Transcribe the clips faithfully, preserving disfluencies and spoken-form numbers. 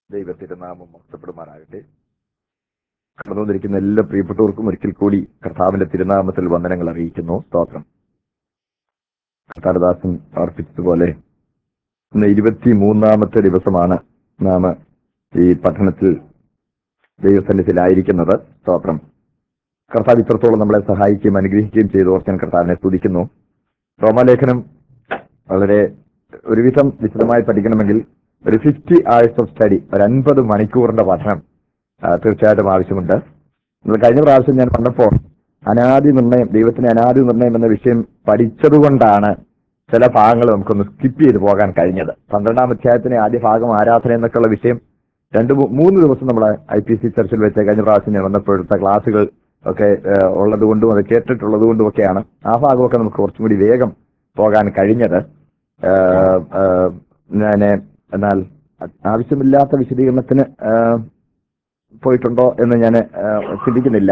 ദൈവത്തിന്റെ നാമം മഹത്വപ്പെടുമാറാകട്ടെ. കടന്നുവന്നിരിക്കുന്ന എല്ലാ പ്രിയപ്പെട്ടവർക്കും ഒരിക്കൽ കൂടി കർത്താവിന്റെ തിരുനാമത്തിൽ വന്ദനങ്ങൾ അറിയിക്കുന്നു. സ്തോത്രം. കർത്താരദാസൻ അർപ്പിച്ചതുപോലെ ഇന്ന് ഇരുപത്തി മൂന്നാമത്തെ ദിവസമാണ് നാം ഈ പഠനത്തിൽ ദൈവസന്നിധിയിലായിരിക്കുന്നത്. സ്തോത്രം. കർത്താവ് ഇത്രത്തോളം നമ്മളെ സഹായിക്കുകയും അനുഗ്രഹിക്കുകയും ചെയ്തു ഓർക്കാൻ കർത്താവിനെ സ്തുതിക്കുന്നു. റോമാലേഖനം വളരെ ഒരുവിധം വിശദമായി പഠിക്കണമെങ്കിൽ ഒരു ഫിഫ്റ്റി അവേഴ്സ് ഓഫ് സ്റ്റഡി, ഒരു അൻപത് മണിക്കൂറിന്റെ പഠനം തീർച്ചയായിട്ടും ആവശ്യമുണ്ട്. കഴിഞ്ഞ പ്രാവശ്യം ഞാൻ വന്നപ്പോൾ അനാദി നിർണയം, ദൈവത്തിന്റെ അനാദി നിർണയം എന്ന വിഷയം പഠിച്ചതുകൊണ്ടാണ് ചില ഭാഗങ്ങൾ നമുക്കൊന്ന് സ്കിപ്പ് ചെയ്ത് പോകാൻ കഴിഞ്ഞത്. പന്ത്രണ്ടാം അധ്യായത്തിന്റെ ആദ്യ ഭാഗം ആരാധന എന്നൊക്കെയുള്ള വിഷയം രണ്ട് മൂന്ന് ദിവസം നമ്മളെ ഐ പി സി ചർച്ചിൽ വെച്ച് കഴിഞ്ഞ പ്രാവശ്യം ഞാൻ വന്നപ്പോഴത്തെ ക്ലാസ്സുകൾ ഒക്കെ ഉള്ളത് കൊണ്ടും അത് കേട്ടിട്ടുള്ളത് കൊണ്ടും ഒക്കെയാണ് ആ ഭാഗമൊക്കെ നമുക്ക് കുറച്ചും കൂടി വേഗം പോകാൻ കഴിഞ്ഞത്. ഞാൻ എന്നാൽ ആവശ്യമില്ലാത്ത വിശദീകരണത്തിന് പോയിട്ടുണ്ടോ എന്ന് ഞാൻ ചിന്തിക്കുന്നില്ല.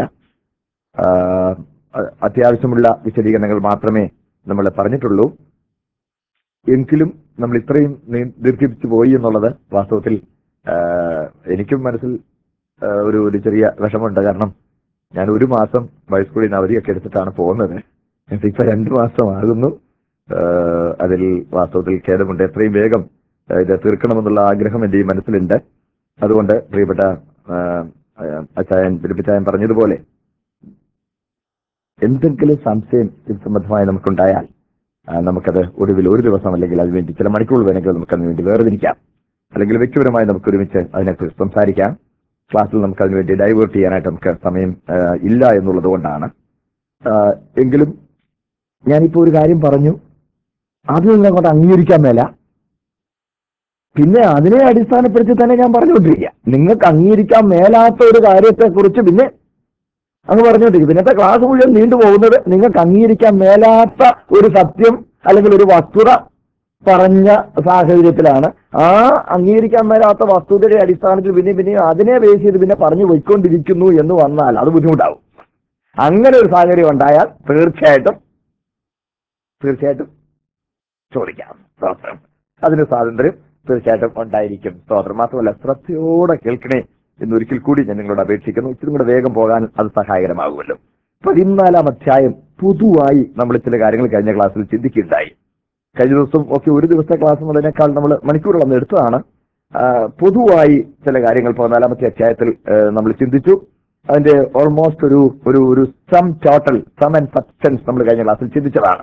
അത്യാവശ്യമുള്ള വിശദീകരണങ്ങൾ മാത്രമേ നമ്മൾ പറഞ്ഞിട്ടുള്ളൂ. എങ്കിലും നമ്മൾ ഇത്രയും ദീർഘിപ്പിച്ചു പോയി എന്നുള്ളത് വാസ്തവത്തിൽ എനിക്കും മനസ്സിൽ ഒരു ഒരു ചെറിയ വിഷമമുണ്ട്. കാരണം ഞാൻ ഒരു മാസം ഹൈസ്കൂളിൽ നിന്ന് അവധിയൊക്കെ എടുത്തിട്ടാണ് പോകുന്നത്. ഇപ്പൊ രണ്ടു മാസമാകുന്നു. അതിൽ വാസ്തവത്തിൽ ഖേദമുണ്ട്. എത്രയും വേഗം ഇത് തീർക്കണമെന്നുള്ള ആഗ്രഹം എന്റെ ഈ മനസ്സിലുണ്ട്. അതുകൊണ്ട് പ്രിയപ്പെട്ട അച്ചായൻ പിലിപ്പിച്ചായൻ പറഞ്ഞതുപോലെ എന്തെങ്കിലും സംശയം ഇത് സംബന്ധമായി നമുക്കുണ്ടായാൽ നമുക്കത് ഒടുവിൽ ഒരു ദിവസം അല്ലെങ്കിൽ അതിനുവേണ്ടി ചില മണിക്കൂർ വേണമെങ്കിൽ നമുക്കതിനു വേണ്ടി വേർതിരിക്കാം. അല്ലെങ്കിൽ വ്യക്തിപരമായി നമുക്ക് ഒരുമിച്ച് അതിനെക്കുറിച്ച് സംസാരിക്കാം. ക്ലാസ്സിൽ നമുക്ക് അതിനുവേണ്ടി ഡൈവേർട്ട് ചെയ്യാനായിട്ട് നമുക്ക് സമയം ഇല്ല എന്നുള്ളത് കൊണ്ടാണ്. എങ്കിലും ഞാനിപ്പോ ഒരു കാര്യം പറഞ്ഞു, അത് നിങ്ങൾക്കോട്ട് അംഗീകരിക്കാൻ മേല, പിന്നെ അതിനെ അടിസ്ഥാനപ്പെടുത്തി തന്നെ ഞാൻ പറഞ്ഞുകൊണ്ടിരിക്കുക. നിങ്ങൾക്ക് അംഗീകരിക്കാൻ മേലാത്ത ഒരു കാര്യത്തെക്കുറിച്ച് പിന്നെ അങ്ങ് പറഞ്ഞുകൊണ്ടിരിക്കും. പിന്നത്തെ ക്ലാസ് മുഴുവൻ നീണ്ടുപോകുന്നത് നിങ്ങൾക്ക് അംഗീകരിക്കാൻ മേലാത്ത ഒരു സത്യം അല്ലെങ്കിൽ ഒരു വസ്തുത പറഞ്ഞ സാഹചര്യത്തിലാണ്. ആ അംഗീകരിക്കാൻ മേലാത്ത വസ്തുതയുടെ അടിസ്ഥാനത്തിൽ പിന്നെ പിന്നെ അതിനെ ബേസ് ചെയ്ത് പിന്നെ പറഞ്ഞു പോയിക്കൊണ്ടിരിക്കുന്നു എന്ന് വന്നാൽ അത് ബുദ്ധിമുട്ടാവും. അങ്ങനെ ഒരു സാഹചര്യം ഉണ്ടായാൽ തീർച്ചയായിട്ടും തീർച്ചയായിട്ടും ചോദിക്കാം. സ്തോത്രം. അതിന് സ്വാതന്ത്ര്യം തീർച്ചയായിട്ടും ഉണ്ടായിരിക്കും. സ്തോത്രം. മാത്രമല്ല ശ്രദ്ധയോടെ കേൾക്കണേ എന്നൊരിക്കൽ കൂടി ഞാൻ നിങ്ങളോട് അപേക്ഷിക്കുന്നു. ഇച്ചിരി കൂടെ വേഗം പോകാൻ അത് സഹായകരമാകുമല്ലോ. പതിനാലാം അധ്യായം പൊതുവായി നമ്മൾ ചില കാര്യങ്ങൾ കഴിഞ്ഞ ക്ലാസ്സിൽ ചിന്തിക്കുകയുണ്ടായി. കഴിഞ്ഞ ദിവസം ഒക്കെ ഒരു ദിവസത്തെ ക്ലാസ് എന്നുള്ളതിനേക്കാൾ നമ്മൾ മണിക്കൂറുകളൊന്നും എടുത്തതാണ്. പൊതുവായി ചില കാര്യങ്ങൾ പതിനാലാമത്തെ അധ്യായത്തിൽ നമ്മൾ ചിന്തിച്ചു. അതിന്റെ ഓൾമോസ്റ്റ് ഒരു ഒരു ഒരു sum total sum and substance നമ്മൾ കഴിഞ്ഞ ക്ലാസ്സിൽ ചിന്തിച്ചതാണ്.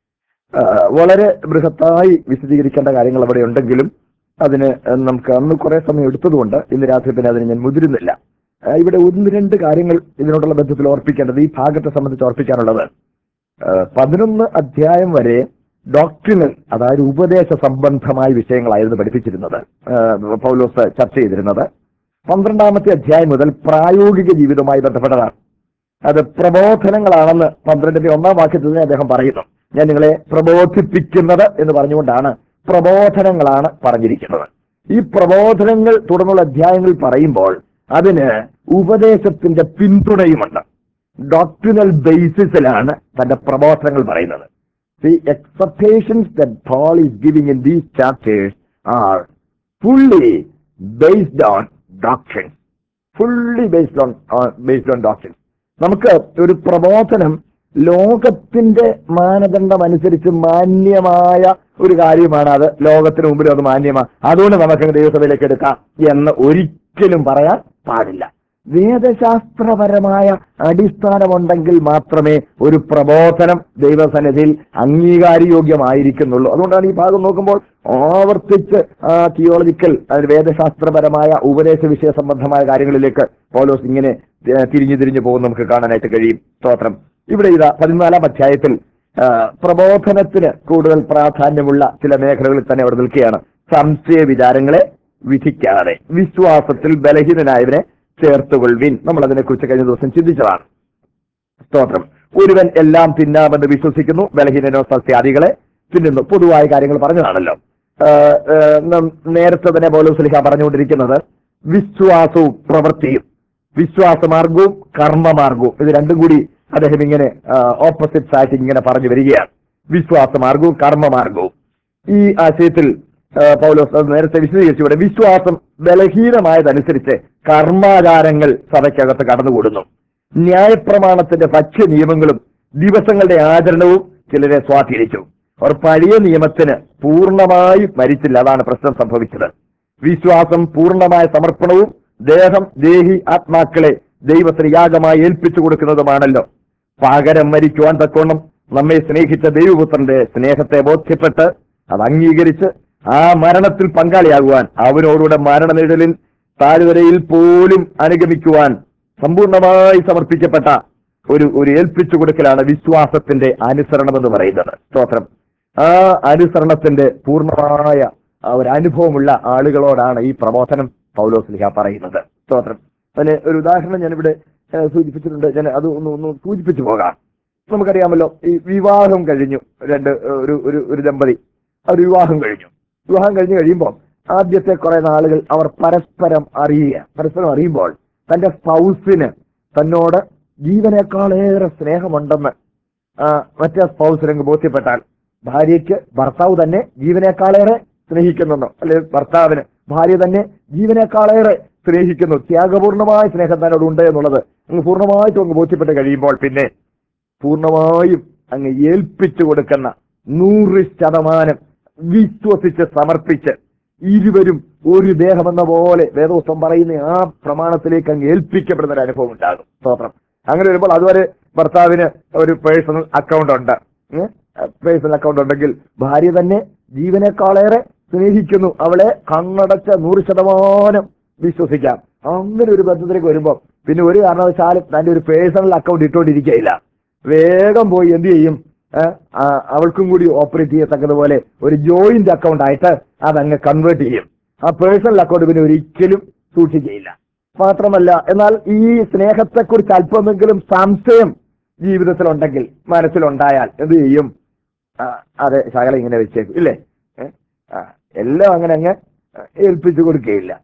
വളരെ ബൃഹത്തായി വിശദീകരിക്കേണ്ട കാര്യങ്ങൾ അവിടെ ഉണ്ടെങ്കിലും അതിന് നമുക്ക് അന്ന് കുറെ സമയം എടുത്തതുകൊണ്ട് ഇന്ന് രാത്രി പിന്നെ അതിന് ഞാൻ മുതിരുന്നില്ല. ഇവിടെ ഒന്ന് രണ്ട് കാര്യങ്ങൾ ഇതിനോടുള്ള ബന്ധത്തിൽ ഓർപ്പിക്കേണ്ടത്, ഈ ഭാഗത്തെ സംബന്ധിച്ച് ഓർപ്പിക്കാനുള്ളത്, പതിനൊന്ന് അധ്യായം വരെ ഡോക്ട്രിനൽ, അതായത് ഉപദേശ സംബന്ധമായ വിഷയങ്ങളായിരുന്നു പഠിപ്പിച്ചിരുന്നത്, പൗലോസ് ചർച്ച ചെയ്തിരുന്നത്. പന്ത്രണ്ടാമത്തെ അധ്യായം മുതൽ പ്രായോഗിക ജീവിതവുമായി ബന്ധപ്പെട്ടതാണ്. അത് പ്രബോധനങ്ങളാണെന്ന് പന്ത്രണ്ടിന്റെ ഒന്നാം വാക്യത്തിൽ തന്നെ അദ്ദേഹം പറയുന്നു. ഞാൻ നിങ്ങളെ പ്രബോധിപ്പിക്കുന്നത് എന്ന് പറഞ്ഞുകൊണ്ടാണ് പ്രബോധനങ്ങളാണ് പറഞ്ഞിരിക്കുന്നത്. ഈ പ്രബോധനങ്ങൾ തുടർന്നുള്ള അധ്യായങ്ങൾ പറയുമ്പോൾ അതിന് ഉപദേശത്തിന്റെ പിന്തുണയുമുണ്ട്. ഡോക്ട്രിനൽ ബേസിസിലാണ് തന്റെ പ്രബോധനങ്ങൾ പറയുന്നത്. The expectations that Paul is giving in these chapters are fully based on doctrine. Fully based on uh, based on doctrine. നമുക്ക് ഒരു പ്രബോധനം ലോകത്തിന്റെ മാനദണ്ഡം അനുസരിച്ച് മാന്യമായ ഒരു കാര്യമാണ്. അത് ലോകത്തിന് മുമ്പിൽ അത് മാന്യമാണ്, അതുകൊണ്ട് നമുക്ക് ദൈവസഭയിലേക്ക് എടുക്കാം എന്ന് ഒരിക്കലും പറയാൻ പാടില്ല. വേദശാസ്ത്രപരമായ അടിസ്ഥാനമുണ്ടെങ്കിൽ മാത്രമേ ഒരു പ്രബോധനം ദൈവസന്നിധിയിൽ അംഗീകാരയോഗ്യമായിരിക്കുന്നുള്ളൂ. അതുകൊണ്ടാണ് ഈ ഭാഗം നോക്കുമ്പോൾ ആവർത്തിച്ച് ആ തിയോളജിക്കൽ, വേദശാസ്ത്രപരമായ ഉപദേശ വിഷയ സംബന്ധമായ കാര്യങ്ങളിലേക്ക് പൗലോസ് ഇങ്ങനെ തിരിഞ്ഞു തിരിഞ്ഞു പോകും നമുക്ക് കാണാനായിട്ട് കഴിയും. സ്തോത്രം. ഇവിടെ ഇതാ പതിനാലാം അധ്യായത്തിൽ പ്രബോധനത്തിന് കൂടുതൽ പ്രാധാന്യമുള്ള ചില മേഖലകളിൽ തന്നെ അവിടെ നിൽക്കുകയാണ്. സംശയ വിചാരങ്ങളെ വിധിക്കാതെ വിശ്വാസത്തിൽ ബലഹീനനായവനെ ചേർത്തുകൊള്ളുവിൻ. നമ്മൾ അതിനെക്കുറിച്ച് കഴിഞ്ഞ ദിവസം ചിന്തിച്ചതാണ്. സ്തോത്രം. ഒരുവൻ എല്ലാം തിന്നാമെന്ന് വിശ്വസിക്കുന്നു, ബലഹീനനോ സസ്യാദികളെ തിന്നുന്നു. പൊതുവായ കാര്യങ്ങൾ പറഞ്ഞതാണല്ലോ. നേരത്തെ തന്നെ പൗലോസ് ശ്ലീഹ പറഞ്ഞുകൊണ്ടിരിക്കുന്നത് വിശ്വാസവും പ്രവൃത്തിയും, വിശ്വാസമാർഗവും കർമ്മമാർഗവും, ഇത് രണ്ടും കൂടി അദ്ദേഹം ഇങ്ങനെ ഓപ്പോസിറ്റ്സ് ആയിട്ട് ഇങ്ങനെ പറഞ്ഞു വരികയാണ്. വിശ്വാസമാർഗവും കർമ്മമാർഗവും. ഈ ആശയത്തിൽ പൗലോസ് നേരത്തെ വിശദീകരിച്ചു. ഇവിടെ വിശ്വാസം ബലഹീനമായതനുസരിച്ച് കർമാചാരങ്ങൾ സഭയ്ക്കകത്ത് കടന്നുകൂടുന്നു. ന്യായപ്രമാണത്തിന്റെ ഭക്ഷ്യ നിയമങ്ങളും ദിവസങ്ങളുടെ ആചരണവും ചിലരെ സ്വാധീനിച്ചു. അവർ പഴയ നിയമത്തിന് പൂർണ്ണമായി മരിച്ചില്ല. അതാണ് പ്രശ്നം സംഭവിച്ചത്. വിശ്വാസം പൂർണ്ണമായ സമർപ്പണവും ദേഹം, ദേഹി, ആത്മാക്കളെ ദൈവത്തിന് യാഗമായി ഏൽപ്പിച്ചു കൊടുക്കുന്നതുമാണല്ലോ. പകരം മരിക്കുവാൻ തക്കോണം നമ്മെ സ്നേഹിച്ച ദൈവപുത്രന്റെ സ്നേഹത്തെ ബോധ്യപ്പെട്ട് അത് അംഗീകരിച്ച് ആ മരണത്തിൽ പങ്കാളിയാകുവാൻ, അവനോടുകൂടെ മരണനിഴലിൽ താഴ്വരയിൽ പോലും അനുഗമിക്കുവാൻ സമ്പൂർണമായി സമർപ്പിക്കപ്പെട്ട ഒരു ഒരു ഏൽപ്പിച്ചു കൊടുക്കലാണ് വിശ്വാസത്തിന്റെ അനുസരണം എന്ന് പറയുന്നത്. സ്തോത്രം. ആ അനുസരണത്തിന്റെ പൂർണ്ണമായ ഒരു അനുഭവമുള്ള ആളുകളോടാണ് ഈ പ്രബോധനം പൗലോസ്ലീഹ പറയുന്നത്. സ്തോത്രം. അതിന് ഒരു ഉദാഹരണം ഞാനിവിടെ സൂചിപ്പിച്ചിട്ടുണ്ട്. ഞാൻ അത് ഒന്ന് ഒന്ന് സൂചിപ്പിച്ചു പോകാം. നമുക്കറിയാമല്ലോ, ഈ വിവാഹം കഴിഞ്ഞു, രണ്ട് ഒരു ഒരു ഒരു ദമ്പതി അവർ വിവാഹം കഴിഞ്ഞു. വിവാഹം കഴിഞ്ഞ് കഴിയുമ്പോൾ ആദ്യത്തെ കുറെ നാളുകൾ അവർ പരസ്പരം അറിയുക. പരസ്പരം അറിയുമ്പോൾ തന്റെ സ്പൗസിന് തന്നോട് ജീവനേക്കാളേറെ സ്നേഹമുണ്ടെന്ന് മറ്റേ സ്പൗസിനങ്ങ് ബോധ്യപ്പെട്ടാൽ, ഭാര്യയ്ക്ക് ഭർത്താവ് തന്നെ ജീവനേക്കാളേറെ സ്നേഹിക്കുന്നുണ്ടോ, അല്ലെങ്കിൽ ഭർത്താവിന് ഭാര്യ തന്നെ ജീവനേക്കാളേറെ സ്നേഹിക്കുന്നു, ത്യാഗപൂർണമായ സ്നേഹം തന്നോട് ഉണ്ട് എന്നുള്ളത് അങ്ങ് പൂർണ്ണമായിട്ടും അങ്ങ് ബോധ്യപ്പെട്ട് കഴിയുമ്പോൾ പിന്നെ പൂർണ്ണമായും അങ്ങ് ഏൽപ്പിച്ചു കൊടുക്കുന്ന, നൂറ് ശതമാനം വിശ്വസിച്ച് സമർപ്പിച്ച് ഇരുവരും ഒരു ദേഹമെന്ന പോലെ വേദോസ്തം പറയുന്ന ആ പ്രമാണത്തിലേക്ക് അങ്ങ് ഏൽപ്പിക്കപ്പെടുന്ന ഒരു അനുഭവം ഉണ്ടാകും. സ്തോത്രം. അങ്ങനെ വരുമ്പോൾ അതുവരെ ഭർത്താവിന് ഒരു പേഴ്സണൽ അക്കൗണ്ട് ഉണ്ട്. പേഴ്സണൽ അക്കൗണ്ട് ഉണ്ടെങ്കിൽ ഭാര്യ തന്നെ ജീവനേക്കാളേറെ സ്നേഹിക്കുന്നു, അവളെ കണ്ണടച്ച നൂറ് ശതമാനം വിശ്വസിക്കാം. അങ്ങനെ ഒരു ബന്ധത്തിലേക്ക് വരുമ്പോൾ പിന്നെ ഒരു കാരണവശാലും തന്റെ ഒരു പേഴ്സണൽ അക്കൗണ്ട് ഇട്ടുകൊണ്ടിരിക്കുകയില്ല. വേഗം പോയി എന്ത് ചെയ്യും? അവൾക്കും കൂടി ഓപ്പറേറ്റ് ചെയ്യത്തക്കതുപോലെ ഒരു ജോയിന്റ് അക്കൗണ്ട് ആയിട്ട് അതങ്ങ് കൺവേർട്ട് ചെയ്യും. ആ പേഴ്സണൽ അക്കൗണ്ട് പിന്നെ ഒരിക്കലും സൂക്ഷിക്കുകയില്ല. മാത്രമല്ല, എന്നാൽ ഈ സ്നേഹത്തെക്കുറിച്ച് അല്പമെങ്കിലും സംശയം ജീവിതത്തിലുണ്ടെങ്കിൽ, മനസ്സിലുണ്ടായാൽ എന്ത് ചെയ്യും? അതെ, ശകലം ഇങ്ങനെ വെച്ചേക്കും, ഇല്ലേ? എല്ലാം അങ്ങനെ അങ്ങ് ഏൽപ്പിച്ചു കൊടുക്കുകയില്ല,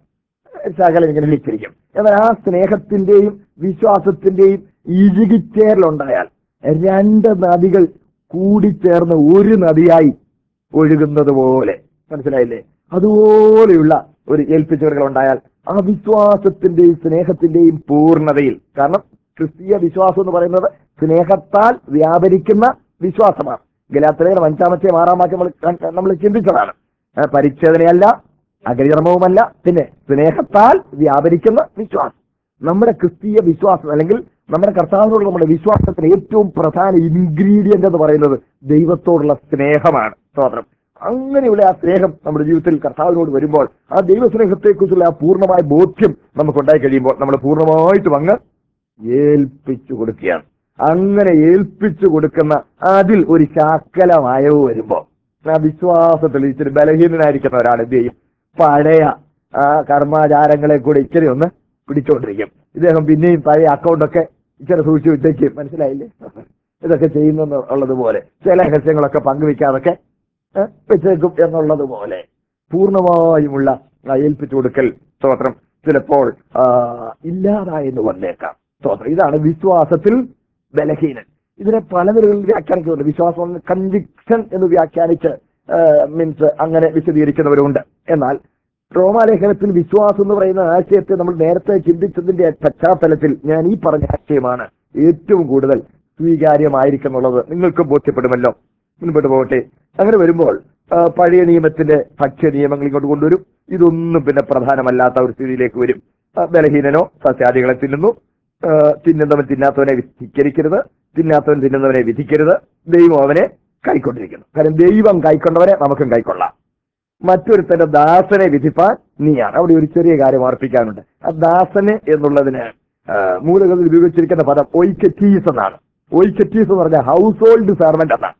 ശകലം ഇങ്ങനെ ലിഖിരിക്കും. എന്നാൽ ആ സ്നേഹത്തിന്റെയും വിശ്വാസത്തിന്റെയും ഇഴുകിച്ചേരലുണ്ടായാൽ രണ്ട് നദികൾ കൂടിച്ചേർന്ന് ഒരു നദിയായി ഒഴുകുന്നത് പോലെ, മനസ്സിലായില്ലേ? അതുപോലെയുള്ള ഒരു ഏൽപ്പിച്ചുകൾ ഉണ്ടായാൽ ആ വിശ്വാസത്തിന്റെയും സ്നേഹത്തിന്റെയും പൂർണ്ണതയിൽ, കാരണം ക്രിസ്തീയ വിശ്വാസം എന്ന് പറയുന്നത് സ്നേഹത്താൽ വ്യാപരിക്കുന്ന വിശ്വാസമാണ്. ഗലാത്യർ അഞ്ചാമത്തെ ആറാം വാക്യം നമ്മൾ നമ്മൾ ചിന്തിച്ചതാണ്. പരിച്ഛേദനയല്ല, അഗ്രചർമ്മവുമല്ല, പിന്നെ സ്നേഹത്താൽ വ്യാപരിക്കുന്ന വിശ്വാസം. നമ്മുടെ ക്രിസ്തീയ വിശ്വാസം അല്ലെങ്കിൽ നമ്മുടെ കർത്താവിനോട് നമ്മുടെ വിശ്വാസത്തിന് ഏറ്റവും പ്രധാന ഇൻഗ്രീഡിയന്റ് എന്ന് പറയുന്നത് ദൈവത്തോടുള്ള സ്നേഹമാണ്. സ്തോത്രം. അങ്ങനെയുള്ള ആ സ്നേഹം നമ്മുടെ ജീവിതത്തിൽ കർത്താവിനോട് വരുമ്പോൾ ആ ദൈവസ്നേഹത്തെക്കുറിച്ചുള്ള ആ പൂർണ്ണമായ ബോധ്യം നമുക്കുണ്ടായി കഴിയുമ്പോൾ നമ്മൾ പൂർണ്ണമായിട്ടും അങ്ങ് ഏൽപ്പിച്ചു കൊടുക്കുകയാണ്. അങ്ങനെ ഏൽപ്പിച്ചു കൊടുക്കുന്ന അതിൽ ഒരു ശാക്കലമായവ് വരുമ്പോൾ ആ വിശ്വാസത്തിൽ ഇച്ചിരി ബലഹീനനായിരിക്കുന്ന ഒരാൾ എന്ത് ചെയ്യും? പഴയ ആ കർമാചാരങ്ങളെ കൂടെ ഇച്ചിരി ഒന്ന് പിടിച്ചോണ്ടിരിക്കും. ഇദ്ദേഹം പിന്നെയും പഴയ അക്കൗണ്ടൊക്കെ ഇച്ചിരി സൂക്ഷിച്ചു വിട്ടേക്കും. മനസ്സിലായില്ലേ? ഇതൊക്കെ ചെയ്യുന്ന ഉള്ളതുപോലെ ചില രഹസ്യങ്ങളൊക്കെ പങ്കുവെക്കാതൊക്കെ വെച്ചേക്കും എന്നുള്ളത് പോലെ പൂർണ്ണമായുമുള്ള ഏൽപ്പിച്ചു കൊടുക്കൽ സ്തോത്രം ചിലപ്പോൾ ഇല്ലാതായെന്ന് വന്നേക്കാം. സ്തോത്രം. ഇതാണ് വിശ്വാസത്തിൽ ബലഹീനൻ. ഇതിനെ പല നിലകളിൽ വ്യാഖ്യാനിക്കുന്നുണ്ട്. വിശ്വാസം കൺവിക്ഷൻ എന്ന് വ്യാഖ്യാനിച്ച് മീൻസ് അങ്ങനെ വിശദീകരിക്കുന്നവരുണ്ട്. എന്നാൽ റോമാലേഖനത്തിൽ വിശ്വാസം എന്ന് പറയുന്ന ആശയത്തെ നമ്മൾ നേരത്തെ ചിന്തിച്ചതിന്റെ പശ്ചാത്തലത്തിൽ ഞാൻ ഈ പറഞ്ഞ ആശയമാണ് ഏറ്റവും കൂടുതൽ സ്വീകാര്യമായിരിക്കുന്നുള്ളത് നിങ്ങൾക്ക് ബോധ്യപ്പെടുമല്ലോ. മുൻപോട്ട് പോകട്ടെ. അങ്ങനെ വരുമ്പോൾ പഴയ നിയമത്തിന്റെ ഭക്ഷ്യ നിയമങ്ങൾ ഇങ്ങോട്ട് കൊണ്ടുവരും. ഇതൊന്നും പിന്നെ പ്രധാനമല്ലാത്ത ഒരു സ്ഥിതിയിലേക്ക് വരും. ബലഹീനനോ സസ്യാദികളെ തിന്നുന്നു, തിന്നുന്നവൻ തിന്നാത്തവനെ ധിക്കരിക്കരുത്, തിന്നാത്തവൻ തിന്നുന്നവനെ വിധിക്കരുത്, ദൈവം അവനെ കൈക്കൊണ്ടിരിക്കുന്നു. കാരണം ദൈവം കൈക്കൊണ്ടവനെ നമുക്കും കൈക്കൊള്ളാം. മറ്റൊരുത്തന്റെ ദാസനെ വിധിപ്പാൻ നീയാണ്. അവിടെ ഒരു ചെറിയ കാര്യം ഓർപ്പിക്കാനുണ്ട്. ആ ദാസന് എന്നുള്ളതിന് മൂലകളിൽ ഉപയോഗിച്ചിരിക്കുന്ന പദം ഒയ്ക്കറ്റീസ് എന്നാണ്. ഒയ്ക്കറ്റീസ് എന്ന് പറഞ്ഞാൽ ഹൗസ് ഹോൾഡ് സെർവന്റ് എന്നാണ്.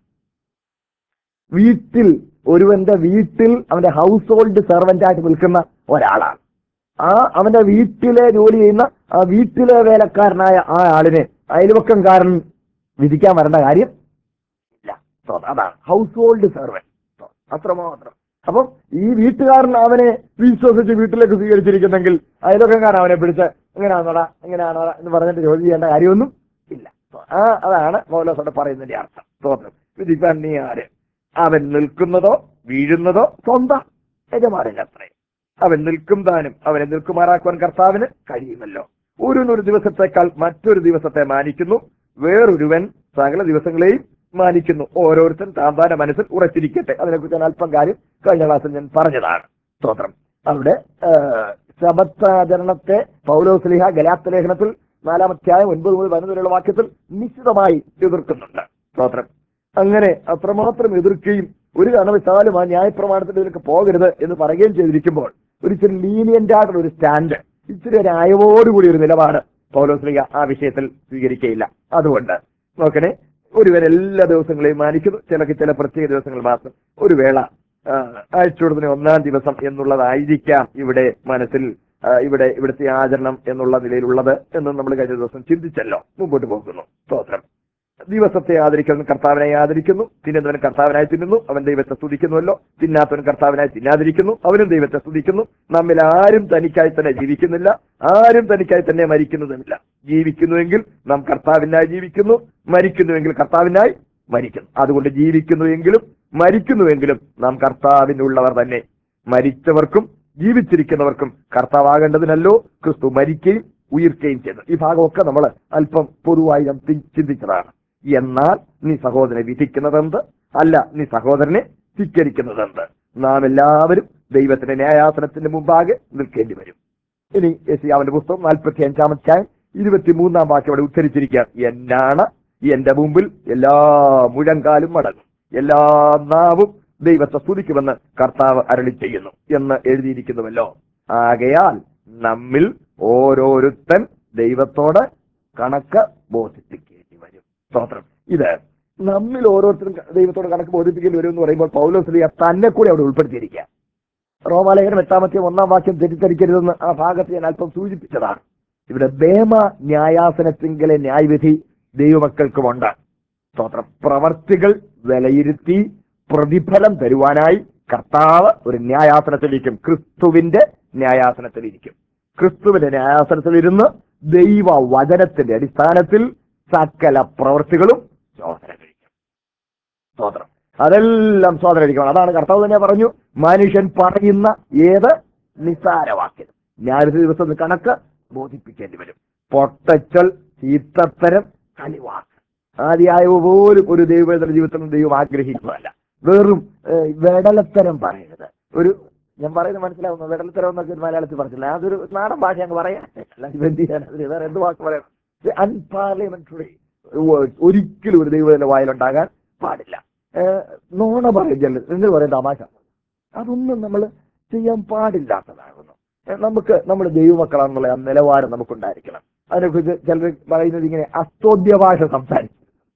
വീട്ടിൽ ഒരുവന്റെ വീട്ടിൽ അവന്റെ ഹൗസ് ഹോൾഡ് സെർവന്റ് ആയിട്ട് നിൽക്കുന്ന ഒരാളാണ്. ആ അവന്റെ വീട്ടിലെ ജോലി ചെയ്യുന്ന ആ വീട്ടിലെ വേലക്കാരനായ ആ ആളിനെ അയൽവക്കംകാരൻ വിധിക്കാൻ വരേണ്ട കാര്യം ഇല്ല. അതാണ് ഹൗസ് ഹോൾഡ് സെർവന്റ്. അത്രമാത്രം. അപ്പം ഈ വീട്ടുകാരൻ അവനെ വിശ്വസിച്ച് വീട്ടിലേക്ക് സ്വീകരിച്ചിരിക്കുന്നെങ്കിൽ അയൽവക്കംകാരൻ അവനെ പിടിച്ച് എങ്ങനെയാണോടാ എങ്ങനെയാണോടാ എന്ന് പറഞ്ഞിട്ട് ജോലി ചെയ്യേണ്ട കാര്യമൊന്നും ഇല്ല. ആ അതാണ് പൗലോസ് പറയുന്നതിന്റെ അർത്ഥം. സ്തോത്രം. വിധിക്കാൻ നീ ആര്? അവൻ നിൽക്കുന്നതോ വീഴുന്നതോ സ്വന്തം യജമാനൻ അത്രേ. അവൻ നിൽക്കും താനും. അവനെ നിൽക്കുമാറാക്കുവാൻ കർത്താവിന് കഴിയുമല്ലോ. ഒരു ദിവസത്തെക്കാൾ മറ്റൊരു ദിവസത്തെ മാനിക്കുന്നു, വേറൊരുവൻ സകല ദിവസങ്ങളെയും മാനിക്കുന്നു. ഓരോരുത്തൻ താന്താന്റെ മനസ്സിൽ ഉറച്ചിരിക്കട്ടെ. അതിനെക്കുറിച്ച് ഞാൻ അല്പം കാര്യം കഴിഞ്ഞ ക്ലാസ്സിൽ ഞാൻ പറഞ്ഞതാണ്. സ്തോത്രം. അവിടെ ശബത്താചരണത്തെ പൗലോസ്ലീഹ ഗലാത്യ ലേഖനത്തിൽ നാലാമധ്യായം ഒൻപത് മുതൽ പതിനൊന്ന് വരെയുള്ള വാക്യത്തിൽ നിശ്ചിതമായി എതിർക്കുന്നുണ്ട്. സ്തോത്രം. അങ്ങനെ അത്രമാത്രം എതിർക്കുകയും ഒരു കാരണവശാലും ആ ന്യായപ്രമാണത്തിലേക്ക് പോകരുത് എന്ന് പറയുകയും ചെയ്തിരിക്കുമ്പോൾ ഒരു ഇച്ചിരി ലീനിയന്റ് ആയിട്ടുള്ള ഒരു സ്റ്റാൻഡ്, ഇച്ചിരി ഒരു അയവോടുകൂടി ഒരു നിലപാട് പൗലോസ്ലീഹ ആ വിഷയത്തിൽ സ്വീകരിക്കുകയില്ല. അതുകൊണ്ട് നോക്കണേ, ഒരുവൻ എല്ലാ ദിവസങ്ങളെയും മാനിക്കുന്നു, ചിലക്ക് ചില പ്രത്യേക ദിവസങ്ങൾ മാത്രം. ഒരു വേള ആഴ്ചയോടത്തിന് ഒന്നാം ദിവസം എന്നുള്ളതായിരിക്കാം ഇവിടെ മനസ്സിൽ ഇവിടെ ഇവിടുത്തെ ആചരണം എന്നുള്ള നിലയിലുള്ളത് എന്ന് നമ്മൾ കഴിഞ്ഞ ദിവസം ചിന്തിച്ചല്ലോ. മുമ്പോട്ട് പോകുന്നു. സ്തോത്രം. ദിവസത്തെ ആദരിക്കുന്നു, കർത്താവിനായി ആദരിക്കുന്നു. തിന്നുന്നവൻ കർത്താവിനായി തിന്നുന്നു, അവൻ ദൈവത്തെ സ്തുതിക്കുന്നുവല്ലോ. തിന്നാത്തവൻ കർത്താവിനായി തിന്നാതിരിക്കുന്നു, അവനും ദൈവത്തെ സ്തുതിക്കുന്നു. നമ്മിൽ ആരും തനിക്കായി തന്നെ ജീവിക്കുന്നില്ല, ആരും തനിക്കായി തന്നെ മരിക്കുന്നതുമില്ല. ജീവിക്കുന്നുവെങ്കിൽ നാം കർത്താവിനായി ജീവിക്കുന്നു, മരിക്കുന്നുവെങ്കിൽ കർത്താവിനായി മരിക്കുന്നു. അതുകൊണ്ട് ജീവിക്കുന്നുവെങ്കിലും മരിക്കുന്നുവെങ്കിലും നാം കർത്താവിനുള്ളവർ തന്നെ. മരിച്ചവർക്കും ജീവിച്ചിരിക്കുന്നവർക്കും കർത്താവാകേണ്ടതിനല്ലോ ക്രിസ്തു മരിക്കുകയും ഉയർക്കുകയും ചെയ്തു. ഈ ഭാഗമൊക്കെ നമ്മൾ അല്പം പൊതുവായി നാം ചിന്തിച്ചതാണ്. എന്നാൽ നീ സഹോദരനെ വിധിക്കുന്നതെന്ത്? അല്ല, നീ സഹോദരനെ ധിക്കരിക്കുന്നതെന്ത്? നാം എല്ലാവരും ദൈവത്തിന്റെ ന്യായാസനത്തിന്റെ മുമ്പാകെ നിൽക്കേണ്ടി വരും. ഇനി യെശയ്യാവിന്റെ പുസ്തകം നാൽപ്പത്തി അഞ്ചാം അധ്യായം ഇരുപത്തിമൂന്നാം വാക്യം അവിടെ ഉദ്ധരിച്ചിരിക്കുക. എന്നാണ് എന്റെ മുമ്പിൽ എല്ലാ മുഴങ്കാലും മടങ്ങും, എല്ലാ നാവും ദൈവത്തെ സ്തുതിക്കുമെന്ന് കർത്താവ് അരുളി ചെയ്യുന്നു എന്ന് എഴുതിയിരിക്കുന്നുവല്ലോ. ആകയാൽ നമ്മിൽ ഓരോരുത്തൻ ദൈവത്തോട് കണക്ക് ബോധിപ്പിക്കേണ്ടി വരും. സ്തോത്രം. ഇത് നമ്മിൽ ഓരോരുത്തരും ദൈവത്തോട് കണക്ക് ബോധിപ്പിക്കേണ്ടി വരും എന്ന് പറയുമ്പോൾ പൗലോസ്ലീഹ തന്നെ കൂടി അവിടെ ഉൾപ്പെടുത്തിയിരിക്കുക. റോമാലേഖനം എട്ടാമത്തെ ഒന്നാം വാക്യം തെറ്റിദ്ധരിക്കരുതെന്ന് ആ ഭാഗത്ത് ഞാൻ അല്പം സൂചിപ്പിച്ചതാണ്. ഇവിടെ ബേമ ന്യായാസനത്തിങ്കലെ ന്യായവിധി ദൈവമക്കൾക്കുമുണ്ട്. സ്തോത്രം. പ്രവർത്തികൾ വിലയിരുത്തി പ്രതിഫലം തരുവാനായി കർത്താവ് ഒരു ന്യായാസനത്തിലിരിക്കും. ക്രിസ്തുവിന്റെ ന്യായാസനത്തിലിരിക്കും. ക്രിസ്തുവിന്റെ ന്യായാസനത്തിലിരുന്ന് ദൈവ വചനത്തിന്റെ അടിസ്ഥാനത്തിൽ സകല പ്രവൃത്തികളും ശോധന കഴിക്കും. സ്തോത്രം. അതെല്ലാം ശോധന കഴിക്കണം. അതാണ് കർത്താവ് തന്നെ പറഞ്ഞു, മനുഷ്യൻ പറയുന്ന ഏത് നിസ്സാരവാക്യം ന്യായവിധി ദിവസം കണക്ക് ബോധിപ്പിക്കേണ്ടി വരും. പൊട്ടച്ചൽ, ചീത്തത്തരം, കളിവാക്ക് ആദ്യായവ പോലും ഒരു ദൈവത്തിന്റെ ജീവിതത്തിൽ ദൈവം ആഗ്രഹിക്കുന്നതല്ല. വെറും വെടലത്തരം പറയരുത്. ഒരു ഞാൻ പറയുന്നത് മനസ്സിലാവുന്നു. വെടലത്തരം എന്നൊക്കെ മലയാളത്തിൽ പറഞ്ഞില്ല, അതൊരു നാടൻ ഭാഷ അങ്ങ് പറയാൻ എന്ത് ചെയ്യാൻ, അതിന് വേറെ എന്ത് വാക്ക് പറയണം? അൺപാർലമെന്ററി ഒരിക്കലും ഒരു ദൈവത്തിന്റെ വായിലുണ്ടാകാൻ പാടില്ല. നോണ പറയും, നിങ്ങൾ പറയും തമാശ, അതൊന്നും നമ്മൾ ചെയ്യാൻ പാടില്ലാത്തതാകുന്നു. നമുക്ക് നമ്മൾ ദൈവമക്കളാണെന്നുള്ള ആ നിലവാരം നമുക്കുണ്ടായിരിക്കണം. അതിനെക്കുറിച്ച് ചിലർ പറയുന്നത് ഇങ്ങനെ അസ്തോദ്യ ഭാഷ സംസാരിച്ചു.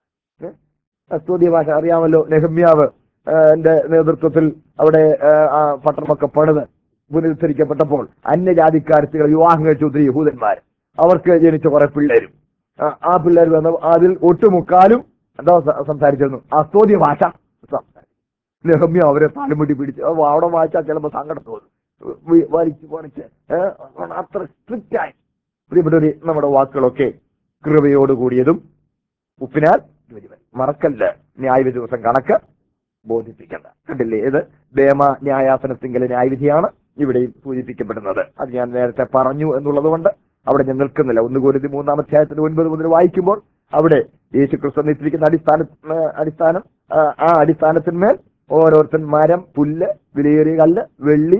അസ്തോദ്യ ഭാഷ അറിയാമല്ലോ. നെഹമ്യാവ് എന്റെ നേതൃത്വത്തിൽ അവിടെ ആ പട്ടണമൊക്കെ പണിത് പുനരുദ്ധരിക്കപ്പെട്ടപ്പോൾ അന്യജാതിക്കാരത്തികൾ വിവാഹം കഴിച്ച ഒത്തിരി യഹൂദന്മാർ, അവർക്ക് ജനിച്ച കുറെ പിള്ളേരും ആ പിള്ളേർ വന്ന അതിൽ ഒട്ടുമുക്കാലും എന്താ സംസാരിച്ചിരുന്നു? അസ്തോദ്യ ഭാഷ സംസാരിച്ചു. നെഹമ്യ അവരെ താലുമുട്ടി പിടിച്ച് അവിടെ വായിച്ചാൽ ചിലപ്പോൾ സങ്കടം തോന്നും, വലിച്ചു പണിച്ച് അത്ര സ്ട്രിക്റ്റ് ആയി. പ്രിയപ്പെട്ടവര്, നമ്മുടെ വാക്കുകളൊക്കെ കൃപയോട് കൂടിയതും ഉപ്പിനാൽ മറക്കല്ല. ന്യായവിധി ദിവസം കണക്ക് ബോധിപ്പിക്കണ്ട. കണ്ടില്ലേ? ഇത് ബേമ ന്യായാസനത്തിങ്കലെ ന്യായവിധിയാണ് ഇവിടെയും സൂചിപ്പിക്കപ്പെടുന്നത്. അത് ഞാൻ നേരത്തെ പറഞ്ഞു എന്നുള്ളത് കൊണ്ട് അവിടെ ഞാൻ നിൽക്കുന്നില്ല. ഒന്ന് കൊരിന്ത്യർ മൂന്നാം അധ്യായത്തിന് ഒൻപത് മുതൽ വായിക്കുമ്പോൾ അവിടെ യേശു ക്രിസ്തു നിശ്ചയിക്കുന്ന അടിസ്ഥാന അടിസ്ഥാനം ആ അടിസ്ഥാനത്തിന്മേൽ ഓരോരുത്തൻ മരം, പുല്ല്, വിലയേറിയ കല്ല്, വെള്ളി,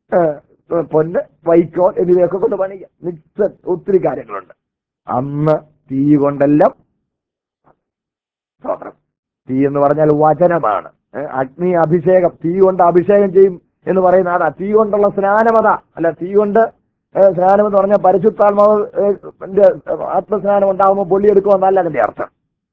പൊന്ന്, വൈക്കോൽ എന്നിവയൊക്കെ കൊണ്ട് പണിയുക. മിക്സ ഒത്തിരി കാര്യങ്ങളുണ്ട്. അന്ന് തീ കൊണ്ടെല്ലാം, സ്തോത്രം, തീ എന്ന് പറഞ്ഞാൽ വചനമാണ്. അഗ്നി അഭിഷേകം, തീ കൊണ്ട് അഭിഷേകം ചെയ്യും എന്ന് പറയുന്ന അതാ. തീ കൊണ്ടുള്ള സ്നാനമതാ. അല്ല, തീ കൊണ്ട് സ്നാനം എന്ന് പറഞ്ഞാൽ പരിശുദ്ധാത്മാവ് ആത്മസ്നാനം ഉണ്ടാകുമ്പോൾ പൊള്ളിയെടുക്കുമെന്നല്ല അതിന്റെ അർത്ഥം.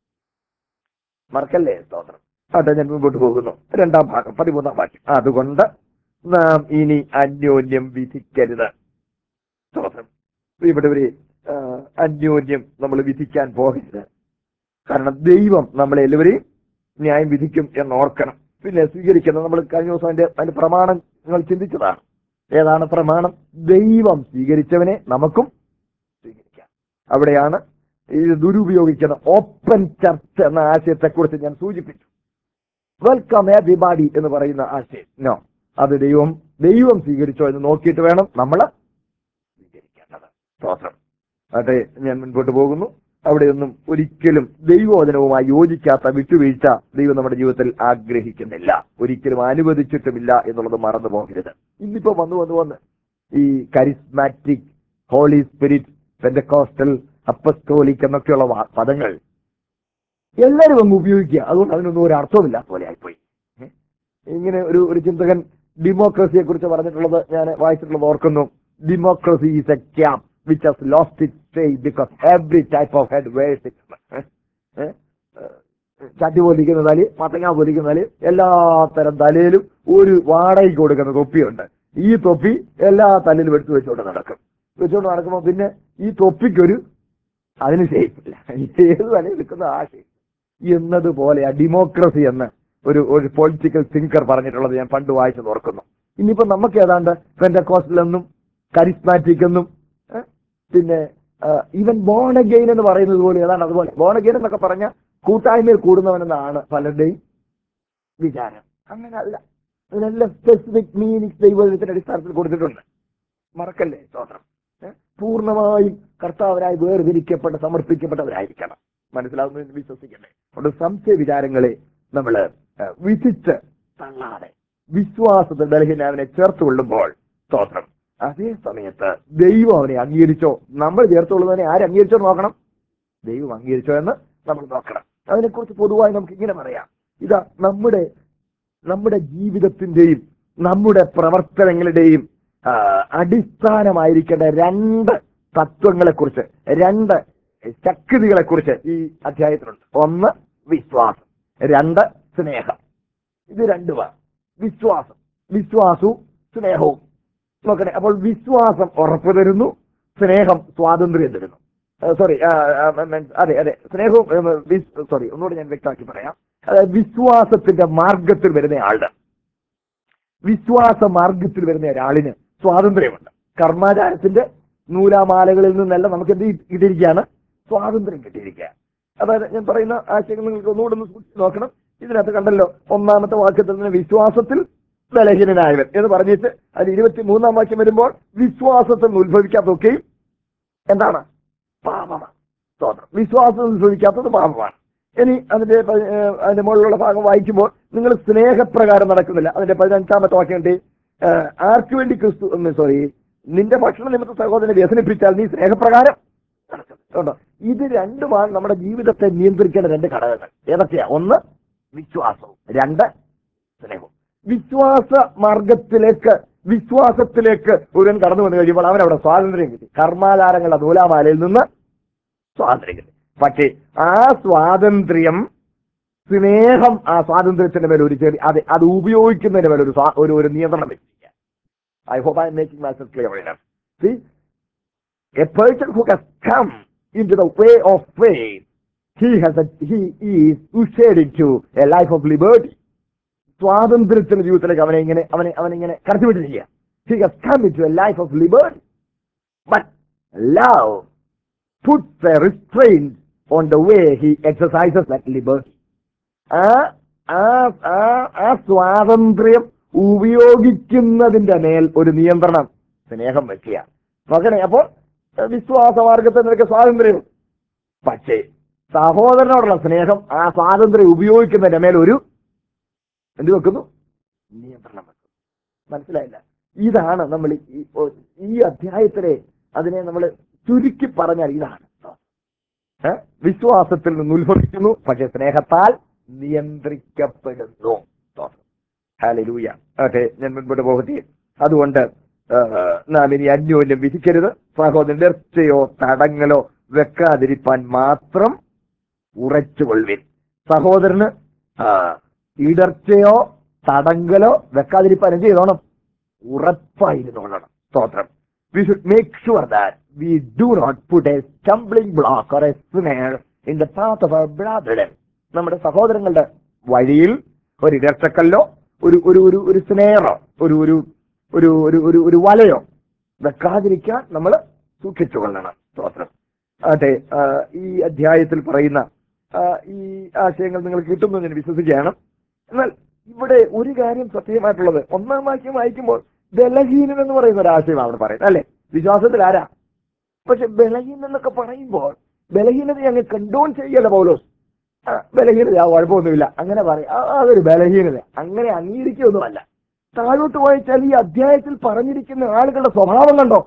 മറക്കല്ലേ? സ്തോത്രം. അതെ, ഞാൻ മുമ്പോട്ട് പോകുന്നു. രണ്ടാം ഭാഗം പതിമൂന്നാം വാക്യം. അതുകൊണ്ട് നാം ഇനി അന്യോന്യം വിധിക്കരുത്. സ്തോത്രം. ഇവിടെ ഒരു അന്യോന്യം നമ്മൾ വിധിക്കാൻ പോകരുത്. കാരണം ദൈവം നമ്മളെ എല്ലാവരെയും ന്യായം വിധിക്കും എന്നോർക്കണം. പിന്നെ സ്വീകരിക്കുന്നത്, നമ്മൾ കഴിഞ്ഞ ദിവസം അതിന്റെ അതിന്റെ പ്രമാണങ്ങൾ ചിന്തിച്ചതാണ്. ഏതാണ് പ്രമാണം? ദൈവം സ്വീകരിച്ചവനെ നമുക്കും സ്വീകരിക്കാം. അവിടെയാണ് ഇത് ദുരുപയോഗിക്കുന്ന ഓപ്പൺ ചർച്ച് എന്ന ആശയത്തെക്കുറിച്ച് ഞാൻ സൂചിപ്പിച്ചു. വെൽക്കം എവരിബഡി എന്ന് പറയുന്ന ആശയം. നോ, അത് ദൈവം ദൈവം സ്വീകരിച്ചോ എന്ന് നോക്കിയിട്ട് വേണം നമ്മൾ സ്വീകരിക്കേണ്ടത്. സ്തോത്രം. അതെ, ഞാൻ മുൻപോട്ട് പോകുന്നു. അവിടെയൊന്നും ഒരിക്കലും ദൈവവചനവുമായി യോജിക്കാത്ത വിട്ടുവീഴ്ച ദൈവം നമ്മുടെ ജീവിതത്തിൽ ആഗ്രഹിക്കുന്നില്ല, ഒരിക്കലും അനുവദിച്ചിട്ടുമില്ല എന്നുള്ളത് മറന്നു പോകരുത്. ഇന്നിപ്പോ വന്നു വന്നു വന്ന് ഈ charismatic, holy spirit, pentecostal, apostolic എന്നൊക്കെയുള്ള വാ- പദങ്ങൾ എല്ലാവരും അങ്ങ് ഉപയോഗിക്കുക. അതുകൊണ്ട് അതിനൊന്നും ഒരു അർത്ഥമില്ലാത്ത പോലെ ആയിപ്പോയി. ഏ? ഇങ്ങനെ ഒരു ഒരു ചിന്തകൻ ഡെമോക്രസിയെ കുറിച്ച് പറഞ്ഞിട്ടുള്ളത് ഞാൻ വായിച്ചിട്ടുള്ളത് ഓർക്കുന്നു. Democracy is a camp which has lost its faith because every type of head wears it. ചട്ടി പോലിക്കുന്ന തലി, മത്തങ്ങ പോലിക്കുന്ന തലി, എല്ലാ തരം തലയിലും ഒരു വാടകയ്ക്ക് കൊടുക്കുന്ന തൊപ്പിയുണ്ട്. ഈ തൊപ്പി എല്ലാ തലയിലും എടുത്തു വെച്ചുകൊണ്ട് നടക്കും. വെച്ചുകൊണ്ട് നടക്കുമ്പോൾ പിന്നെ ഈ തൊപ്പിക്കൊരു അതിന് ഷേപ്പില്ല, ഏത് തലയിൽ നിൽക്കുന്ന ആ ഷേപ്പ് എന്നതുപോലെ ആ ഡെമോക്രസി എന്ന് ഒരു ഒരു പൊളിറ്റിക്കൽ തിങ്കർ പറഞ്ഞിട്ടുള്ളത് ഞാൻ പണ്ട് വായിച്ചത് ഓർക്കുന്നു. ഇനിയിപ്പോ നമുക്ക് ഏതാണ്ട് പെന്റക്കോസ്റ്റൽ എന്നും കരിസ്മാറ്റിക് എന്നും പിന്നെ ഈവൻ ബോൺ അഗെയിൻ എന്ന് പറയുന്നത് പോലെ ഏതാണ് അതുപോലെ. ബോൺ അഗെയിൻ എന്നൊക്കെ പറഞ്ഞ കൂട്ടായ്മയിൽ കൂടുന്നവനെന്നാണ് പലരുടെയും വിചാരം. അങ്ങനല്ല, അതിനെല്ലാം സ്പെസിഫിക് മീനിങ്സ് ദൈവത്തിന്റെ അടിസ്ഥാനത്തിൽ കൊടുത്തിട്ടുണ്ട്. മറക്കല്ലേ. സ്തോത്രം. പൂർണ്ണമായും കർത്താവരായി വേർതിരിക്കപ്പെട്ട് സമർപ്പിക്കപ്പെട്ടവരായിരിക്കണം. മനസ്സിലാവുന്നു എന്ന് വിശ്വസിക്കണ്ടേ. അതുകൊണ്ട് സംശയ വിചാരങ്ങളെ നമ്മൾ വിധിച്ച് തള്ളാതെ വിശ്വാസത്തെ ബലഹീനവനെ ചേർത്ത് കൊള്ളുമ്പോൾ സ്തോത്രം, അതേ സമയത്ത് ദൈവം അവനെ അംഗീകരിച്ചോ, നമ്മൾ ചേർത്തുകൊള്ളുന്നതിനെ ആര് അംഗീകരിച്ചോ നോക്കണം. ദൈവം അംഗീകരിച്ചോ എന്ന് നമ്മൾ നോക്കണം. അതിനെക്കുറിച്ച് പൊതുവായി നമുക്ക് ഇങ്ങനെ പറയാം. ഇതാ നമ്മുടെ നമ്മുടെ ജീവിതത്തിന്റെയും നമ്മുടെ പ്രവർത്തനങ്ങളുടെയും അടിസ്ഥാനമായിരിക്കേണ്ട രണ്ട് തത്വങ്ങളെക്കുറിച്ച്, രണ്ട് ശക്തികളെക്കുറിച്ച് ഈ അധ്യായത്തിലുണ്ട്. ഒന്ന് വിശ്വാസം, രണ്ട് സ്നേഹം. ഇത് രണ്ടുമാണ്. വിശ്വാസം വിശ്വാസവും സ്നേഹവും നോക്കണേ. അപ്പോൾ വിശ്വാസം ഉറപ്പ് തരുന്നു, സ്നേഹം സ്വാതന്ത്ര്യം തരുന്നു. സോറി അതെ അതെ സ്നേഹവും സോറി ഒന്നുകൂടെ ഞാൻ വ്യക്തമാക്കി പറയാം. അതായത് വിശ്വാസത്തിന്റെ മാർഗത്തിൽ വരുന്ന ആളുടെ വിശ്വാസ മാർഗത്തിൽ വരുന്ന ഒരാളിന് സ്വാതന്ത്ര്യമുണ്ട്. കർമാചാരത്തിന്റെ നൂലാമാലകളിൽ നിന്നെല്ലാം നമുക്ക് എന്ത് കിട്ടിയിരിക്കുകയാണ്? സ്വാതന്ത്ര്യം കിട്ടിയിരിക്കുക. അതായത് ഞാൻ പറയുന്ന ആശയങ്ങൾ നിങ്ങൾക്ക് ഒന്നുകൂടെ ഒന്ന് സൂക്ഷിച്ച് നോക്കണം. ഇതിനകത്ത് കണ്ടല്ലോ, ഒന്നാമത്തെ വാക്യത്തിൽ നിന്ന് വിശ്വാസത്തിൽ ബലഹീനനായവൻ എന്ന് പറഞ്ഞിട്ട് അതിൽ ഇരുപത്തി മൂന്നാം വാക്യം വരുമ്പോൾ വിശ്വാസത്തിൽ നിന്ന് ഉത്ഭവിക്കാത്തതൊക്കെയും എന്താണ്? പാപമാണ്. സ്തോത്രം. വിശ്വാസത്തിൽ നിന്ന് ഉത്ഭവിക്കാത്തത് പാപമാണ്. ഇനി അതിന്റെ അതിന്റെ മുകളിലുള്ള ഭാഗം വായിക്കുമ്പോൾ നിങ്ങൾ സ്നേഹപ്രകാരം നടക്കുന്നില്ല. അതിന്റെ പതിനഞ്ചാമത്തെ വാക്യം ഉണ്ട്, ആർക്കു വേണ്ടി ക്രിസ്തു സോറി നിന്റെ ഭക്ഷണ നിമിത്ത സഹോദരനെ വ്യസനിപ്പിച്ചാൽ നീ സ്നേഹപ്രകാരം നടക്കുന്നു. ഇത് രണ്ടുമാണ് നമ്മുടെ ജീവിതത്തെ നിയന്ത്രിക്കേണ്ട രണ്ട് ഘടകങ്ങൾ. ഏതൊക്കെയാ? ഒന്ന് വിശ്വാസവും, രണ്ട് സ്നേഹവും. വിശ്വാസ മാർഗത്തിലേക്ക് വിശ്വാസത്തിലേക്ക് ഒരുവൻ കടന്നു വന്നു കഴിയുമ്പോൾ അവൻ അവിടെ സ്വാതന്ത്ര്യം കിട്ടി. കർമാചാരങ്ങളുടെ നൂലാമാലയിൽ നിന്ന് സ്വാതന്ത്ര്യം കിട്ടി. പക്ഷേ ആ സ്വാതന്ത്ര്യം, സ്നേഹം ആ സ്വാതന്ത്ര്യത്തിന്റെ മേലെ ഒരു ചെറിയ അതെ അത് ഉപയോഗിക്കുന്നതിന് മേലെ ഒരു ഒരു ഒരു നിയന്ത്രണം വെച്ചിരിക്കുക. I hope I'm making myself clear enough. See, a person who has come into the way of faith, he has a, he is ushered into a life of liberty. സ്വാതന്ത്ര്യത്തിന്റെ ജീവിതത്തിലേക്ക് അവനെ ഇങ്ങനെ അവനെ അവനിങ്ങനെ കടത്തിവിട്ടിരിക്കുക. He has come into a life of liberty. But love puts a restraint on the way he exercises that liberty. ആ ആ സ്വാതന്ത്ര്യം ഉപയോഗിക്കുന്നതിന്റെ മേൽ ഒരു നിയന്ത്രണം സ്നേഹം വെക്കുക. നോക്കണേ. അപ്പോൾ വിശ്വാസമാർഗത്തിൽ നിനക്ക് സ്വാതന്ത്ര്യം, പക്ഷേ സഹോദരനോടുള്ള സ്നേഹം ആ സ്വാതന്ത്ര്യം ഉപയോഗിക്കുന്നതിന്റെ മേൽ ഒരു എന്ത് വെക്കുന്നു? നിയന്ത്രണം വെക്കുന്നു. മനസ്സിലായില്ല? ഇതാണ് നമ്മൾ ഈ അധ്യായത്തിലെ അതിനെ നമ്മൾ ചുരുക്കി പറഞ്ഞാൽ ഇതാണ്. വിശ്വാസത്തിൽ നിന്ന് ഉത്ഭവിക്കുന്നു, പക്ഷെ സ്നേഹത്താൽ നിയന്ത്രിക്കപ്പെടുന്നു. ഹല്ലേലൂയ. ഓക്കെ, ഞാൻ മുൻപോട്ട് പോകട്ടെ. അതുകൊണ്ട് നാം ഇനി അന്യോന്യം വിധിക്കരുത്. സഹോദരൻ ഇടർച്ചയോ തടങ്ങലോ വെക്കാതിരിപ്പാൻ മാത്രം ഉറച്ചുകൊള്ളുവിൻ. സഹോദരന് ഇടർച്ചയോ തടങ്കലോ വെക്കാതിരിപ്പാൻ എന്ത് ചെയ്തോണം? ഉറപ്പായിരുന്നോളണം. സ്തോത്രം. We should make sure that we do not put a stumbling block or a snare in the path of our brethren. നമ്മുടെ സഹോദരങ്ങളുടെ വഴിയിൽ ഒരു ഇടർച്ചക്കല്ലോ ഒരു ഒരു ഒരു ഒരു സ്നേഹോ ഒരു ഒരു ഒരു ഒരു ഒരു ഒരു വലയോ വെക്കാതിരിക്കാൻ നമ്മൾ സൂക്ഷിച്ചു കൊള്ളണം. സ്തോത്രം. അതെ, ഈ അധ്യായത്തിൽ പറയുന്ന ഈ ആശയങ്ങൾ നിങ്ങൾ കിട്ടുന്നു ഞാൻ വിശ്വസിക്കുകയാണ്. എന്നാൽ ഇവിടെ ഒരു കാര്യം സത്യമായിട്ടുള്ളത്, ഒന്നാം വാക്യം വായിക്കുമ്പോൾ ബലഹീനൻ എന്ന് പറയുന്ന ഒരാശയം അവിടെ പറയുന്നത് അല്ലെ. വിശ്വാസത്തിൽ ആരാ? പക്ഷെ ബലഹീനൻ എന്നൊക്കെ പറയുമ്പോൾ ബലഹീനത അങ്ങ് കണ്ടോൺ ചെയ്യല്ല പൗലോസ്. ആ, ബലഹീനത ആ കുഴപ്പമൊന്നുമില്ല അങ്ങനെ പറയും, ആ, അതൊരു ബലഹീനത അങ്ങനെ അംഗീകരിക്കുകയൊന്നുമല്ല. താഴോട്ട് വായിച്ചാൽ ഈ അധ്യായത്തിൽ പറഞ്ഞിരിക്കുന്ന ആളുകളുടെ സ്വഭാവം കണ്ടോ?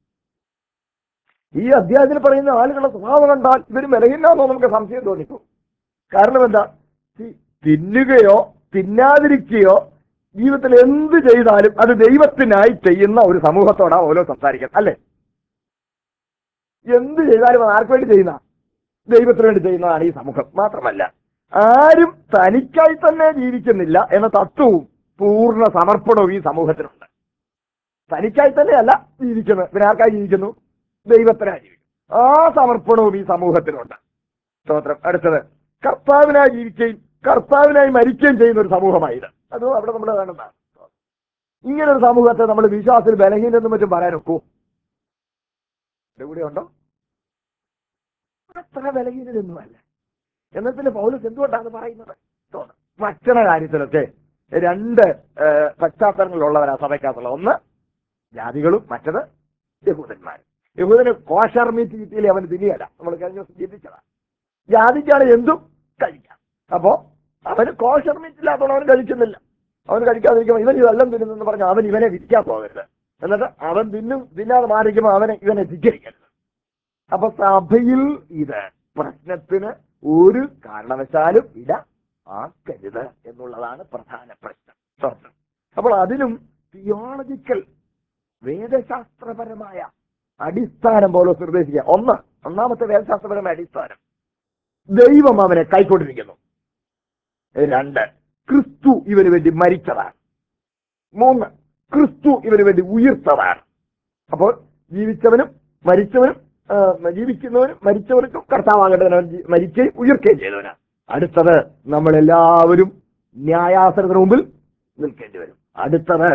ഈ അധ്യായത്തിൽ പറയുന്ന ആളുകളുടെ സ്വഭാവം കണ്ടാൽ ഇവര് ബലഹീനാന്നോ നമുക്ക് സംശയം തോന്നിക്കും. കാരണം എന്താ? തി- തിന്നുകയോ തിന്നാതിരിക്കുകയോ ജീവിതത്തിൽ എന്ത് ചെയ്താലും അത് ദൈവത്തിനായി ചെയ്യുന്ന ഒരു സമൂഹത്തോടാ ഓരോ സംസാരിക്കുന്നത് അല്ലെ. എന്ത് ചെയ്താലും അത് ആർക്ക് വേണ്ടി ചെയ്യുന്ന? ദൈവത്തിന് വേണ്ടി ചെയ്യുന്നതാണ് ഈ സമൂഹം. മാത്രമല്ല ആരും തനിക്കായി തന്നെ ജീവിക്കുന്നില്ല എന്ന തത്വവും പൂർണ്ണ സമർപ്പണവും ഈ സമൂഹത്തിനുണ്ട്. തനിക്കായി തന്നെയല്ല ജീവിക്കുന്നത്, പിന്നെ ആർക്കായി ജീവിക്കുന്നു? ദൈവത്തിനായി ജീവിക്കുന്നു. ആ സമർപ്പണവും ഈ സമൂഹത്തിനുണ്ട്. സ്തോത്രം. അടുത്തത് കർത്താവിനായി ജീവിക്കുകയും കർത്താവിനായി മരിക്കുകയും ചെയ്യുന്ന ഒരു സമൂഹമായത്. അതും അവിടെ നമ്മൾ കാണുന്നതാണ്. ഇങ്ങനെ ഒരു സമൂഹത്തെ നമ്മൾ വിശ്വാസത്തിൽ ബലഹീനെന്നും മറ്റും പറയാൻ ഒക്കൂ? എന്റെ കൂടെ ഉണ്ടോ? അത്ര ബലഹീനതൊന്നുമല്ല. എന്നാൽ പിന്നെ പൗലോസ് എന്തുകൊണ്ടാണ് പറയുന്നത്? തോന്നുന്നു ഭക്ഷണ കാര്യത്തിലൊക്കെ രണ്ട് ഏഹ്, പശ്ചാത്തലങ്ങളിലുള്ളവരാ സഭയ്ക്കകത്തുള്ള. ഒന്ന് ജാതികളും മറ്റത് യഹൂദന്മാരും. യഹൂദന് കോഷർ മീറ്റ് കിട്ടിയില്ലേ അവന് തിരിയല്ല. നമ്മൾ കഴിഞ്ഞ ദിവസം ചിന്തിച്ചതാ. ജാതിക്കാണ് എന്തും കഴിക്കാം. അപ്പോ അവന് കോഷർ മീറ്റ് ഇല്ലാത്തവണ് അവൻ കഴിക്കുന്നില്ല. അവൻ കഴിക്കാതിരിക്കുമ്പോൾ ഇവൻ ഇതെല്ലാം തിന്നുന്നെന്ന് പറഞ്ഞ് അവൻ ഇവനെ വിധിക്കാൻ പോകരുത്. എന്നിട്ട് അവൻ തിന്നും തിന്നാതെ മാറിക്കുമ്പോൾ അവനെ ഇവനെ ധിക്കരിക്കരുത്. അപ്പൊ സഭയിൽ ഇത് പ്രശ്നത്തിന് ഒരു കാരണവശാലും ഇട ആക്കരുത് എന്നുള്ളതാണ് പ്രധാന പ്രശ്നം. അപ്പോൾ അതിനും തിയോളജിക്കൽ വേദശാസ്ത്രപരമായ അടിസ്ഥാനം പൗലോസ് നിർദ്ദേശിക്കുക. ഒന്ന് ഒന്നാമത്തെ വേദശാസ്ത്രപരമായ അടിസ്ഥാനം ദൈവം അവനെ കൈക്കൊണ്ടിരിക്കുന്നു. രണ്ട് ക്രിസ്തു ഇവന് വേണ്ടി മരിച്ചതാണ്. മൂന്ന് ക്രിസ്തു ഇവന് വേണ്ടി ഉയർത്തതാണ്. അപ്പോൾ ജീവിച്ചവനും മരിച്ചവനും ആ, ജീവിക്കുന്നവനും മരിച്ചവർക്കും കർത്താവാകേണ്ടവൻ മരിക്കുകയും ഉയർക്കുകയും ചെയ്തവനാണ്. അടുത്തത് നമ്മളെല്ലാവരും ന്യായാസനത്തിന് മുമ്പിൽ നിൽക്കേണ്ടി വരും. അടുത്തത്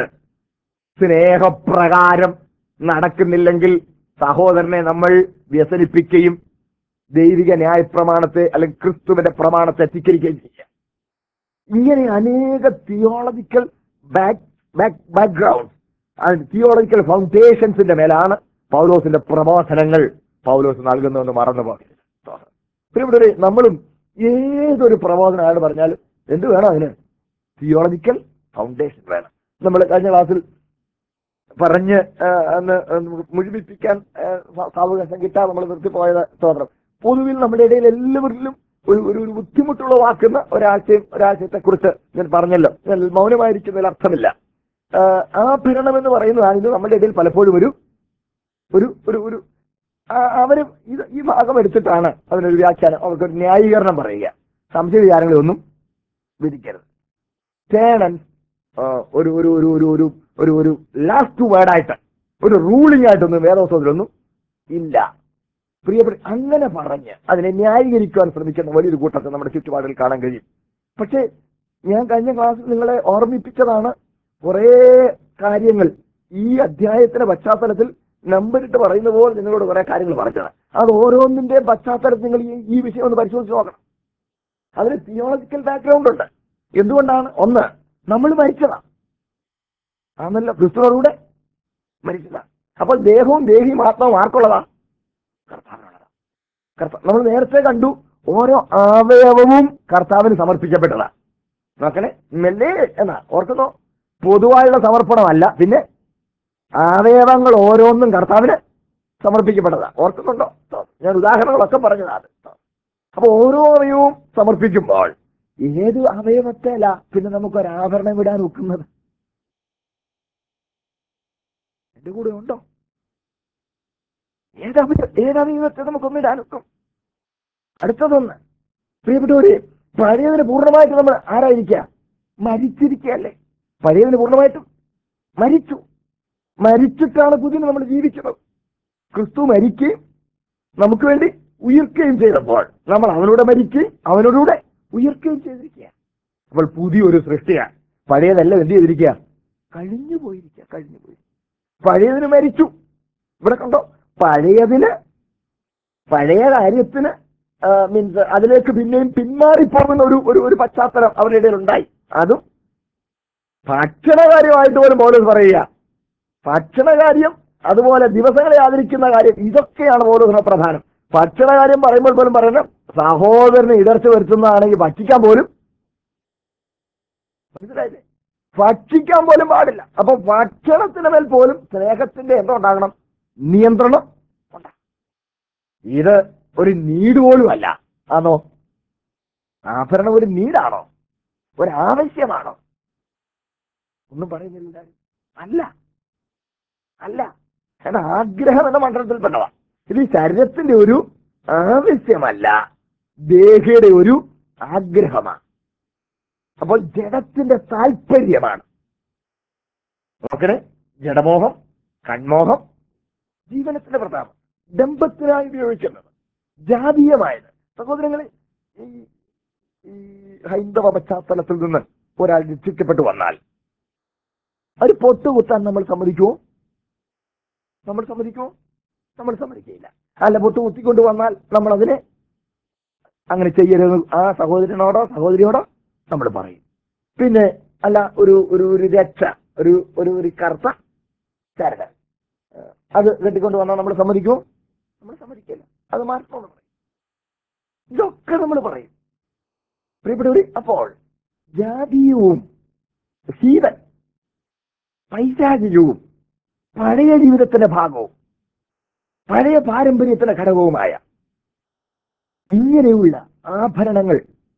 സ്നേഹപ്രകാരം നടക്കുന്നില്ലെങ്കിൽ സഹോദരനെ നമ്മൾ വ്യസനിപ്പിക്കുകയും ദൈവിക ന്യായപ്രമാണത്തെ അല്ലെങ്കിൽ ക്രിസ്തുവിന്റെ പ്രമാണത്തെ ധിക്കരിക്കുകയും ചെയ്യുക. ഇങ്ങനെ അനേക theological back back background theological ഫൗണ്ടേഷൻസിന്റെ മേലാണ് പൗലോസിന്റെ പ്രബോധനങ്ങൾ പൗലോസ് നൽകുന്നതെന്ന് മറന്നു പോകരുത്. ഇവിടെ നമ്മളും ഏതൊരു പ്രബോധനമാണ് പറഞ്ഞാലും എന്ത് വേണം? അതിന് തിയോളജിക്കൽ ഫൗണ്ടേഷൻ വേണം. നമ്മൾ കഴിഞ്ഞ ക്ലാസ്സിൽ പറഞ്ഞ് അന്ന് മുഴുമിപ്പിക്കാൻ സാവകാശം കിട്ടാതെ നമ്മൾ നിർത്തിപ്പോയത് സ്തോത്രം. പൊതുവിൽ നമ്മുടെ ഇടയിൽ എല്ലാവരിലും ഒരു ഒരു ബുദ്ധിമുട്ടുളവാക്കുന്ന ഒരാശയം ഒരാശയത്തെ കുറിച്ച് ഞാൻ പറഞ്ഞല്ലോ. ഞാൻ മൗനമായിരിക്കുന്നതിൽ അർത്ഥമില്ല. ആ ഭരണം എന്ന് പറയുന്നതാണ് ഇത് നമ്മുടെ ഇടയിൽ പലപ്പോഴും ഒരു ഒരു ഒരു ഒരു അവര് ഇത് ഈ ഭാഗം എടുത്തിട്ടാണ് അതിനൊരു വ്യാഖ്യാനം, അവർക്കൊരു ന്യായീകരണം പറയുക. സംശയ വിചാരങ്ങളൊന്നും വിധിക്കരുത്. ടേണൻ ഒരു ഒരു ഒരു ഒരു ഒരു ഒരു ഒരു ലാസ്റ്റ് വേർഡായിട്ട് ഒരു റൂളിംഗ് ആയിട്ടൊന്നും വേദോത്സവത്തിലൊന്നും ഇല്ല. പ്രിയപ്പെട്ട അങ്ങനെ പറഞ്ഞ് അതിനെ ന്യായീകരിക്കുവാൻ ശ്രമിക്കുന്ന വലിയൊരു കൂട്ടത്തെ നമ്മുടെ ചുറ്റുപാടിൽ കാണാൻ കഴിയും. പക്ഷേ ഞാൻ കഴിഞ്ഞ ക്ലാസ്സിൽ നിങ്ങളെ ഓർമ്മിപ്പിച്ചതാണ് കുറേ കാര്യങ്ങൾ ഈ അധ്യായത്തിന്റെ പശ്ചാത്തലത്തിൽ നമ്പറിട്ട് പറയുന്ന പോലെ നിങ്ങളോട് കുറെ കാര്യങ്ങൾ പറഞ്ഞത്. അത് ഓരോന്നിന്റെ പശ്ചാത്തലത്തിൽ നിങ്ങൾ ഈ ഈ വിഷയം ഒന്ന് പരിശോധിച്ച് നോക്കണം. അതിന് തിയോളജിക്കൽ ബാക്ക്ഗ്രൗണ്ട് ഉണ്ട്. എന്തുകൊണ്ടാണ്? ഒന്ന്, നമ്മൾ മരിച്ചതാണ്, ആണല്ലോ, ക്രിസ്തുവോടുകൂടെ മരിച്ചതാണ്. അപ്പോൾ ദേഹവും ദേഹിയും ആത്മാവും ആർക്കുള്ളതാണ്? കർത്താവിനുള്ളതാണ്. കർത്താവ് നമ്മൾ നേരത്തെ കണ്ടു, ഓരോ അവയവവും കർത്താവിന് സമർപ്പിക്കപ്പെട്ടതാണ്. നോക്കണേ, മെല്ലേ എന്നാ ഓർക്കുന്നോ? പൊതുവായുള്ള സമർപ്പണമല്ല, പിന്നെ അവയവങ്ങൾ ഓരോന്നും കർത്താവിന് സമർപ്പിക്കപ്പെട്ടതാണ്. ഓർക്കുന്നുണ്ടോ? ഞാൻ ഉദാഹരണങ്ങളൊക്കെ പറഞ്ഞതാണ്. അപ്പൊ ഓരോ അവയവവും സമർപ്പിക്കുമ്പോൾ ഏത് അവയവത്തേല പിന്നെ നമുക്കൊരാഭരണം വിടാൻ ഒക്കുന്നത്? എന്റെ കൂടെ ഉണ്ടോ? ഏതവയ ഏതവയവത്തെ നമുക്കൊന്നിടാൻ ഒക്കും? അടുത്തതൊന്ന്, പ്രിയപ്പെട്ടവരെ, പഴയതിന് പൂർണ്ണമായിട്ട് നമ്മൾ ആരായിരിക്കുക? മരിച്ചിരിക്കുകയല്ലേ? പഴയതിന് പൂർണ്ണമായിട്ടും മരിച്ചു. മരിച്ചിട്ടാണ് പുതിയ നമ്മൾ ജീവിക്കുന്നത്. ക്രിസ്തു മരിക്കുകയും നമുക്ക് വേണ്ടി ഉയർക്കുകയും ചെയ്തപ്പോൾ നമ്മൾ അവനോട് മരിക്കുകയും അവനോടുകൂടെ ഉയർക്കുകയും ചെയ്തിരിക്കുക. അപ്പോൾ പുതിയൊരു സൃഷ്ടിയാണ്. പഴയതെല്ലാം എന്ത് ചെയ്തിരിക്കുക? കഴിഞ്ഞു പോയിരിക്കുക. കഴിഞ്ഞു പോയി. പഴയതിന് മരിച്ചു. ഇവിടെ കണ്ടോ, പഴയതിന് പഴയ കാര്യത്തിന് മീൻസ് അതിലേക്ക് പിന്നെയും പിന്മാറിപ്പോകുന്ന ഒരു ഒരു പശ്ചാത്തലം അവരുടെ ഇടയിൽ ഉണ്ടായി. അതും ഭക്ഷണകാര്യമായിട്ട് പോലും പൗലോസ് പറയുക, ഭക്ഷണകാര്യം, അതുപോലെ ദിവസങ്ങളെ ആദരിക്കുന്ന കാര്യം, ഇതൊക്കെയാണ് ഓരോ പ്രധാനം. ഭക്ഷണകാര്യം പറയുമ്പോൾ പോലും പറയണം, സഹോദരന് ഇടർച്ച വരുത്തുന്നതാണെങ്കിൽ ഭക്ഷിക്കാൻ പോലും, മനസ്സിലായില്ലേ, ഭക്ഷിക്കാൻ പോലും പാടില്ല. അപ്പൊ ഭക്ഷണത്തിന് മേൽ പോലും സ്നേഹത്തിന്റെ എന്തോ ഉണ്ടാകണം, നിയന്ത്രണം ഉണ്ടാകണം. ഇത് ഒരു നീഡ് പോലുമല്ല. ആണോ? ആഭരണം ഒരു നീഡാണോ? ഒരാവശ്യമാണോ? ഒന്നും പറയുന്നില്ല. അല്ല അല്ല കാരണം ആഗ്രഹം എന്ന മണ്ഡലത്തിൽപ്പെട്ടതാ. ഇത് ഈ ശരീരത്തിന്റെ ഒരു ആവശ്യമല്ല, ദേഹിയുടെ ഒരു ആഗ്രഹമാണ്. അപ്പോൾ ജഡത്തിന്റെ താല്പര്യമാണ്. നോക്കണേ, ജഡമോഹം, കൺമോഹം ജീവനത്തിന്റെ പ്രതാപം, ദമ്പത്തിനായി ഉപയോഗിക്കുന്നത്, ജാതീയമായത്. സഹോദരങ്ങളെ, ഈ ഈ ഹൈന്ദവ പശ്ചാത്തലത്തിൽ നിന്ന് ഒരാൾ രക്ഷിക്കപ്പെട്ടു വന്നാൽ ഒരു പൊട്ടുകുത്താൻ നമ്മൾ സമ്മതിക്കുമോ? നമ്മൾ സമ്മതിക്കുമോ? നമ്മൾ സമ്മതിക്കില്ല. അല്ല, പൊട്ട് കുത്തിക്കൊണ്ട് വന്നാൽ നമ്മൾ അതിനെ അങ്ങനെ ചെയ്യരുത് ആ സഹോദരനോടോ സഹോദരിയോടോ നമ്മൾ പറയും. പിന്നെ അല്ല, ഒരു ഒരു ഒരു രക്ഷ, ഒരു ഒരു ഒരു കറുത്ത ചരട് അത് കെട്ടിക്കൊണ്ട് വന്നാൽ നമ്മൾ സമ്മതിക്കുമോ? നമ്മൾ സമ്മതിക്കില്ല. അത് മാറ്റണമെന്ന് പറയും. ഇതൊക്കെ നമ്മൾ പറയും. പ്രിയപ്പെട്ടവര്, അപ്പോൾ ജാതീയവും ഹീതൻ പൈശാചികവും പഴയ ജീവിതത്തിന്റെ ഭാഗവും പഴയ പാരമ്പര്യത്തിന്റെ ഘടകവുമായ ഇങ്ങനെയുള്ള ആഭരണങ്ങൾ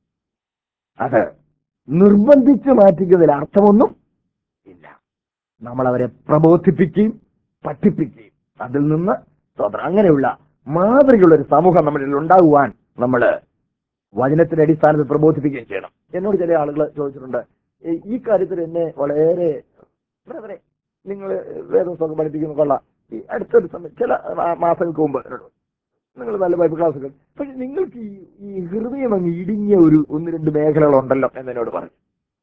അത് നിർബന്ധിച്ച് മാറ്റിക്കുന്നതിൽ അർത്ഥമൊന്നും ഇല്ല. നമ്മൾ അവരെ പ്രബോധിപ്പിക്കുകയും പഠിപ്പിക്കുകയും അതിൽ നിന്ന് സ്വതന്ത്രം അങ്ങനെയുള്ള മാതൃകയുള്ള ഒരു സമൂഹം നമ്മളിൽ ഉണ്ടാകുവാൻ നമ്മൾ വചനത്തിന്റെ അടിസ്ഥാനത്തിൽ പ്രബോധിപ്പിക്കുകയും ചെയ്യണം. എന്നോട് ചില ആളുകൾ ചോദിച്ചിട്ടുണ്ട്, ഈ കാര്യത്തിൽ എന്നെ വളരെ ബ്രദറെ നിങ്ങൾ വേദപുസ്തകം പഠിപ്പിക്കുന്ന കൊള്ളാം, ഈ അടുത്തൊരു സമയം ചില മാസങ്ങൾക്ക് മുമ്പ് നിങ്ങൾ നല്ല ബൈബിൾ ക്ലാസ്സുകൾ, പക്ഷെ നിങ്ങൾക്ക് ഈ ഈ ഹൃദയം അങ്ങ് ഇടുങ്ങിയ ഒരു ഒന്ന് രണ്ട് മേഖലകളുണ്ടല്ലോ എന്നോട് പറഞ്ഞു.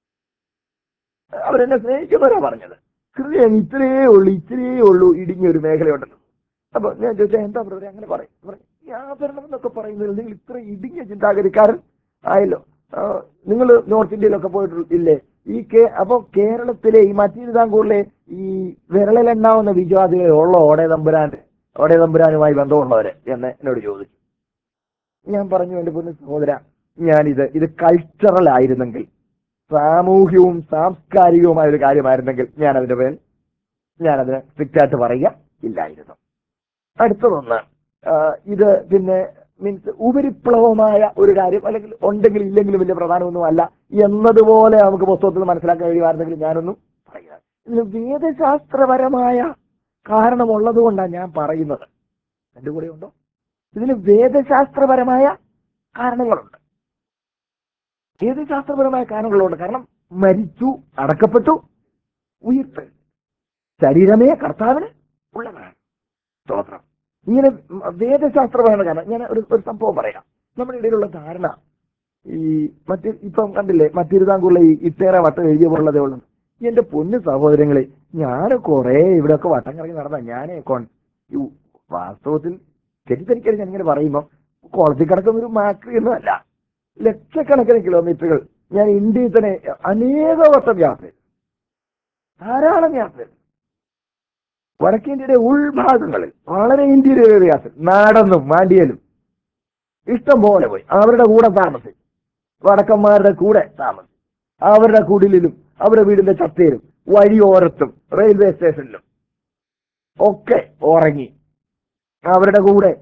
അവരെന്നെ സ്നേഹിക്കുന്നവരാ പറഞ്ഞത്. ഹൃദയം ഇത്രയേ ഉള്ളൂ ഇത്രയേ ഉള്ളൂ ഇടുങ്ങിയ ഒരു മേഖലയുണ്ടല്ലോ. അപ്പൊ ഞാൻ ചോദിച്ചാൽ എന്താ ബ്രദറെ അങ്ങനെ പറയും? ഈ ആഭരണം എന്നൊക്കെ പറയുന്നത് നിങ്ങൾ ഇത്ര ഇടുങ്ങിയ ചിന്താഗതിക്കാരൻ ആയല്ലോ. നിങ്ങൾ നോർത്ത് ഇന്ത്യയിലൊക്കെ പോയിട്ടില്ലേ? ഈ കേ അപ്പൊ കേരളത്തിലെ ഈ മറ്റിരുതാംകൂറിലെ ഈ വിരളിലെണ്ണാവുന്ന വിശ്വാസികളെ ഉള്ള ഓടേ തമ്പുരാൻ ഓടേ തമ്പുരാനുമായി ബന്ധമുള്ളവര് എന്ന് എന്നോട് ചോദിച്ചു. ഞാൻ പറഞ്ഞു, എന്റെ പൊന്നു സഹോദര, ഞാനിത് ഇത് കൾച്ചറൽ ആയിരുന്നെങ്കിൽ, സാമൂഹ്യവും സാംസ്കാരികവുമായ ഒരു കാര്യമായിരുന്നെങ്കിൽ ഞാൻ അതിന്റെ പേരിൽ ഞാനതിന് സ്ട്രിക്റ്റ് ആയിട്ട് പറയുക ഇല്ലായിരുന്നു. അടുത്തതൊന്ന്, ഇത് പിന്നെ മീൻസ് ഉപരിപ്ലവമായ ഒരു കാര്യം, അല്ലെങ്കിൽ ഉണ്ടെങ്കിൽ ഇല്ലെങ്കിലും വലിയ പ്രധാനമൊന്നും അല്ല എന്നതുപോലെ നമുക്ക് പുസ്തകത്തിൽ മനസ്സിലാക്കാൻ കഴിയുമായിരുന്നെങ്കിൽ ഞാനൊന്നും പറയുക. ഇതിന് വേദശാസ്ത്രപരമായ കാരണമുള്ളത് കൊണ്ടാണ് ഞാൻ പറയുന്നത്. എന്റെ കൂടെ ഉണ്ടോ? ഇതിന് വേദശാസ്ത്രപരമായ കാരണങ്ങളുണ്ട്. വേദശാസ്ത്രപരമായ കാരണങ്ങളുണ്ട്. കാരണം മരിച്ചു, അടക്കപ്പെട്ടു, ഉയർത്തെഴുന്നേറ്റു, ശരീരമേ കർത്താവിന് ഉള്ളതാണ്. സ്തോത്രം. ഇങ്ങനെ വേദശാസ്ത്രപരമായ കാരണം. ഞാൻ ഒരു ഒരു സംഭവം പറയാം. നമ്മുടെ ഇടയിലുള്ള ധാരണ, ഈ മറ്റ് ഇപ്പം കണ്ടില്ലേ മറ്റിരുതാംകൂറിലെ ഈ ഇത്തേറെ വട്ടം എഴുതിയ പോലുള്ളതേ ഉള്ളൂ. എന്റെ പൊന്നു സഹോദരങ്ങളെ, ഞാൻ കുറെ ഇവിടെയൊക്കെ വട്ടം കറങ്ങി നടന്ന ഞാനേ കോൺ ഈ വാസ്തവത്തിൽ തെറ്റിദ്ധരിക്കരുത്. ഞാൻ ഇങ്ങനെ പറയുമ്പോൾ കോളേജിൽ കിടക്കുന്ന ഒരു മാക്രി ഒന്നും അല്ല. ലക്ഷക്കണക്കിന് കിലോമീറ്ററുകൾ ഞാൻ ഇന്ത്യയിൽ തന്നെ അനേക വട്ടം യാത്ര ചെയ്തു, ധാരാളം യാത്ര ചെയ്തു. വടക്കേന്ത്യയുടെ ഉൾഭാഗങ്ങളിൽ വളരെ ഇന്ത്യയിലെ യാത്ര, നടന്നും മാണ്ടിയലും ഇഷ്ടം പോലെ പോയി. അവരുടെ കൂടെ താമസിച്ചു, വടക്കന്മാരുടെ കൂടെ താമസിച്ചു, അവരുടെ കുടിലും അവരുടെ വീടിന്റെ ചത്തയിലും വഴിയോരത്തും റെയിൽവേ സ്റ്റേഷനിലും ഒക്കെ ഉറങ്ങി. അവരുടെ കൂടെ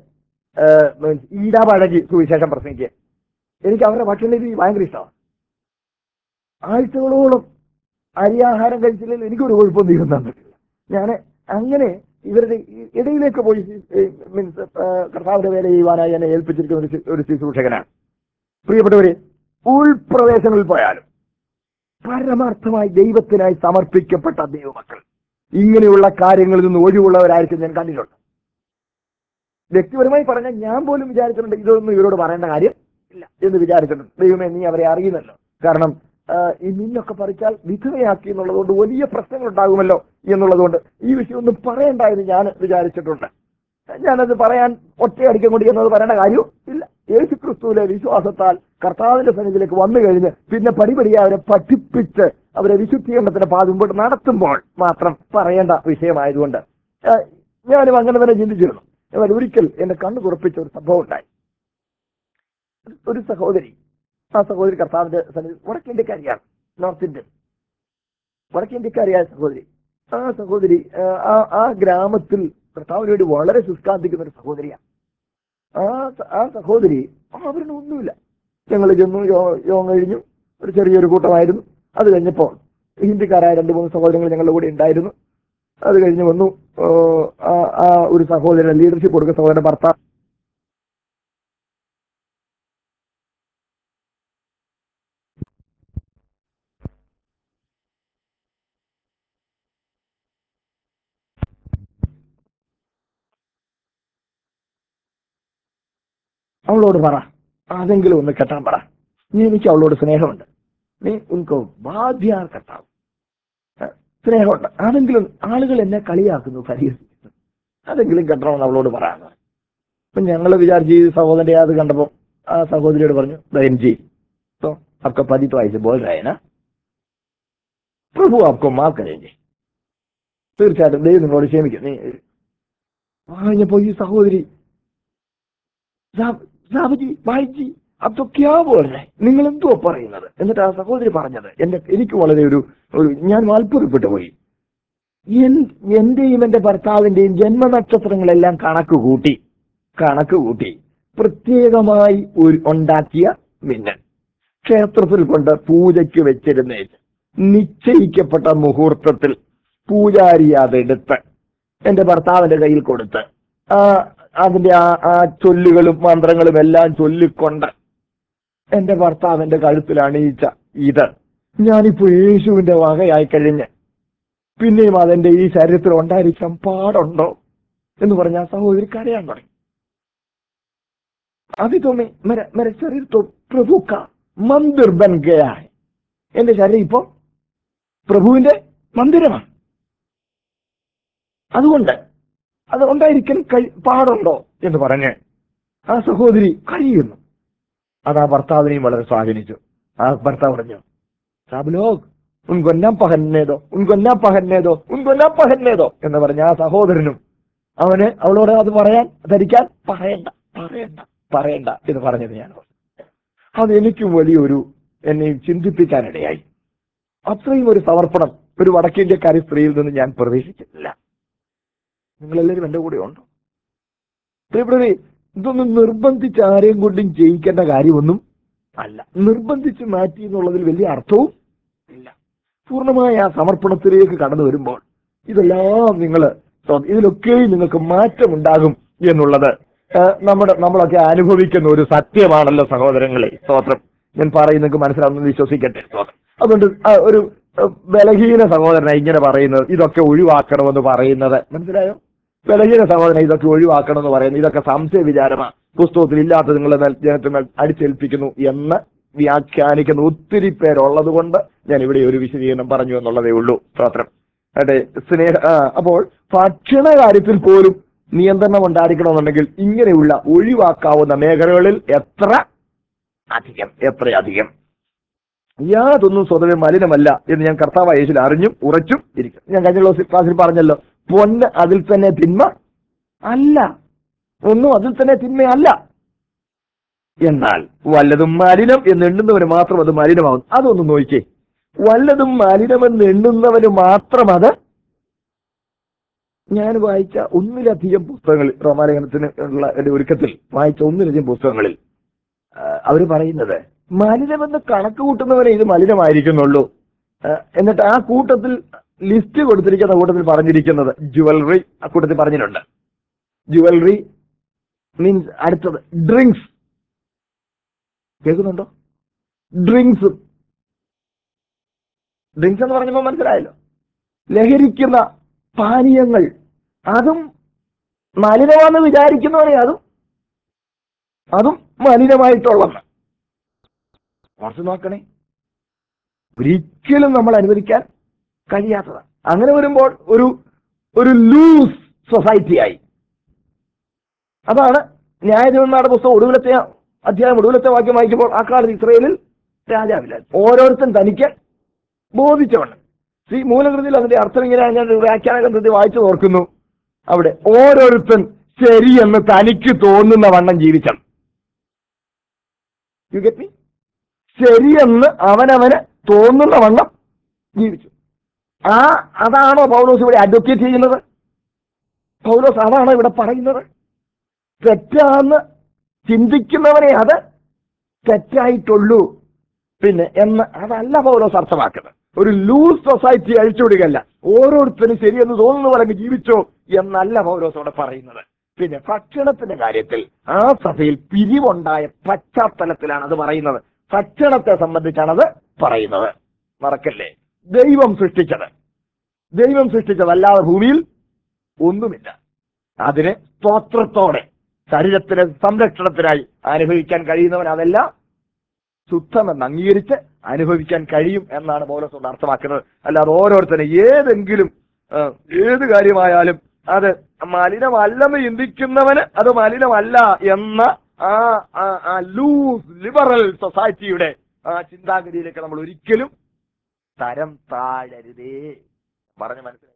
ഈടാപഴകി സുവിശേഷം പ്രസംഗിക്കുക. എനിക്ക് അവരുടെ ഭക്ഷണ രീതി ഭയങ്കര ഇഷ്ടമാണ്. ആഴ്ചകളോളം അരിയാഹാരം കഴിച്ചില്ലെങ്കിൽ എനിക്കൊരു കുഴപ്പം തീരും തന്നിട്ടില്ല. ഞാൻ അങ്ങനെ ഇവരുടെ ഇടയിലേക്ക് പോയി മീൻസ് കർത്താവിന്റെ വേല ചെയ്യുവാനായി എന്നെ ഏൽപ്പിച്ചിരിക്കുന്ന ഒരു ശുശ്രൂഷകനാണ്. പ്രിയപ്പെട്ടവരെ, ഉൾപ്രദേശങ്ങളിൽ പോയാലും പരമാർത്ഥമായി ദൈവത്തിനായി സമർപ്പിക്കപ്പെട്ട ദൈവമക്കൾ ഇങ്ങനെയുള്ള കാര്യങ്ങളിൽ നിന്ന് ഒഴിവുള്ളവരായിരിക്കും ഞാൻ കണ്ടിട്ടുണ്ട്. വ്യക്തിപരമായി പറഞ്ഞാൽ ഞാൻ പോലും വിചാരിച്ചിട്ടുണ്ട് ഇതൊന്നും ഇവരോട് പറയേണ്ട കാര്യം ഇല്ല എന്ന് വിചാരിച്ചിട്ടുണ്ട്. ദൈവമേ, നീ അവരെ അറിയുന്നല്ലോ. കാരണം ഈ നിന്നൊക്കെ പറിച്ചാൽ വിധവയാക്കി എന്നുള്ളതുകൊണ്ട് വലിയ പ്രശ്നങ്ങൾ ഉണ്ടാകുമല്ലോ എന്നുള്ളതുകൊണ്ട് ഈ വിഷയം ഒന്നും പറയണ്ടായെന്ന് ഞാൻ വിചാരിച്ചിട്ടുണ്ട്. ഞാനത് പറയാൻ ഒറ്റയടിക്കാൻ കൊണ്ട് എന്നത് പറയേണ്ട കാര്യവും ഇല്ല. യേശു ക്രിസ്തുവിലെ വിശ്വാസത്താൽ കർത്താവിന്റെ സന്നിധിയിലേക്ക് വന്നു കഴിഞ്ഞ് പിന്നെ പടിപടിയെ അവരെ പഠിപ്പിച്ച് അവരെ വിശുദ്ധീകരണത്തിന്റെ പാത മുമ്പോട്ട് നടത്തുമ്പോൾ മാത്രം പറയേണ്ട വിഷയമായതുകൊണ്ട് ഏഹ്, ഞാനും അങ്ങനെ തന്നെ ചിന്തിച്ചിരുന്നു. എന്നാൽ ഒരിക്കൽ എന്റെ കണ്ണു തുറപ്പിച്ച ഒരു സംഭവം ഉണ്ടായി. ഒരു സഹോദരി, ആ സഹോദരി കർത്താവിന്റെ സന്നിധി വടക്കേന്ത്യക്കാരിയാണ്, നോർത്ത് ഇന്ത്യൻ വടക്കേന്ത്യക്കാരിയായ സഹോദരി. ആ സഹോദരി ഏഹ്, ആ ആ ഗ്രാമത്തിൽ കർത്താവിന് വേണ്ടി വളരെ ശുഷ്കാന്തിക്കുന്ന ഒരു സഹോദരിയാണ്. ആ സ- ആ സഹോദരി അവരുടെ ഒന്നുമില്ല. ഞങ്ങൾ ചെന്നു, യോ- യോഗം കഴിഞ്ഞു. ഒരു ചെറിയൊരു കൂട്ടമായിരുന്നു. അത് കഴിഞ്ഞപ്പോൾ ഹിന്ദിക്കാരായ രണ്ട് മൂന്ന് സഹോദരങ്ങൾ ഞങ്ങളുടെ കൂടെ ഉണ്ടായിരുന്നു. അത് കഴിഞ്ഞ് വന്നു. ഓ, ആ ആ ഒരു സഹോദരൻ ലീഡർഷിപ്പ് കൊടുക്കുന്ന സഹോദരന്റെ ഭർത്താവ് അവളോട് പറ, അതെങ്കിലും ഒന്ന് കെട്ടാൻ പറ. നീ, എനിക്ക് അവളോട് സ്നേഹമുണ്ട്. നീ ഉൻകോ ബാധ്യാർ കെട്ടാം, ഏഹ്, സ്നേഹമുണ്ട്. അതെങ്കിലും ആളുകൾ എന്നെ കളിയാക്കുന്നു, പരിഹസിക്കുന്നു, അതെങ്കിലും കെട്ടണമെന്ന് അവളോട് പറയാന്ന്. അപ്പൊ ഞങ്ങൾ വിചാരിച്ച് ഈ സഹോദരന്റെ അത് കണ്ടപ്പോ ആ സഹോദരിയോട് പറഞ്ഞു, ബहन जी तो आपका पति तो ऐसे बोल रहे हैं ना, प्रभु आपको माफ करेंगे. തീർച്ചയായിട്ടും ദൈവം നിങ്ങളോട് ക്ഷമിക്കും. നീ പറഞ്ഞപ്പോ ഈ സഹോദരി, "സാബ്- സാബുജി ഭായിജി അബ് തോ ക്യാ ബോൾ രഹേ, നിങ്ങൾ എന്തോ പറയുന്നത്?" എന്നിട്ട് ആ സഹോദരി പറഞ്ഞത് എന്റെ എനിക്ക് വളരെ ഒരു ഒരു ഞാൻ അത്ഭുതപ്പെട്ടു പോയി. എൻ- എന്റെയും എന്റെ ഭർത്താവിന്റെയും ജന്മനക്ഷത്രങ്ങളെല്ലാം കണക്ക് കൂട്ടി കണക്ക് കൂട്ടി പ്രത്യേകമായി ഒരു ഉണ്ടാക്കിയ മിന്നൽ ക്ഷേത്രത്തിൽ കൊണ്ട് പൂജയ്ക്ക് വെച്ചിരുന്നേച്ച് നിശ്ചയിക്കപ്പെട്ട മുഹൂർത്തത്തിൽ പൂജാരി അതെടുത്ത് എന്റെ ഭർത്താവിന്റെ കയ്യിൽ കൊടുത്ത് ആ അതിന്റെ ആ ആ ചൊല്ലുകളും മന്ത്രങ്ങളും എല്ലാം ചൊല്ലിക്കൊണ്ട് എന്റെ ഭർത്താവിന്റെ കഴുത്തിൽ അണിയിച്ച ഇത് ഞാനിപ്പോ യേശുവിന്റെ വകയായി കഴിഞ്ഞ് പിന്നെയും അതെന്റെ ഈ ശരീരത്തിൽ ഉണ്ടായിരിക്കാൻ പാടുണ്ടോ എന്ന് പറഞ്ഞ ആ സഹോദരി കരയാൻ തുടങ്ങി. अभी तो मैं मेरा मेरा शरीर तो प्रभु का मंदिर बन गया है. എന്റെ ശരീരം ഇപ്പോ പ്രഭുവിന്റെ മന്ദിരമാണ്. അതുകൊണ്ട് അത് ഉണ്ടായിരിക്കാൻ കഴി- പാടുണ്ടോ എന്ന് പറഞ്ഞ് ആ സഹോദരി കഴിയുന്നു. അത് ആ ഭർത്താവിനെയും വളരെ സ്വാധീനിച്ചു. ആ ഭർത്താവ് പറഞ്ഞു, "സാബ് ലോഗ് ഉൻകോ നാ പഹനനെ ദോ, ഉൻകോ നാ പഹനനെ ദോ, ഉൻകോ നാ പഹനനെ ദോ" എന്ന് പറഞ്ഞ ആ സഹോദരനും അവന് അവളോട് അത് പറയാൻ ധരിക്കാൻ പറയണ്ട പറയണ്ട പറയണ്ട എന്ന് പറഞ്ഞത് ഞാൻ ഓർത്തു. അത് എനിക്കും വലിയൊരു എന്നെ ചിന്തിപ്പിക്കാനിടയായി. അത്രയും ഒരു സമർപ്പണം ഒരു വടക്കേന്ത്യക്കാരി സ്ത്രീയിൽ നിന്ന് ഞാൻ പ്രതീക്ഷിച്ചിട്ടില്ല. നിങ്ങളെല്ലാവരും എന്റെ കൂടെ ഉണ്ടോ? പ്രിയപ്പെട്ടവരെ, ഇതൊന്നും നിർബന്ധിച്ച് ആരെയും കൊണ്ടും ചെയ്യിക്കേണ്ട കാര്യമൊന്നും അല്ല. നിർബന്ധിച്ച് മാറ്റി എന്നുള്ളതിൽ വലിയ അർത്ഥവും ഇല്ല. പൂർണ്ണമായ ആ സമർപ്പണത്തിലേക്ക് കടന്നു വരുമ്പോൾ ഇതെല്ലാം നിങ്ങൾ ഇതിലൊക്കെയും നിങ്ങൾക്ക് മാറ്റമുണ്ടാകും എന്നുള്ളത് ഏഹ്, നമ്മുടെ നമ്മളൊക്കെ അനുഭവിക്കുന്ന ഒരു സത്യമാണല്ലോ സഹോദരങ്ങളെ. സ്തോത്രം. ഞാൻ പറയുന്നത് മനസ്സിലാവുന്നത് വിശ്വസിക്കട്ടെ. സ്തോത്രം. അതുകൊണ്ട് ആ ഒരു ഏഹ്, ബലഹീന സഹോദരനെ ഇങ്ങനെ പറയുന്നത്, ഇതൊക്കെ ഒഴിവാക്കണമെന്ന് പറയുന്നത് മനസ്സിലായോ? ബലഹീന സഹോദരൻ ഇതൊക്കെ ഒഴിവാക്കണമെന്ന് പറയുന്നത് ഇതൊക്കെ സംശയ വിചാരമാണ്, പുസ്തകത്തിൽ ഇല്ലാത്ത നിങ്ങളെ മേൽ ജനത്തിന്മേൽ അടിച്ചേൽപ്പിക്കുന്നു എന്ന് വ്യാഖ്യാനിക്കുന്ന ഒത്തിരി പേരുള്ളത് കൊണ്ട് ഞാൻ ഇവിടെ ഒരു വിശദീകരണം പറഞ്ഞു എന്നുള്ളതേ ഉള്ളൂ. സ്തോത്രം. അതെ, സ്നേഹ ആ, അപ്പോൾ ഭക്ഷണ കാര്യത്തിൽ പോലും നിയന്ത്രണം ഉണ്ടായിരിക്കണമെന്നുണ്ടെങ്കിൽ ഇങ്ങനെയുള്ള ഒഴിവാക്കാവുന്ന മേഖലകളിൽ എത്ര അധികം എത്രയധികം യാതൊന്നും സ്വതവേ മലിനമല്ല എന്ന് ഞാൻ കർത്താവായ യേശുവിൽ അറിഞ്ഞും ഉറച്ചും ഇരിക്കും. ഞാൻ കഴിഞ്ഞ ക്ലാസ്സിൽ ക്ലാസ്സിൽ പറഞ്ഞല്ലോ, പൊന്ന് അതിൽ തന്നെ തിന്മ അല്ല, ഒന്നും അതിൽ തന്നെ തിന്മയല്ല. എന്നാൽ വല്ലതും മലിനം എന്ന് എണ്ണുന്നവന് മാത്രം അത് മലിനമാകും. അതൊന്ന് നോക്കിക്കേ, വല്ലതും മലിനമെന്ന് എണ്ണുന്നവന് മാത്രം അത്. ഞാൻ വായിച്ച ഒന്നിലധികം പുസ്തകങ്ങളിൽ, റോമാലേഖനത്തിന് ഉള്ള എന്റെ ഒരുക്കത്തിൽ വായിച്ച ഒന്നിലധികം പുസ്തകങ്ങളിൽ അവർ പറയുന്നത് മലിനമെന്ന് കണക്ക് കൂട്ടുന്നവരെ ഇത് മലിനമായിരിക്കുന്നുള്ളൂ. ആ, എന്നിട്ട് ആ കൂട്ടത്തിൽ ലിസ്റ്റ് കൊടുത്തിരിക്കുന്ന കൂട്ടത്തിൽ പറഞ്ഞിരിക്കുന്നത് ജുവലറി ആ കൂട്ടത്തിൽ പറഞ്ഞിട്ടുണ്ട്. ജുവലറി മീൻസ് അടുത്തത് ഡ്രിങ്ക്സ്. കേൾക്കുന്നുണ്ടോ? ഡ്രിങ്ക്സ് ഡ്രിങ്ക്സ് എന്ന് പറഞ്ഞപ്പോൾ മനസ്സിലായല്ലോ, ലഹരിക്കുന്ന പാനീയങ്ങൾ. അതും മലിനമാണെന്ന് വിചാരിക്കുന്നവരെ അതും അതും മലിനമായിട്ടുള്ളതാണ്. ഓർത്ത് നോക്കണേ, ഒരിക്കലും നമ്മൾ അനുവദിക്കാൻ കഴിയാത്തതാണ്. അങ്ങനെ വരുമ്പോൾ ഒരു ഒരു ലൂസ് സൊസൈറ്റിയായി. അതാണ് ന്യായാധിപന്മാരുടെ പുസ്തകം ഒടുവിലത്തെ അധ്യായം ഒടുവിലത്തെ വാക്യം വായിക്കുമ്പോൾ, ആ കാലത്ത് ഇസ്രായേലിൽ രാജാവില്ല, ഓരോരുത്തൻ തനിക്ക് ബോധിച്ചവണ്ണം. ഈ മൂലകൃതിയിൽ അതിന്റെ അർത്ഥം ഇങ്ങനെ ഞാൻ വ്യാഖ്യാന ഗ്രന്ഥത്തിൽ വായിച്ചു ഓർക്കുന്നു. അവിടെ ഓരോരുത്തൻ ശരിയെന്ന് തനിക്ക് തോന്നുന്ന വണ്ണം ജീവിക്കണം. You get me? ശരിയെന്ന് അവനവന് തോന്നുന്ന വണ്ണം ജീവിച്ചു. ആ അതാണോ പൗലോസ് ഇവിടെ അഡ്വക്കേറ്റ് ചെയ്യുന്നത്? പൗലോസ് അതാണോ ഇവിടെ പറയുന്നത്? തെറ്റാന്ന് ചിന്തിക്കുന്നവനെ അത് തെറ്റായിട്ടുള്ളൂ പിന്നെ എന്ന് അതല്ല പൗലോസ് അർത്ഥമാക്കുന്നത്. ഒരു ലൂസ് സൊസൈറ്റി അഴിച്ചുവിടുകയല്ല. ഓരോരുത്തരും ശരിയെന്ന് തോന്നുന്ന പോലെ ജീവിച്ചോ എന്നല്ല പൗലോസോടെ പറയുന്നത്. പിന്നെ ഭക്ഷണത്തിന്റെ കാര്യത്തിൽ ആ സഭയിൽ പിരിവുണ്ടായ പശ്ചാത്തലത്തിലാണ് അത് പറയുന്നത്. ഭക്ഷണത്തെ സംബന്ധിച്ചാണ് അത് പറയുന്നത്. മറക്കല്ലേ, ദൈവം സൃഷ്ടിച്ചത് ദൈവം സൃഷ്ടിച്ചത് അല്ലാതെ ഭൂമിയിൽ ഒന്നുമില്ല. അതിന് സ്തോത്രത്തോടെ ശരീരത്തിന് സംരക്ഷണത്തിനായി അനുഭവിക്കാൻ കഴിയുന്നവൻ അതെല്ലാം ശുദ്ധമെന്ന് അംഗീകരിച്ച് അനുഭവിക്കാൻ കഴിയും എന്നാണ് പൗലോസ് കൊണ്ട് അർത്ഥമാക്കുന്നത്. അല്ലാതെ ഓരോരുത്തരും ഏതെങ്കിലും ഏത് കാര്യമായാലും അത് മലിനമല്ലെന്ന് ചിന്തിക്കുന്നവന് അത് മലിനമല്ല എന്ന ആ ലൂസ് ലിബറൽ സൊസൈറ്റിയുടെ ആ ചിന്താഗതിയിലേക്ക് നമ്മൾ ഒരിക്കലും തരം താഴരുതേ. പറഞ്ഞു മനസ്സിലായി?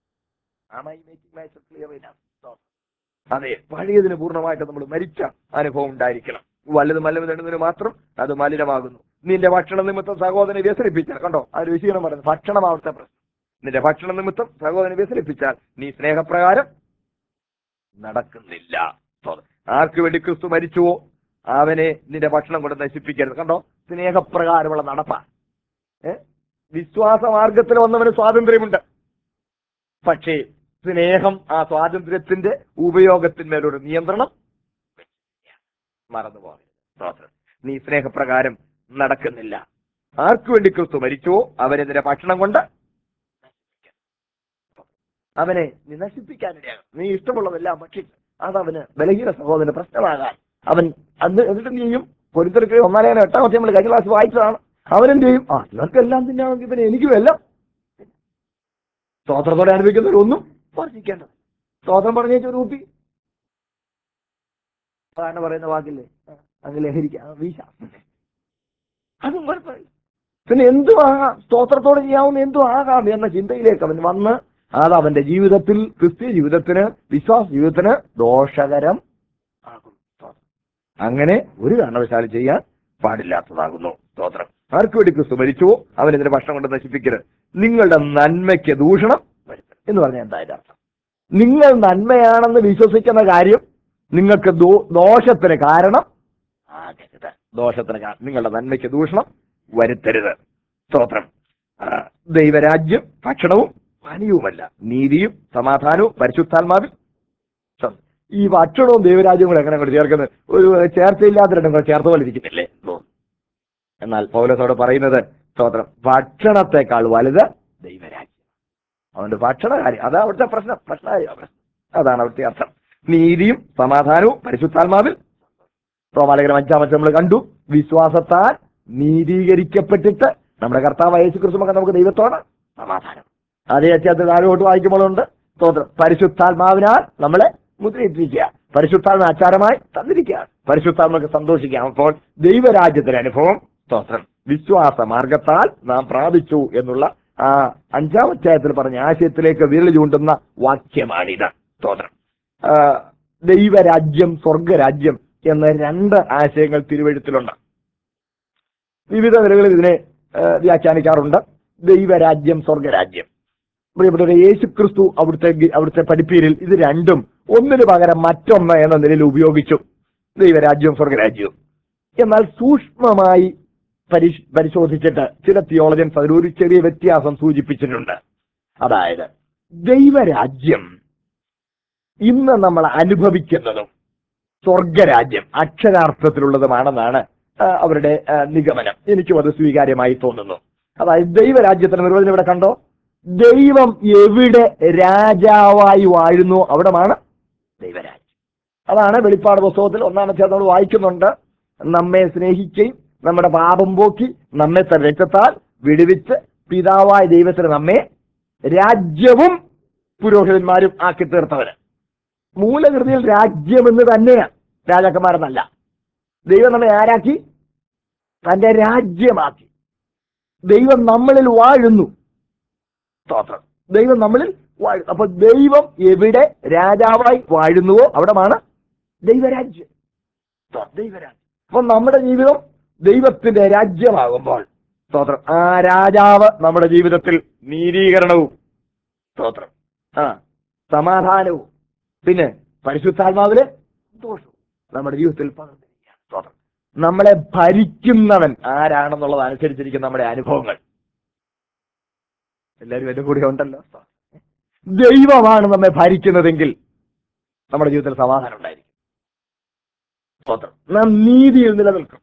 അതെ, പഴയതിന് പൂർണ്ണമായിട്ട് നമ്മൾ മരിച്ച അനുഭവം ഉണ്ടായിരിക്കണം. വല്ലതും മലിനം നേടുന്നതിന് മാത്രം അത് മലിനമാകുന്നു. നിന്റെ ഭക്ഷണ നിമിത്തം സഹോദരനെ വ്യസനിപ്പിച്ചാൽ, കണ്ടോ അതിന് വിശീലനം പറയുന്നത് ഭക്ഷണം അവിടുത്തെ പ്രശ്നം. നിന്റെ ഭക്ഷണ നിമിത്തം സഹോദരനെ വ്യസനിപ്പിച്ചാൽ നീ സ്നേഹപ്രകാരം നടക്കുന്നില്ല. ആർക്ക് വേണ്ടി ക്രിസ്തു മരിച്ചുവോ അവനെ നിന്റെ ഭക്ഷണം കൊണ്ട് നശിപ്പിക്കരുത്. കണ്ടോ, സ്നേഹപ്രകാരമുള്ള നടപ്പാ. ഏഹ് വിശ്വാസ മാർഗത്തിൽ വന്നവന് സ്വാതന്ത്ര്യമുണ്ട്. പക്ഷേ സ്നേഹം ആ സ്വാതന്ത്ര്യത്തിന്റെ ഉപയോഗത്തിന്മേലൊരു നിയന്ത്രണം മറന്നു പോകരുത്. നീ സ്നേഹപ്രകാരം നടക്കുന്നില്ല. ആർക്കു വേണ്ടി ക്രിസ്തു മരിച്ചുവോ അവനെ നിന്റെ ഭക്ഷണം കൊണ്ട് അവനെ നീ നശിപ്പിക്കാനിടയാകും. നീ ഇഷ്ടമുള്ളതെല്ലാം ഭക്ഷിക്കും. അതവന് ബലഹീന സഹോദരന് പ്രശ്നമാകാൻ അവൻ അന്ന് എന്നിട്ട് നീയും പൊരുത്തെടുക്കുകയും ഒന്നാലേനെ എട്ടാമത്തെ നമ്മൾ കഴിഞ്ഞ ക്ലാസ് വായിച്ചതാണ്. അവനെന്ത് ചെയ്യും? ആ ഇവർക്കെല്ലാം തിന്നാണെങ്കിൽ പിന്നെ എനിക്കും എല്ലാം. സ്തോത്രത്തോടെ അനുഭവിക്കുന്നവരൊന്നും വർദ്ധിക്കേണ്ടത്. സ്തോത്രം പറഞ്ഞേച്ച ഒരു കുട്ടി സാധാരണ പറയുന്ന വാക്കില്ലേ, അങ്ങ് ലഹരിക്കാം വീശ, അതും കുഴപ്പമില്ല. പിന്നെ എന്തും ആകാം, സ്തോത്രത്തോടെ ചെയ്യാവുന്ന എന്തും ആകാം എന്ന ചിന്തയിലേക്ക് അവൻ വന്ന് അത് അവന്റെ ജീവിതത്തിൽ, ക്രിസ്ത്യ ജീവിതത്തിന്, വിശ്വാസ ജീവിതത്തിന് ദോഷകരം ആകും. അങ്ങനെ ഒരു കാരണവശാലും ചെയ്യാൻ പാടില്ലാത്തതാകുന്നു. സ്തോത്രം. ആർക്കു വേണ്ടി ക്രിസ്തു മരിച്ചുവോ അവൻ ഇതിന്റെ ഭക്ഷണം കൊണ്ട് നശിപ്പിക്കരുത്. നിങ്ങളുടെ നന്മയ്ക്ക് ദൂഷണം വരുത്തരുത് എന്ന് പറഞ്ഞാൽ എന്തായാലും അർത്ഥം, നിങ്ങൾ നന്മയാണെന്ന് വിശ്വസിക്കുന്ന കാര്യം നിങ്ങൾക്ക് ദോഷത്തിന് കാരണം ആകരുത്. ദോഷത്തിന് നിങ്ങളുടെ നന്മയ്ക്ക് ദൂഷണം വരുത്തരുത്. സ്തോത്രം. ദൈവരാജ്യം ഭക്ഷണവും പാനീയവുമല്ല, നീതിയും സമാധാനവും പരിശുദ്ധാത്മാവിൽ. ഈ ഭക്ഷണവും ദൈവരാജ്യവും കൂടെ എങ്ങനെ അങ്ങോട്ട് ചേർക്കുന്നത്? ഒരു ചേർച്ചയില്ലാത്ത രണ്ടും കൂടെ ചേർത്ത പോലെ ഇരിക്കുന്നില്ലേ? എന്നാൽ പൗലോസോട് പറയുന്നത് സ്തോത്രം, ഭക്ഷണത്തെക്കാൾ വലുത് ദൈവരാജ്യം. അതുകൊണ്ട് ഭക്ഷണ കാര്യം അതാ അവിടുത്തെ പ്രശ്നം. ഭക്ഷണകാര്യം അതാണ് അവിടുത്തെ അർത്ഥം. നീതിയും സമാധാനവും പരിശുദ്ധാത്മാവിൽ. റോമാലേഖനം അഞ്ചാമത്തെ നമ്മൾ കണ്ടു, വിശ്വാസത്താൽ നീതീകരിക്കപ്പെട്ടിട്ട് നമ്മുടെ കർത്താവ് യേശു ക്രിസ്തുമൊക്കെ നമുക്ക് ദൈവത്തോട് സമാധാനം. അതേ അധ്യായത്തിൽ താഴോട്ട് വായിക്കുമ്പോഴുണ്ട് സ്തോത്രം, പരിശുദ്ധാത്മാവിനാൽ നമ്മളെ മുദ്രയിട്ടിരിക്കുക, പരിശുദ്ധാത്മ ആചാരമായി തന്നിരിക്കുക, പരിശുദ്ധാത്മക്ക് സന്തോഷിക്കാം. അപ്പോൾ ദൈവരാജ്യത്തിന്റെ അനുഭവം സ്തോത്രം വിശ്വാസ മാർഗത്താൽ നാം പ്രാപിച്ചു എന്നുള്ള ആ അഞ്ചാം അധ്യായത്തിൽ പറഞ്ഞ ആശയത്തിലേക്ക് വിരൽ ചൂണ്ടുന്ന വാക്യമാണിത്. സ്തോത്രം. ദൈവരാജ്യം സ്വർഗരാജ്യം എന്ന രണ്ട് ആശയങ്ങൾ തിരുവെഴുത്തിലുണ്ട്. വിവിധ നിലകളിൽ ഇതിനെ വ്യാഖ്യാനിക്കാറുണ്ട്. ദൈവരാജ്യം സ്വർഗരാജ്യം. പ്രിയപ്പെട്ടവരെ, യേശു ക്രിസ്തു അവിടുത്തെ അവിടുത്തെ പഠിപ്പീരിൽ ഇത് രണ്ടും ഒന്നിനു പകരം മറ്റൊന്ന് എന്ന നിലയിൽ ഉപയോഗിച്ചു, ദൈവരാജ്യവും സ്വർഗരാജ്യവും. എന്നാൽ സൂക്ഷ്മമായി പരി പരിശോധിച്ചിട്ട് ചില തിയോളജൻസ് അതിലൊരു ചെറിയ വ്യത്യാസം സൂചിപ്പിച്ചിട്ടുണ്ട്. അതായത് ദൈവരാജ്യം ഇന്ന് നമ്മൾ അനുഭവിക്കുന്നതും സ്വർഗരാജ്യം അക്ഷരാർത്ഥത്തിലുള്ളതുമാണെന്നാണ് അവരുടെ നിഗമനം. എനിക്കും അത് സ്വീകാര്യമായി തോന്നുന്നു. അതായത് ദൈവരാജ്യത്തിന് നിർവചനം ഇവിടെ കണ്ടോ, ദൈവം എവിടെ രാജാവായി വാഴുന്നു അവിടമാണ് ദൈവരാജ്യം. അതാണ് വെളിപ്പാട് പുസ്തകത്തിൽ ഒന്നാമത്തെ നമ്മൾ വായിക്കുന്നുണ്ട്, നമ്മെ സ്നേഹിക്കുകയും നമ്മുടെ പാപം പോക്കി നമ്മെ രക്തത്താൽ വിടുവിച്ച് പിതാവായ ദൈവത്തിന് നമ്മെ രാജ്യവും പുരോഹിതന്മാരും ആക്കി തീർത്തവന്. മൂലകൃതിയിൽ രാജ്യമെന്ന് തന്നെയാണ്, രാജാക്കന്മാരെന്നല്ല. ദൈവം നമ്മെ ആരാക്കി? തന്റെ രാജ്യമാക്കി. ദൈവം നമ്മളിൽ വാഴുന്നു. സ്തോത്രം. ദൈവം നമ്മളിൽ വാഴുന്നു. അപ്പൊ ദൈവം എവിടെ രാജാവായി വാഴുന്നുവോ അവിടമാണ് ദൈവരാജ്യം. ദൈവരാജ്യം. അപ്പൊ നമ്മുടെ ജീവിതം ദൈവത്തിന്റെ രാജ്യമാകുമ്പോൾ സ്തോത്രം, ആ രാജാവ് നമ്മുടെ ജീവിതത്തിൽ നീതീകരണവും സ്തോത്രം ആ സമാധാനവും പിന്നെ പരിശുദ്ധാത്മാവിലെ സന്തോഷവും നമ്മുടെ ജീവിതത്തിൽ പകർന്നിരിക്കുകയാണ്. സ്തോത്രം. നമ്മളെ ഭരിക്കുന്നവൻ ആരാണെന്നുള്ളത് അനുസരിച്ചിരിക്കും നമ്മുടെ അനുഭവങ്ങൾ. എല്ലാവരും എന്റെ കൂടെ ഉണ്ടല്ലോ. ദൈവമാണ് നമ്മെ ഭരിക്കുന്നതെങ്കിൽ നമ്മുടെ ജീവിതത്തിൽ സമാധാനം ഉണ്ടായിരിക്കും. സ്തോത്രം. നാം നീതിയിൽ നിലനിൽക്കും.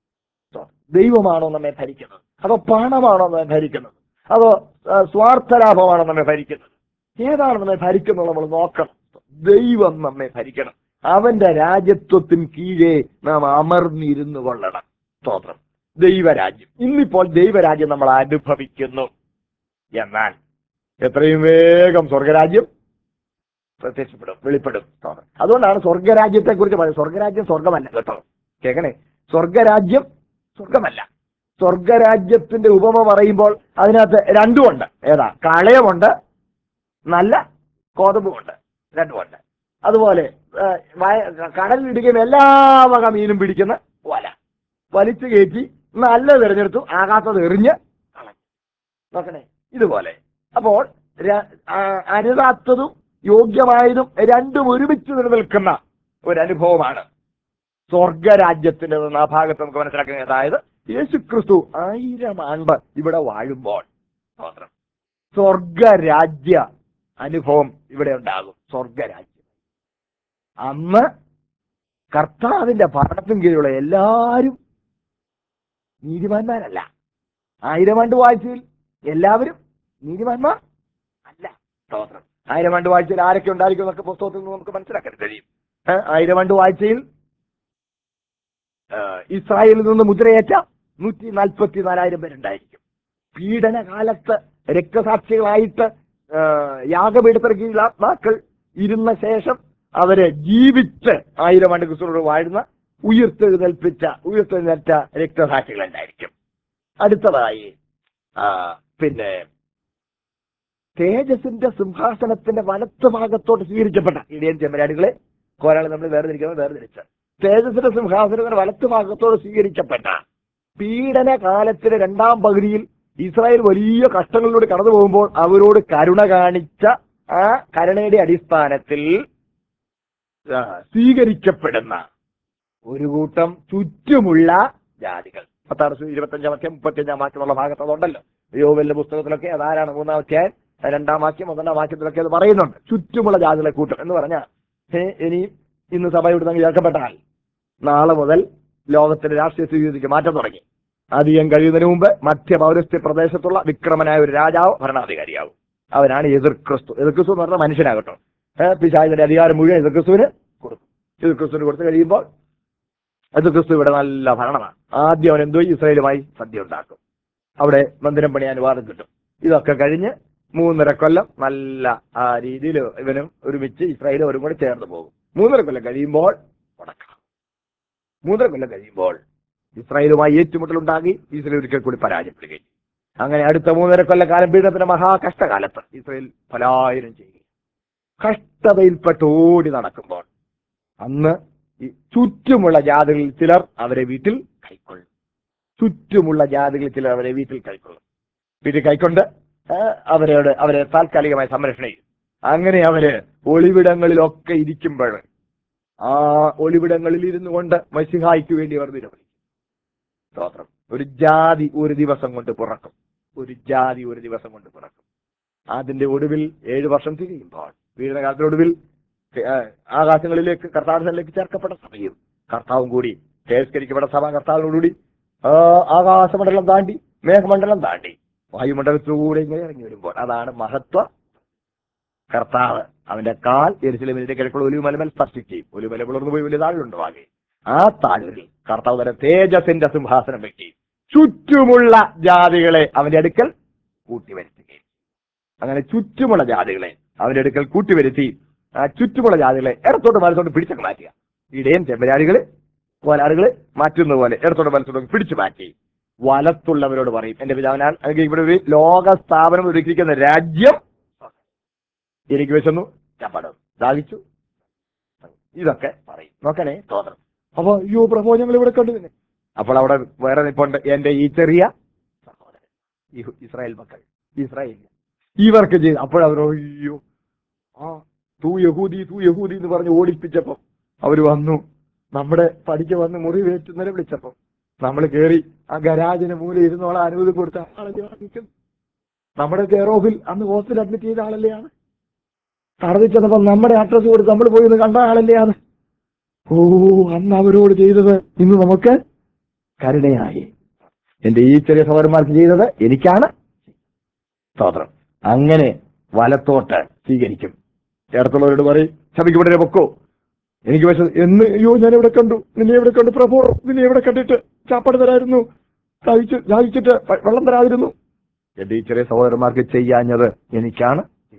ദൈവമാണോ നമ്മെ ഭരിക്കുന്നത്, അതോ പണമാണോ നമ്മെ ഭരിക്കുന്നത്, അതോ സ്വാർത്ഥലാഭമാണോ നമ്മെ ഭരിക്കുന്നത്? ഏതാണ് നമ്മെ ഭരിക്കുന്നത് നമ്മൾ നോക്കണം. ദൈവം നമ്മെ ഭരിക്കണം. അവന്റെ രാജ്യത്വത്തിന് കീഴെ നാം അമർന്നിരുന്നു കൊള്ളണം. സ്തോത്രം. ദൈവരാജ്യം. ഇന്നിപ്പോൾ ദൈവരാജ്യം നമ്മൾ അനുഭവിക്കുന്നു. എന്നാൽ എത്രയും വേഗം സ്വർഗരാജ്യം പ്രത്യക്ഷപ്പെടും, വെളിപ്പെടും. അതുകൊണ്ടാണ് സ്വർഗരാജ്യത്തെ കുറിച്ച് പറയുന്നത്. സ്വർഗരാജ്യം സ്വർഗമല്ല കേട്ടോ, കേൾക്കണേ. സ്വർഗരാജ്യം സ്വർഗമല്ല. സ്വർഗരാജ്യത്തിന്റെ ഉപമ പറയുമ്പോൾ അതിനകത്ത് രണ്ടുമുണ്ട്. ഏതാ? കളയമുണ്ട്, നല്ല കോതമ്പുമുണ്ട്. രണ്ടുമുണ്ട്. അതുപോലെ കടലിലിടുകയും എല്ലാ വക മീനും പിടിക്കുന്ന വല വലിച്ചു കയറ്റി നല്ല തിരഞ്ഞെടുത്തു, ആകാത്തത് എറിഞ്ഞ് കളഞ്ഞു. നോക്കണേ, ഇതുപോലെ. അപ്പോൾ അരുതാത്തതും യോഗ്യമായതും രണ്ടും ഒരുമിച്ച് നിലനിൽക്കുന്ന ഒരനുഭവമാണ് സ്വർഗരാജ്യത്തിന്റെ ആ ഭാഗത്ത് നമുക്ക് മനസ്സിലാക്കുന്നത്. അതായത് യേശുക്രിസ്തു ആയിരം ആണ്ട് ഇവിടെ വാഴുമ്പോൾ മാത്രം സ്വർഗരാജ്യ അനുഭവം ഇവിടെ ഉണ്ടാകും. സ്വർഗരാജ്യം അന്ന് കർത്താവിന്റെ ഭരണത്തിന് കീഴിലുള്ള എല്ലാവരും നീതിമാന്മാരല്ല. ആയിരം ആണ്ട് വാഴ്ചയിൽ എല്ലാവരും നീതിമാന്മാർ അല്ല. സ്തോത്രം. ആയിരം ആണ്ട് വാഴ്ചയിൽ ആരൊക്കെ ഉണ്ടായിരിക്കും എന്നൊക്കെ പുസ്തകത്തിൽ നിന്ന് നമുക്ക് മനസ്സിലാക്കാൻ കഴിയും. ആയിരം ആണ്ട് വാഴ്ചയിൽ ഇസ്രായേലിൽ നിന്ന് മുദ്രയേറ്റ നൂറ്റി നാൽപ്പത്തി നാലായിരം പേരുണ്ടായിരിക്കും. പീഡന കാലത്ത് രക്തസാക്ഷികളായിട്ട് യാഗപീഠത്തിന് കീഴിൽ ആത്മാക്കൾ ഇരുന്ന ശേഷം അവരെ ജീവിച്ച് ആയിരം ആണ്ട് ക്രിസ്തുവോട് വാഴുന്ന ഉയർത്തെഴുന്നേൽപ്പിച്ച ഉയർത്തെഴുന്നേറ്റ രക്തസാക്ഷികൾ ഉണ്ടായിരിക്കും. അടുത്തതായി പിന്നെ തേജസിന്റെ സിംഹാസനത്തിന്റെ വലത്ത് ഭാഗത്തോട്ട് സ്വീകരിക്കപ്പെട്ട ഇടയൻ ചെമ്മരാടുകളെ കോരാളെ നമ്മൾ വേർതിരിക്കുന്നത് വേർതിരിച്ച് തേജസിന്റെ സിംഹാസനത്തിന്റെ വലത്ത് ഭാഗത്തോട് സ്വീകരിക്കപ്പെട്ട പീഡന കാലത്തിന്റെ രണ്ടാം പകുതിയിൽ ഇസ്രായേൽ വലിയ കഷ്ടങ്ങളിലൂടെ കടന്നു പോകുമ്പോൾ അവരോട് കരുണ കാണിച്ച ആ കരുണയുടെ അടിസ്ഥാനത്തിൽ സ്വീകരിക്കപ്പെടുന്ന ഒരു കൂട്ടം ചുറ്റുമുള്ള ജാതികൾ. പത്താറ് ഇരുപത്തഞ്ചാം വാക്യം മുപ്പത്തിയഞ്ചാം വാക്യമുള്ള ഭാഗത്ത് അതുണ്ടല്ലോ. യോവേലിന്റെ പുസ്തകത്തിലൊക്കെ അതാരാണ് മൂന്നാം വാക്യം രണ്ടാം വാക്യം ഒന്നാം വാക്യത്തിലൊക്കെ അത് പറയുന്നുണ്ട്. ചുറ്റുമുള്ള ജാതികളെ കൂട്ടം എന്ന് പറഞ്ഞാൽ ഇനിയും ഇന്ന് സഭ ഇവിടുന്ന് ചേർക്കപ്പെട്ടാൽ നാളെ മുതൽ ലോകത്തിന്റെ രാഷ്ട്രീയ സ്ഥിതിക്ക് മാറ്റം തുടങ്ങി. അധികം കഴിയുന്നതിന് മുമ്പ് മധ്യ പൗരസ്ത്യ പ്രദേശത്തുള്ള വിക്രമനായ ഒരു രാജാവ് ഭരണാധികാരിയാവും. അവനാണ് എതിർ ക്രിസ്തു. എതിർ ക്രിസ്തു എന്ന് പറഞ്ഞാൽ മനുഷ്യനാകട്ടോ. പിശാചിന്റെ അധികാരം മുഴുവൻ എതിർ ക്രിസ്തുവിന് കൊടുക്കും. എതിർ ക്രിസ്തുവിന് കൊടുത്തു കഴിയുമ്പോൾ എതിർ ക്രിസ്തു ഇവിടെ നല്ല ഭരണമാണ്. ആദ്യം അവൻ എന്തോ ഇസ്രായേലുമായി സദ്യ ഉണ്ടാക്കും. അവിടെ മന്ദിരം പണിയാൻ അനുവാദം കിട്ടും. ഇതൊക്കെ കഴിഞ്ഞ് മൂന്നര കൊല്ലം നല്ല ആ രീതിയിൽ ഇവനും ഒരുമിച്ച് ഇസ്രായേലും അവരും കൂടെ ചേർന്ന് പോകും. മൂന്നര കൊല്ലം കഴിയുമ്പോൾ മുടക്കാം. മൂന്നര കൊല്ലം കഴിയുമ്പോൾ ഇസ്രായേലുമായി ഏറ്റുമുട്ടലുണ്ടാക്കി ഇസ്രായേൽ ഒരിക്കൽ കൂടി പരാജയപ്പെടുകയും അങ്ങനെ അടുത്ത മൂന്നര കൊല്ലക്കാലം പീഡനത്തിന്റെ മഹാകഷ്ടകാലത്ത് ഇസ്രായേൽ പലായനം ചെയ്യുകയും കഷ്ടതയിൽപ്പെട്ട് ഓടി നടക്കുമ്പോൾ അന്ന് ഈ ചുറ്റുമുള്ള ജാതികളിൽ ചിലർ അവരെ വീട്ടിൽ കൈക്കൊള്ളും. ചുറ്റുമുള്ള ജാതികളിൽ ചിലർ അവരെ വീട്ടിൽ കൈക്കൊള്ളും. വീട്ടിൽ കൈക്കൊണ്ട് അവരോട് അവരെ താൽക്കാലികമായി സംരക്ഷണം ചെയ്യും. അങ്ങനെ അവര് ഒളിവിടങ്ങളിലൊക്കെ ഇരിക്കുമ്പോൾ ആ ഒളിവിടങ്ങളിൽ ഇരുന്നു കൊണ്ട് മശിഹായ്ക്ക് വേണ്ടി അവർ നിലവിളിക്കും. സ്തോത്രം. ഒരു ജാതി ഒരു ദിവസം കൊണ്ട് പിറക്കും. ഒരു ജാതി ഒരു ദിവസം കൊണ്ട് പിറക്കും. അതിന്റെ ഒടുവിൽ ഏഴു വർഷം തിരിയുമ്പോൾ പീഡനകാലത്തിനൊടുവിൽ ആകാശങ്ങളിലേക്ക് കർത്താവിലേക്ക് ചേർക്കപ്പെട്ട സഭയും കർത്താവും കൂടി തിരസ്കരിക്കപ്പെട്ട സഭ കർത്താവിനോടുകൂടി ആകാശമണ്ഡലം താണ്ടി മേഘമണ്ഡലം താണ്ടി വായുമണ്ഡലത്തിലൂടെ ഇങ്ങനെ ഇറങ്ങി വരുമ്പോൾ അതാണ് മഹത്വ. കർത്താവ് അവന്റെ കാൽ യെരൂശലേമിന്റെ കിഴക്കുള്ള ഒലിവുമലമേൽ സ്പർശിക്കുകയും ഒലിവുമല പുലർന്നു പോയി വലിയ താഴുണ്ടാവുകയും ആ താഴ്വരയിൽ കർത്താവ് തന്നെ തേജസിന്റെ സിംഹാസനം വെക്കുകയും ചുറ്റുമുള്ള ജാതികളെ അവന്റെ അടുക്കൽ കൂട്ടിവരുത്തുകയും അങ്ങനെ ചുറ്റുമുള്ള ജാതികളെ അവന്റെ അടുക്കൽ കൂട്ടിവരുത്തി ആ ചുറ്റുമുള്ള ജാതികളെ ഇടത്തോട്ട് വലത്തോട്ട് പിടിച്ചൊക്കെ മാറ്റുക. ഇടയൻ ചെമ്പരാടികള് കോലാടുകള് മാറ്റുന്ന പോലെ ഇടത്തോട്ട് വലത്തോട്ട് പിടിച്ചു മാറ്റി വലത്തുള്ളവരോട് പറയും, എന്റെ പിതാവിനാൽ ഇവിടെ ഒരു ലോക സ്ഥാപനം ഒരുക്കിയിരിക്കുന്ന രാജ്യം എനിക്ക് വെച്ചെന്നു, ഞാൻ പടം ദാഹിച്ചു, ഇതൊക്കെ പറയും. നോക്കണേ തോന്നണം. അപ്പൊ അയ്യോ പ്രഭോ ഞങ്ങൾ ഇവിടെ കണ്ടു തന്നെ. അപ്പോൾ അവിടെ വേറെ നിപ്പുണ്ട്, എന്റെ ഈ ചെറിയ സഹോദരൻ, ഈ ഇസ്രായേൽ മക്കൾ, ഇസ്രായേൽ ഇവർക്ക് ചെയ്ത്. അപ്പോഴവരോ അയ്യോ ആ തൂ യഹൂദി തൂ യഹൂദി എന്ന് പറഞ്ഞ് ഓടിപ്പിച്ചപ്പം അവര് വന്നു, നമ്മുടെ പഠിക്ക് വന്ന് മുറിവേറ്റുന്നവരെ വിളിച്ചപ്പം നമ്മൾ കയറി ആ ഗരാജിന് മൂല ഇരുന്നോളെ അനുമതി കൊടുത്ത ആളല്ലേ നിൽക്കുന്നു. നമ്മുടെ കെയർ ഓഫിൽ അന്ന് ഹോസ്പിറ്റൽ അഡ്മിറ്റ് ചെയ്ത ആളല്ലെയാണ്. തടവിൽ ചെന്നപ്പോ നമ്മുടെ അഡ്രസ് കൊടുത്ത് നമ്മൾ പോയി ഒന്ന് കണ്ട ആളല്ലെയാണ്. ഓ അന്ന് അവരോട് ചെയ്തത് ഇന്ന് നമുക്ക് കരുണയായി. എന്റെ ഈ ചെറിയ സഹോദരന്മാർക്ക് ചെയ്തത് എനിക്കാണ് സ്തോത്രം. അങ്ങനെ വലത്തോട്ട് സ്വീകരിക്കും. ചേർത്തുള്ളവരോട് പറയും ശപിക്കപ്പെടരെ പൊക്കോ, എനിക്ക് പക്ഷെ എന്ന് അയ്യോ ഞാൻ എവിടെ കണ്ടു, നിന്നെ എവിടെ കണ്ടു പ്രഭോ, നിന്നെ എവിടെ കണ്ടിട്ട് ചാപ്പാട് തരായിരുന്നു, കഴിച്ച് ദാഹിച്ചിട്ട് വെള്ളം തരാതിരുന്നു. എന്റെ ഈ ചെറിയ സഹോദരന്മാർക്ക് ചെയ്യാഞ്ഞത് എനിക്കാണ്.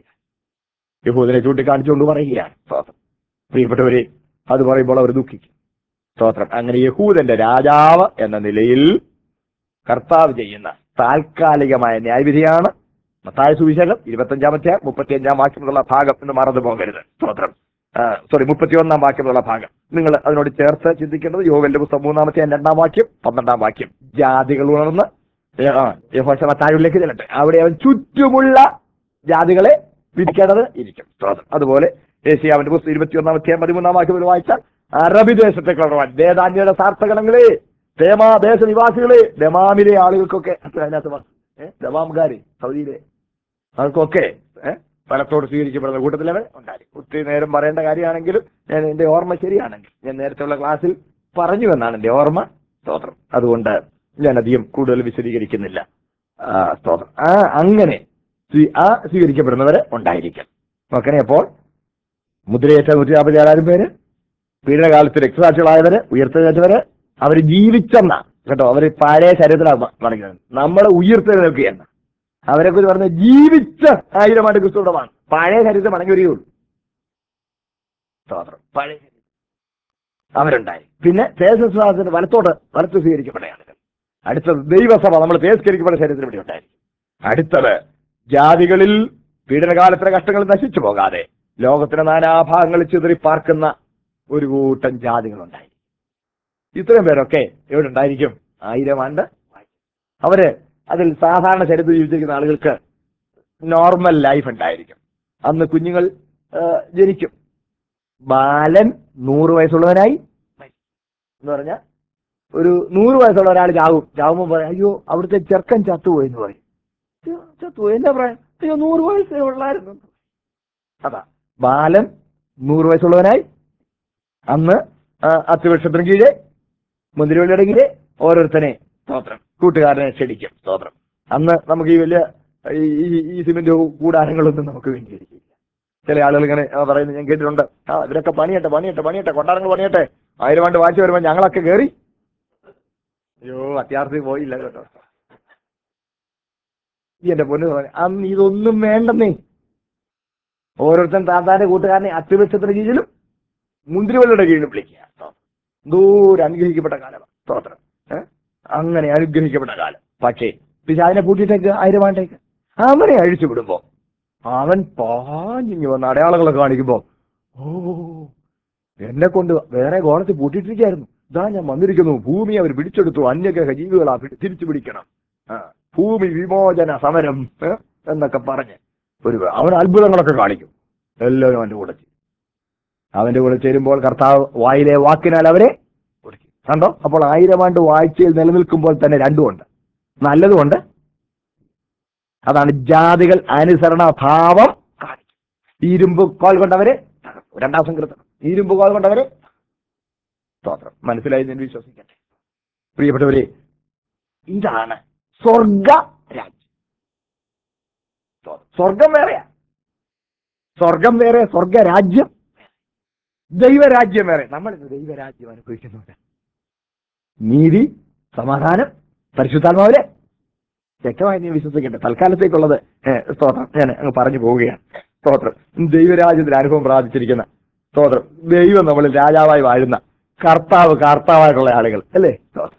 യഹൂദനെ ചൂണ്ടിക്കാണിച്ചുകൊണ്ട് പറയുകയാണ് സ്തോത്രം. പ്രിയപ്പെട്ടവരെ, അത് പറയുമ്പോൾ അവർ ദുഃഖിക്കും സ്തോത്രം. അങ്ങനെ യഹൂദന്റെ രാജാവ് എന്ന നിലയിൽ കർത്താവ് ചെയ്യുന്ന താൽക്കാലികമായ ന്യായവിധിയാണ് മത്തായി സുവിശേഷം ഇരുപത്തഞ്ചാം അധ്യായം മുപ്പത്തിയഞ്ചാം വാക്യമുള്ള ഭാഗം എന്ന് മറന്നു പോകരുത് സ്തോത്രം. സോറി മുപ്പത്തിയൊന്നാം വാക്യമുള്ള ഭാഗം നിങ്ങൾ അതിനോട് ചേർത്ത് ചിന്തിക്കേണ്ടത് യോവേലിന്റെ പുസ്തകം മൂന്നാമത്തെ രണ്ടാം വാക്യം പന്ത്രണ്ടാം വാക്യം. ജാതികൾ ഉണർന്ന് മത്തായിലേക്ക് ചെല്ലട്ടെ, അവിടെ അവൻ ചുറ്റുമുള്ള ജാതികളെ വിധിക്കേണ്ടത് ഇരിക്കും സ്തോത്രം. അതുപോലെ ഏഷ്യാവിന്റെ പുസ്തകം ഇരുപത്തിയൊന്നാം അധ്യായം പതിമൂന്നാം വാക്യം വായിച്ചാൽ അറബി ദേശത്തെ കളവാൻ വേദാന്യയുടെ സാർത്ഥകണങ്ങളെ, ദേശ നിവാസികളെ, ദമാമിലെ ആളുകൾക്കൊക്കെ അതിനകത്ത് ദമാംകാര് സൗദിയിലെ അവർക്കൊക്കെ ഏഹ് ഫലത്തോട് സ്വീകരിക്കപ്പെടുന്ന കൂട്ടത്തിലവൻ ഉണ്ടായി. ഒത്തിരി നേരം പറയേണ്ട കാര്യമാണെങ്കിലും ഞാൻ എന്റെ ഓർമ്മ ശരിയാണെങ്കിൽ ഞാൻ നേരത്തെയുള്ള ക്ലാസ്സിൽ പറഞ്ഞു എന്നാണ് എന്റെ ഓർമ്മ സ്തോത്രം. അതുകൊണ്ട് ഞാൻ അധികം കൂടുതൽ വിശദീകരിക്കുന്നില്ല സ്തോത്രം. ആ അങ്ങനെ ആ സ്വീകരിക്കപ്പെടുന്നവരെ ഉണ്ടായിരിക്കും. നോക്കണേ, അപ്പോൾ മുദ്രയേറ്റ നൂറ്റി നാൽപ്പത്തി ആറായിരം പേര്, പീഡനകാലത്ത് രക്തസാക്ഷികളായവര്, ഉയർത്തെഴുന്നേറ്റവര്, അവർ ജീവിച്ചെന്ന കേട്ടോ, അവര് പഴയ ശരീരത്തിലാണ് പറയുന്നത്. നമ്മളെ ഉയർത്തെഴുന്നേൽക്കുകയെന്ന് അവരെ കുറിച്ച് പറഞ്ഞ ജീവിച്ച ആയിരമായിട്ട് ക്രിസ്തുവാണ്. പഴയ ശരീരത്തെ മടങ്ങി വരികയുള്ളൂ സ്തോത്രം. പഴയ അവരുണ്ടായി. പിന്നെ തേജസ്വാസത്തിന് വലത്തോട്ട് വലത്ത് സ്വീകരിക്കപ്പെട്ട ആളുകൾ. അടുത്തത് ദൈവസഭ, നമ്മൾ തേസ്കരിക്കപ്പെട്ട ശരീരത്തിന് വേണ്ടി ഉണ്ടായിരിക്കും. അടുത്തത് ജാതികളിൽ പീഡനകാലത്തിലെ കഷ്ടങ്ങൾ നശിച്ചു പോകാതെ ലോകത്തിന്റെ നാനാഭാഗങ്ങളിൽ ചിതറി പാർക്കുന്ന ഒരു കൂട്ടം ജാതികളുണ്ടായി. ഇത്രയും പേരൊക്കെ എവിടെ ഉണ്ടായിരിക്കും? ആയിരം ആണ്ട്. അവര് അതിൽ സാധാരണ ശരീരത്തിൽ ജീവിച്ചിരിക്കുന്ന ആളുകൾക്ക് നോർമൽ ലൈഫ് ഉണ്ടായിരിക്കും. അന്ന് കുഞ്ഞുങ്ങൾ ജനിക്കും. ബാലൻ നൂറ് വയസ്സുള്ളവനായി എന്ന് പറഞ്ഞാൽ ഒരു നൂറ് വയസ്സുള്ള ഒരാൾ ചാവും. ചാവുമ്പോൾ പറയും അയ്യോ അവിടുത്തെ ചെറുക്കൻ ചത്തുപോയി എന്ന് പറയും. ചത്തുപോയി എന്നാ പറയാം? അയ്യോ നൂറ് വയസ്സേ ഉള്ളായിരുന്നു. അതാ ബാലൻ നൂറ് വയസ്സുള്ളവനായി. അന്ന് അത്തിവൃക്ഷത്തിന് കീഴെ മുന്തിരിവള്ളിയുടെ കീഴെ ഓരോരുത്തനെ സ്തോത്രം കൂട്ടുകാരനെ ക്ഷണിക്കും സ്തോത്രം. അന്ന് നമുക്ക് ഈ വലിയ ഈ സിമെന്റ് കൂടാരങ്ങളൊന്നും നമുക്ക് വേണ്ടിയിരിക്കില്ല. ചില ആളുകൾ ഇങ്ങനെ പറയുന്നത് ഞാൻ കേട്ടിട്ടുണ്ട്, ആ ഇവരൊക്കെ പണിയട്ടെ പണിയട്ടെ പണിയട്ടെ കൊട്ടാരങ്ങൾ പണിയട്ടെ, ആയിരം ആണ്ട് വായിച്ചു വരുമ്പോൾ ഞങ്ങളൊക്കെ കയറി. അയ്യോ അത്യാർത്ഥി പോയില്ല കേട്ടോ. ഈ എന്റെ പൊന്നു അന്ന് ഇതൊന്നും വേണ്ടെന്നേ. ഓരോരുത്തൻ താത്താന്റെ കൂട്ടുകാരനെ അത്തിവൃക്ഷത്തിന്റെ കീഴിലും മുന്തിരിവള്ളിയുടെ കീഴിലും വിളിക്കുക. ദൂരം അനുഗ്രഹിക്കപ്പെട്ട കാലമാണ് സ്തോത്രം. ഏഹ് അങ്ങനെ അനുഗ്രഹിക്കപ്പെട്ട കാലം. പക്ഷേ പിശാചിനെ പൂട്ടിയിട്ടേക്ക് ആയിരം ആണ്ടേക്ക് അവനെ അഴിച്ചു വിടുമ്പോ അവൻ പാഞ്ഞിങ്ങി വന്ന അടയാളങ്ങളൊക്കെ കാണിക്കുമ്പോ ഓ എന്നെ കൊണ്ട് വേറെ ഗോളത്തിൽ പൂട്ടിയിട്ടിരിക്കുകയായിരുന്നു, ഇതാ ഞാൻ വന്നിരിക്കുന്നു, ഭൂമി അവർ പിടിച്ചെടുത്തു, അന്യഗ്രഹ ജീവികളാ തിരിച്ചു പിടിക്കണം, ആ ഭൂമി വിമോചന സമരം എന്നൊക്കെ പറഞ്ഞ് ഒരു അവൻ അത്ഭുതങ്ങളൊക്കെ കാണിക്കും. എല്ലാവരും അവന്റെ കൂടെ ചേരും. അവന്റെ കൂടെ ചേരുമ്പോൾ കർത്താവ് വായിലെ വാക്കിനാൽ അവരെ ഒരുക്കി. കണ്ടോ? അപ്പോൾ ആയിരം ആണ്ട് വാഴ്ചയിൽ നിലനിൽക്കുമ്പോൾ തന്നെ രണ്ടുമുണ്ട്, നല്ലതുമുണ്ട്. അതാണ് ജാതികൾ അനുസരണഭാവം കാണിക്കും. ഇരുമ്പ് കോൽ കൊണ്ടവരെ രണ്ടാം സങ്കീർത്തനം, ഇരുമ്പ് കോൽ കൊണ്ടവരെ സ്തോത്രം. മനസ്സിലായി ഞാൻ വിശ്വസിക്കട്ടെ. പ്രിയപ്പെട്ടവരെ, ഇതാണ് സ്വർഗ രാജ്യം. സ്വർഗം വേറെയാ, സ്വർഗം വേറെ, സ്വർഗരാജ്യം ദൈവരാജ്യം വേറെ. നമ്മൾ ദൈവരാജ്യം അനുഭവിക്കുന്നുണ്ട്. നീതി, സമാധാനം, പരിശുദ്ധാത്മാവിലെ വ്യക്തമായി നീ വിശ്വസിക്കട്ടെ. തൽക്കാലത്തേക്കുള്ളത് സ്തോത്രം ഞാൻ അങ്ങ് പറഞ്ഞു പോവുകയാണ്. സ്തോത്രം. ദൈവരാജ്യത്തിൽ അനുഭവം പ്രാപിച്ചിരിക്കുന്ന സ്തോത്രം, ദൈവം നമ്മളിൽ രാജാവായി വാഴുന്ന കർത്താവ് കർത്താവായിട്ടുള്ള ആളുകൾ അല്ലേ സ്തോത്രം.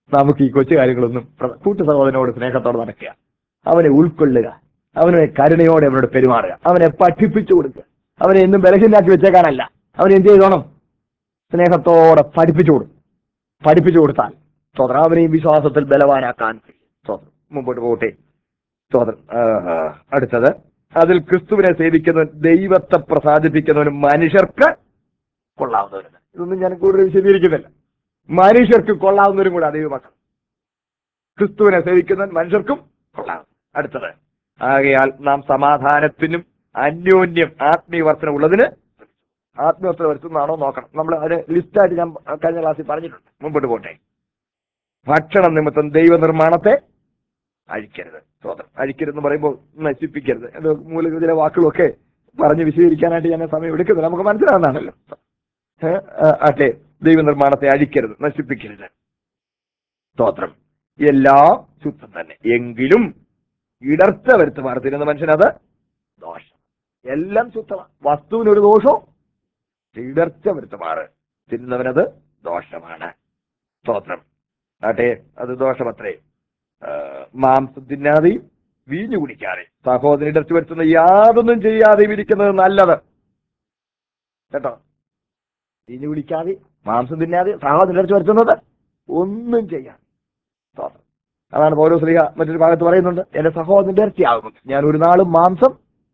നമുക്ക് ഈ കൊച്ചു കാര്യങ്ങളൊന്നും കൂട്ടു സഹോദരനോട് സ്നേഹത്തോടെ നടക്കുക, അവനെ ഉൾക്കൊള്ളുക, അവനെ കരുണയോടെ അവനോട് പെരുമാറുക, അവനെ പഠിപ്പിച്ചു കൊടുക്കുക. അവനെ എന്നും ബലഹീനാക്കി വെച്ചേക്കാനല്ല, അവനെ എന്ത് ചെയ്തോണം? സ്നേഹത്തോടെ പഠിപ്പിച്ചു കൊടുക്കും. പഠിപ്പിച്ചു കൊടുത്താൽ സ്വതന്ത്രം അവനെയും വിശ്വാസത്തിൽ ബലവാനാക്കാൻ സ്വതന്ത്രം മുമ്പോട്ട് പോകട്ടെ. സ്വതന്ത്രം അടുത്തത്, അതിൽ ക്രിസ്തുവിനെ സേവിക്കുന്നവൻ ദൈവത്തെ പ്രസാദിപ്പിക്കുന്നവനും മനുഷ്യർക്ക് കൊള്ളാവുന്നവരും. ഇതൊന്നും ഞാൻ കൂടുതൽ വിശദീകരിക്കുന്നില്ല. മനുഷ്യർക്ക് കൊള്ളാവുന്നവരും കൂടെ ദൈവമക്കൾ. ക്രിസ്തുവിനെ സേവിക്കുന്നവൻ മനുഷ്യർക്കും കൊള്ളാവുന്നു. അടുത്തത്, ആകയാൽ നാം സമാധാനത്തിനും അന്യോന്യം ആത്മീയവർത്തനം ഉള്ളതിന് ആത്മീയവർത്തനം വരുത്തുന്നതാണോ നോക്കണം. നമ്മൾ അതിന് ലിസ്റ്റായിട്ട് ഞാൻ കഴിഞ്ഞ ക്ലാസ്സിൽ പറഞ്ഞിട്ടുണ്ട്. മുമ്പോട്ട് പോട്ടെ. ഭക്ഷണം നിമിത്തം ദൈവനിർമ്മാണത്തെ അഴിക്കരുത്. സ്വതന്ത്രം അഴിക്കരുതെന്ന് പറയുമ്പോൾ നശിപ്പിക്കരുത്. അത് മൂലക ചില വാക്കുകളൊക്കെ പറഞ്ഞ് വിശദീകരിക്കാനായിട്ട് ഞാൻ സമയം എടുക്കുന്നില്ല, നമുക്ക് മനസ്സിലാവുന്നതാണല്ലോ. അതെ, ദൈവനിർമ്മാണത്തെ അഴിക്കരുത്, നശിപ്പിക്കരുത്. സ്തോത്രം. എല്ലാം ശുദ്ധം തന്നെ, എങ്കിലും ഇടർച്ച വരുത്തുമാറ് തിരുന്ന മനുഷ്യനത് ദോഷം. എല്ലാം ശുദ്ധമാണ്, വസ്തുവിനൊരു ദോഷവും. ഇടർച്ച വരുത്തുമാറ് തിരുന്നവനത് ദോഷമാണ്. സ്തോത്രം. ആട്ടെ, അത് ദോഷമത്രേ. മാംസം തിന്നാതെയും വീഞ്ഞു കുടിക്കാതെ സഹോദരൻ ഇടർച്ച വരുത്തുന്ന യാതൊന്നും ചെയ്യാതെയും ഇരിക്കുന്നത് നല്ലത്. കേട്ടോ, വീഞ്ഞു കുടിക്കാതെ മാംസം തിന്നാതെ സഹോദരൻ ഇടർച്ച വരുത്തുന്നത് ഒന്നും ചെയ്യാൻ. അതാണ് പൗലോസ് ശ്ലീഹ മറ്റൊരു ഭാഗത്ത് പറയുന്നുണ്ട്, എന്റെ സഹോദരൻ ഇടർച്ചയാകും, ഞാൻ ഒരു നാളും മാംസം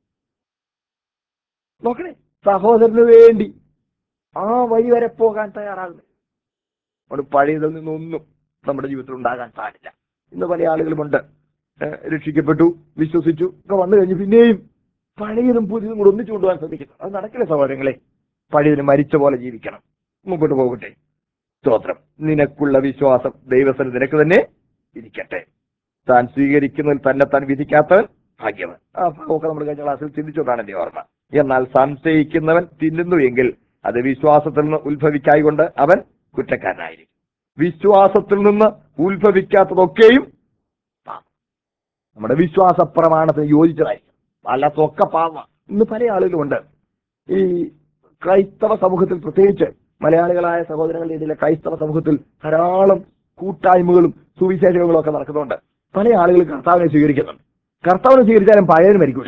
നോക്കണേ, സഹോദരന് വേണ്ടി ആ വഴി വരെ പോകാൻ തയ്യാറാകുന്നു. അതുകൊണ്ട് പഴയതിൽ നിന്നൊന്നും നമ്മുടെ ജീവിതത്തിൽ ഉണ്ടാകാൻ പാടില്ല. ഇന്ന് പല ആളുകളുമുണ്ട്, രക്ഷിക്കപ്പെട്ടു, വിശ്വസിച്ചു, ഒക്കെ വന്നു കഴിഞ്ഞ് പിന്നെയും പഴയതും പുതിയതും കൂടെ ഒന്നിച്ചു കൊണ്ടുപോകാൻ ശ്രമിക്കുന്നു. അത് നടക്കില്ല സഹോദരങ്ങളെ. പഴയതിന് മരിച്ച പോലെ ജീവിക്കണം. മുമ്പോട്ട് പോകട്ടെ. സ്തോത്രം. നിനക്കുള്ള വിശ്വാസം ദൈവത്തിന് നിനക്ക് തന്നെ ഇരിക്കട്ടെ. താൻ സ്വീകരിക്കുന്നതിൽ തന്നെ താൻ വിധിക്കാത്തവൻ ഭാഗ്യവൻ. ആ ഭാഗമൊക്കെ നമ്മൾ കഴിഞ്ഞ ക്ലാസ്സിൽ ചിന്തിച്ചതാണ് എന്റെ ഓർമ്മ. എന്നാൽ സംശയിക്കുന്നവൻ തിന്നുന്നു എങ്കിൽ അത് വിശ്വാസത്തിൽ നിന്ന് ഉത്ഭവിക്കായികൊണ്ട് അവൻ കുറ്റക്കാരനായിരിക്കും. വിശ്വാസത്തിൽ നിന്ന് ഉത്ഭവിക്കാത്തതൊക്കെയും നമ്മുടെ വിശ്വാസ പ്രമാണത്തിന് യോജിച്ചതായിരിക്കും. അല്ലാത്തൊക്കെ പാവ. ഇന്ന് പല ആളുകളുമുണ്ട് ഈ ക്രൈസ്തവ സമൂഹത്തിൽ, പ്രത്യേകിച്ച് മലയാളികളായ സഹോദരങ്ങളുടെ ഇടയിലെ ക്രൈസ്തവ സമൂഹത്തിൽ ധാരാളം കൂട്ടായ്മകളും സുവിശേഷങ്ങളും ഒക്കെ നടക്കുന്നുണ്ട്. പല ആളുകളും കർത്താവിനെ സ്വീകരിക്കുന്നുണ്ട്. കർത്താവിനെ സ്വീകരിച്ചാലും പഴയതിന് മരിക്കൂല,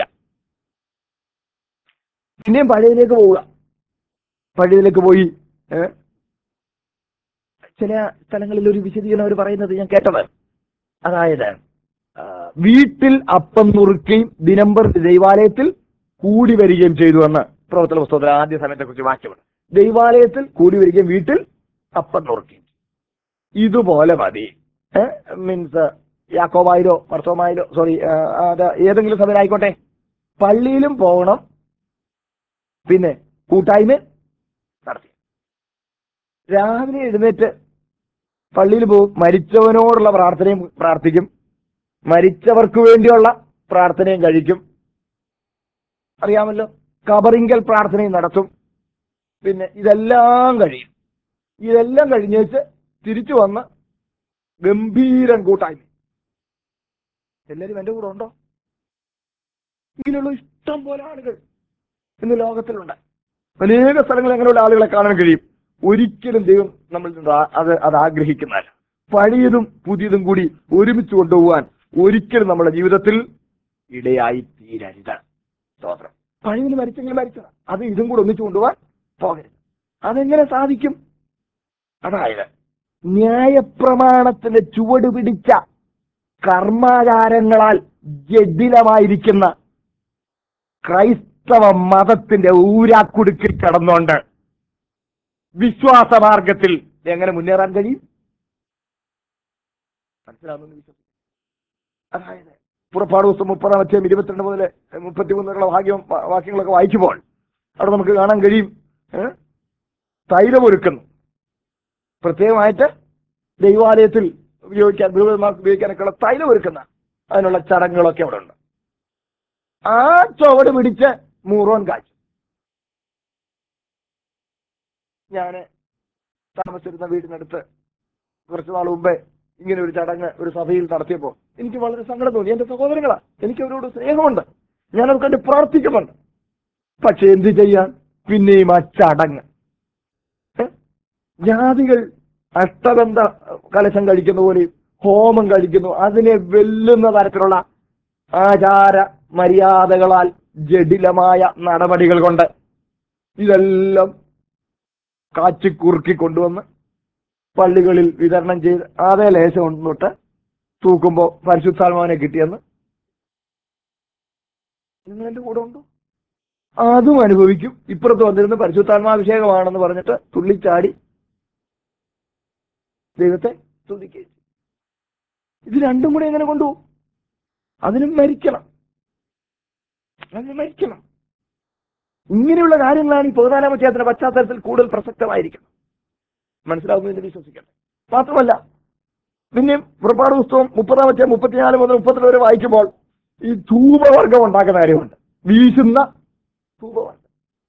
പിന്നെയും പഴയതിലേക്ക് പോവുക. പഴയതിലേക്ക് പോയി ചില സ്ഥലങ്ങളിൽ ഒരു വിശദീകരണം അവർ പറയുന്നത് ഞാൻ കേട്ടത്, അതായത് വീട്ടിൽ അപ്പം നുറുക്കുകയും ദിനംബർ ദൈവാലയത്തിൽ കൂടി വരികയും ചെയ്തു എന്ന് പ്രവർത്തന പുസ്തകത്തിൽ ആദ്യ സമയത്തെ കുറിച്ച് വാക്യമുണ്ട്. ദൈവാലയത്തിൽ കൂടി വരികയും വീട്ടിൽ അപ്പം നുറുക്കുകയും. ഇതുപോലെ മതി. മീൻസ് യാക്കോബായിലോ മർത്തോമായിലോ സോറി അത് ഏതെങ്കിലും സഭയിലായിക്കോട്ടെ, പള്ളിയിലും പോകണം, പിന്നെ കൂട്ടായ്മ നടത്തി രാവിലെ എഴുന്നേറ്റ് പള്ളിയിൽ പോകും, മരിച്ചവനോടുള്ള പ്രാർത്ഥനയും പ്രാർത്ഥിക്കും, മരിച്ചവർക്ക് വേണ്ടിയുള്ള പ്രാർത്ഥനയും കഴിക്കും, അറിയാമല്ലോ, കബറിങ്കൽ പ്രാർത്ഥനയും നടത്തും. പിന്നെ ഇതെല്ലാം കഴിയും. ഇതെല്ലാം കഴിഞ്ഞേച്ച് തിരിച്ചു വന്ന് ഗംഭീരം കൂട്ടായ്മ. എല്ലാവരും എന്റെ കൂടെ ഉണ്ടോ? ഇങ്ങനെയുള്ള ഇഷ്ടം പോലെ ആളുകൾ ഇന്ന് ലോകത്തിലുണ്ട്. അനേക സ്ഥലങ്ങളിൽ അങ്ങനെയുള്ള ആളുകളെ കാണാൻ കഴിയും. ഒരിക്കലും ദൈവം നമ്മൾ അത് അത് ആഗ്രഹിക്കുന്നതല്ല. പഴയതും പുതിയതും കൂടി ഒരുമിച്ച് കൊണ്ടുപോകാൻ ഒരിക്കലും നമ്മുടെ ജീവിതത്തിൽ ഇടയായി തീരരുത്. സ്തോത്രം. പഴയതിന് മരിച്ചെങ്കിൽ മരിച്ചത്, അത് ഇതും കൂടെ ഒന്നിച്ചു കൊണ്ടുപോകാൻ പോകരുത്. അതെങ്ങനെ സാധിക്കും? അതായത് ന്യായപ്രമാണത്തിന്റെ ചുവട് പിടിച്ച കർമാചാരങ്ങളാൽ ജഡിലമായിരിക്കുന്ന ക്രൈസ്തവ മതത്തിന്റെ ഊരാക്കുടുക്കിൽ കടന്നുകൊണ്ട് വിശ്വാസമാർഗത്തിൽ എങ്ങനെ മുന്നേറാൻ കഴിയും? മനസ്സിലാവുന്നു വിശ്വസിക്കും. അതായത് പുറപ്പാട് ദിവസം മുപ്പതാം അധ്യായം ഇരുപത്തിരണ്ട് മുതൽ മുപ്പത്തിമൂന്നുള്ള ഭാഗ്യം വാക്യങ്ങളൊക്കെ വായിക്കുമ്പോൾ അവിടെ നമുക്ക് കാണാൻ കഴിയും, തൈലമൊരുക്കുന്നു. പ്രത്യേകമായിട്ട് ദൈവാലയത്തിൽ ഉപയോഗിക്കാൻ ദൈവമാർക്ക് ഉപയോഗിക്കാനൊക്കെയുള്ള തൈലമൊരുക്കുന്ന അതിനുള്ള ചടങ്ങുകളൊക്കെ അവിടെ ഉണ്ട്. ആ ചുവട് പിടിച്ച് മൂറോൻ കാഴ്ച. ഞാന് താമസിച്ചിരുന്ന വീടിനടുത്ത് കുറച്ചു നാൾ മുമ്പേ ഇങ്ങനെ ഒരു ചടങ്ങ് ഒരു സഭയിൽ നടത്തിയപ്പോൾ എനിക്ക് വളരെ സങ്കടം തോന്നി. എന്റെ സഹോദരങ്ങളാ, എനിക്ക് അവരോട് സ്നേഹമുണ്ട്, ഞാനത് കണ്ട് പ്രാർത്ഥിക്കുന്നുണ്ട്. പക്ഷെ എന്ത് ചെയ്യാൻ, പിന്നെയും ആ ചടങ്ങ് ജാതികൾ അഷ്ടബന്ധ കലശം കഴിക്കുന്ന പോലെയും ഹോമം കഴിക്കുന്നു. അതിനെ വെല്ലുന്ന തരത്തിലുള്ള ആചാര മര്യാദകളാൽ ജടിലമായ നടപടികൾ കൊണ്ട് ഇതെല്ലാം കാച്ചിക്കുറുക്കി കൊണ്ടുവന്ന് പള്ളികളിൽ വിതരണം ചെയ്ത് അതേ ലേശം തൊട്ട് തൂക്കുമ്പോൾ പരിശുദ്ധാത്മാവിനെ കിട്ടിയെന്ന് നിങ്ങൾ എന്റെ കൂടെ ഉണ്ടോ? അതും അനുഭവിക്കും. ഇപ്പുറത്ത് വന്നിരുന്ന് പരിശുദ്ധാത്മാഭിഷേകമാണെന്ന് പറഞ്ഞിട്ട് തുള്ളിച്ചാടി ദൈവത്തെ സ്തുതിക്കുകയും. ഇത് രണ്ടും കൂടെ എങ്ങനെ കൊണ്ടുപോകും? അതിനും മരിക്കണം, അതിന് മരിക്കണം. ഇങ്ങനെയുള്ള കാര്യങ്ങളാണ് ഈ പതിനാലാം അധ്യായത്തിന്റെ പശ്ചാത്തലത്തിൽ കൂടുതൽ പ്രസക്തമായിരിക്കുന്നത്. മനസ്സിലാവുന്നു എന്ന് വിശ്വസിക്കട്ടെ. മാത്രമല്ല പിന്നെയും പുറപ്പാട് പുസ്തകം മുപ്പതാം അധ്യായം മുപ്പത്തിനാല് മുതൽ മുപ്പത്തിരണ്ട് വരെ വായിക്കുമ്പോൾ ഈ ധൂപവർഗം ഉണ്ടാക്കുന്ന കാര്യമുണ്ട്. വീശുന്ന ധൂപവർഗം,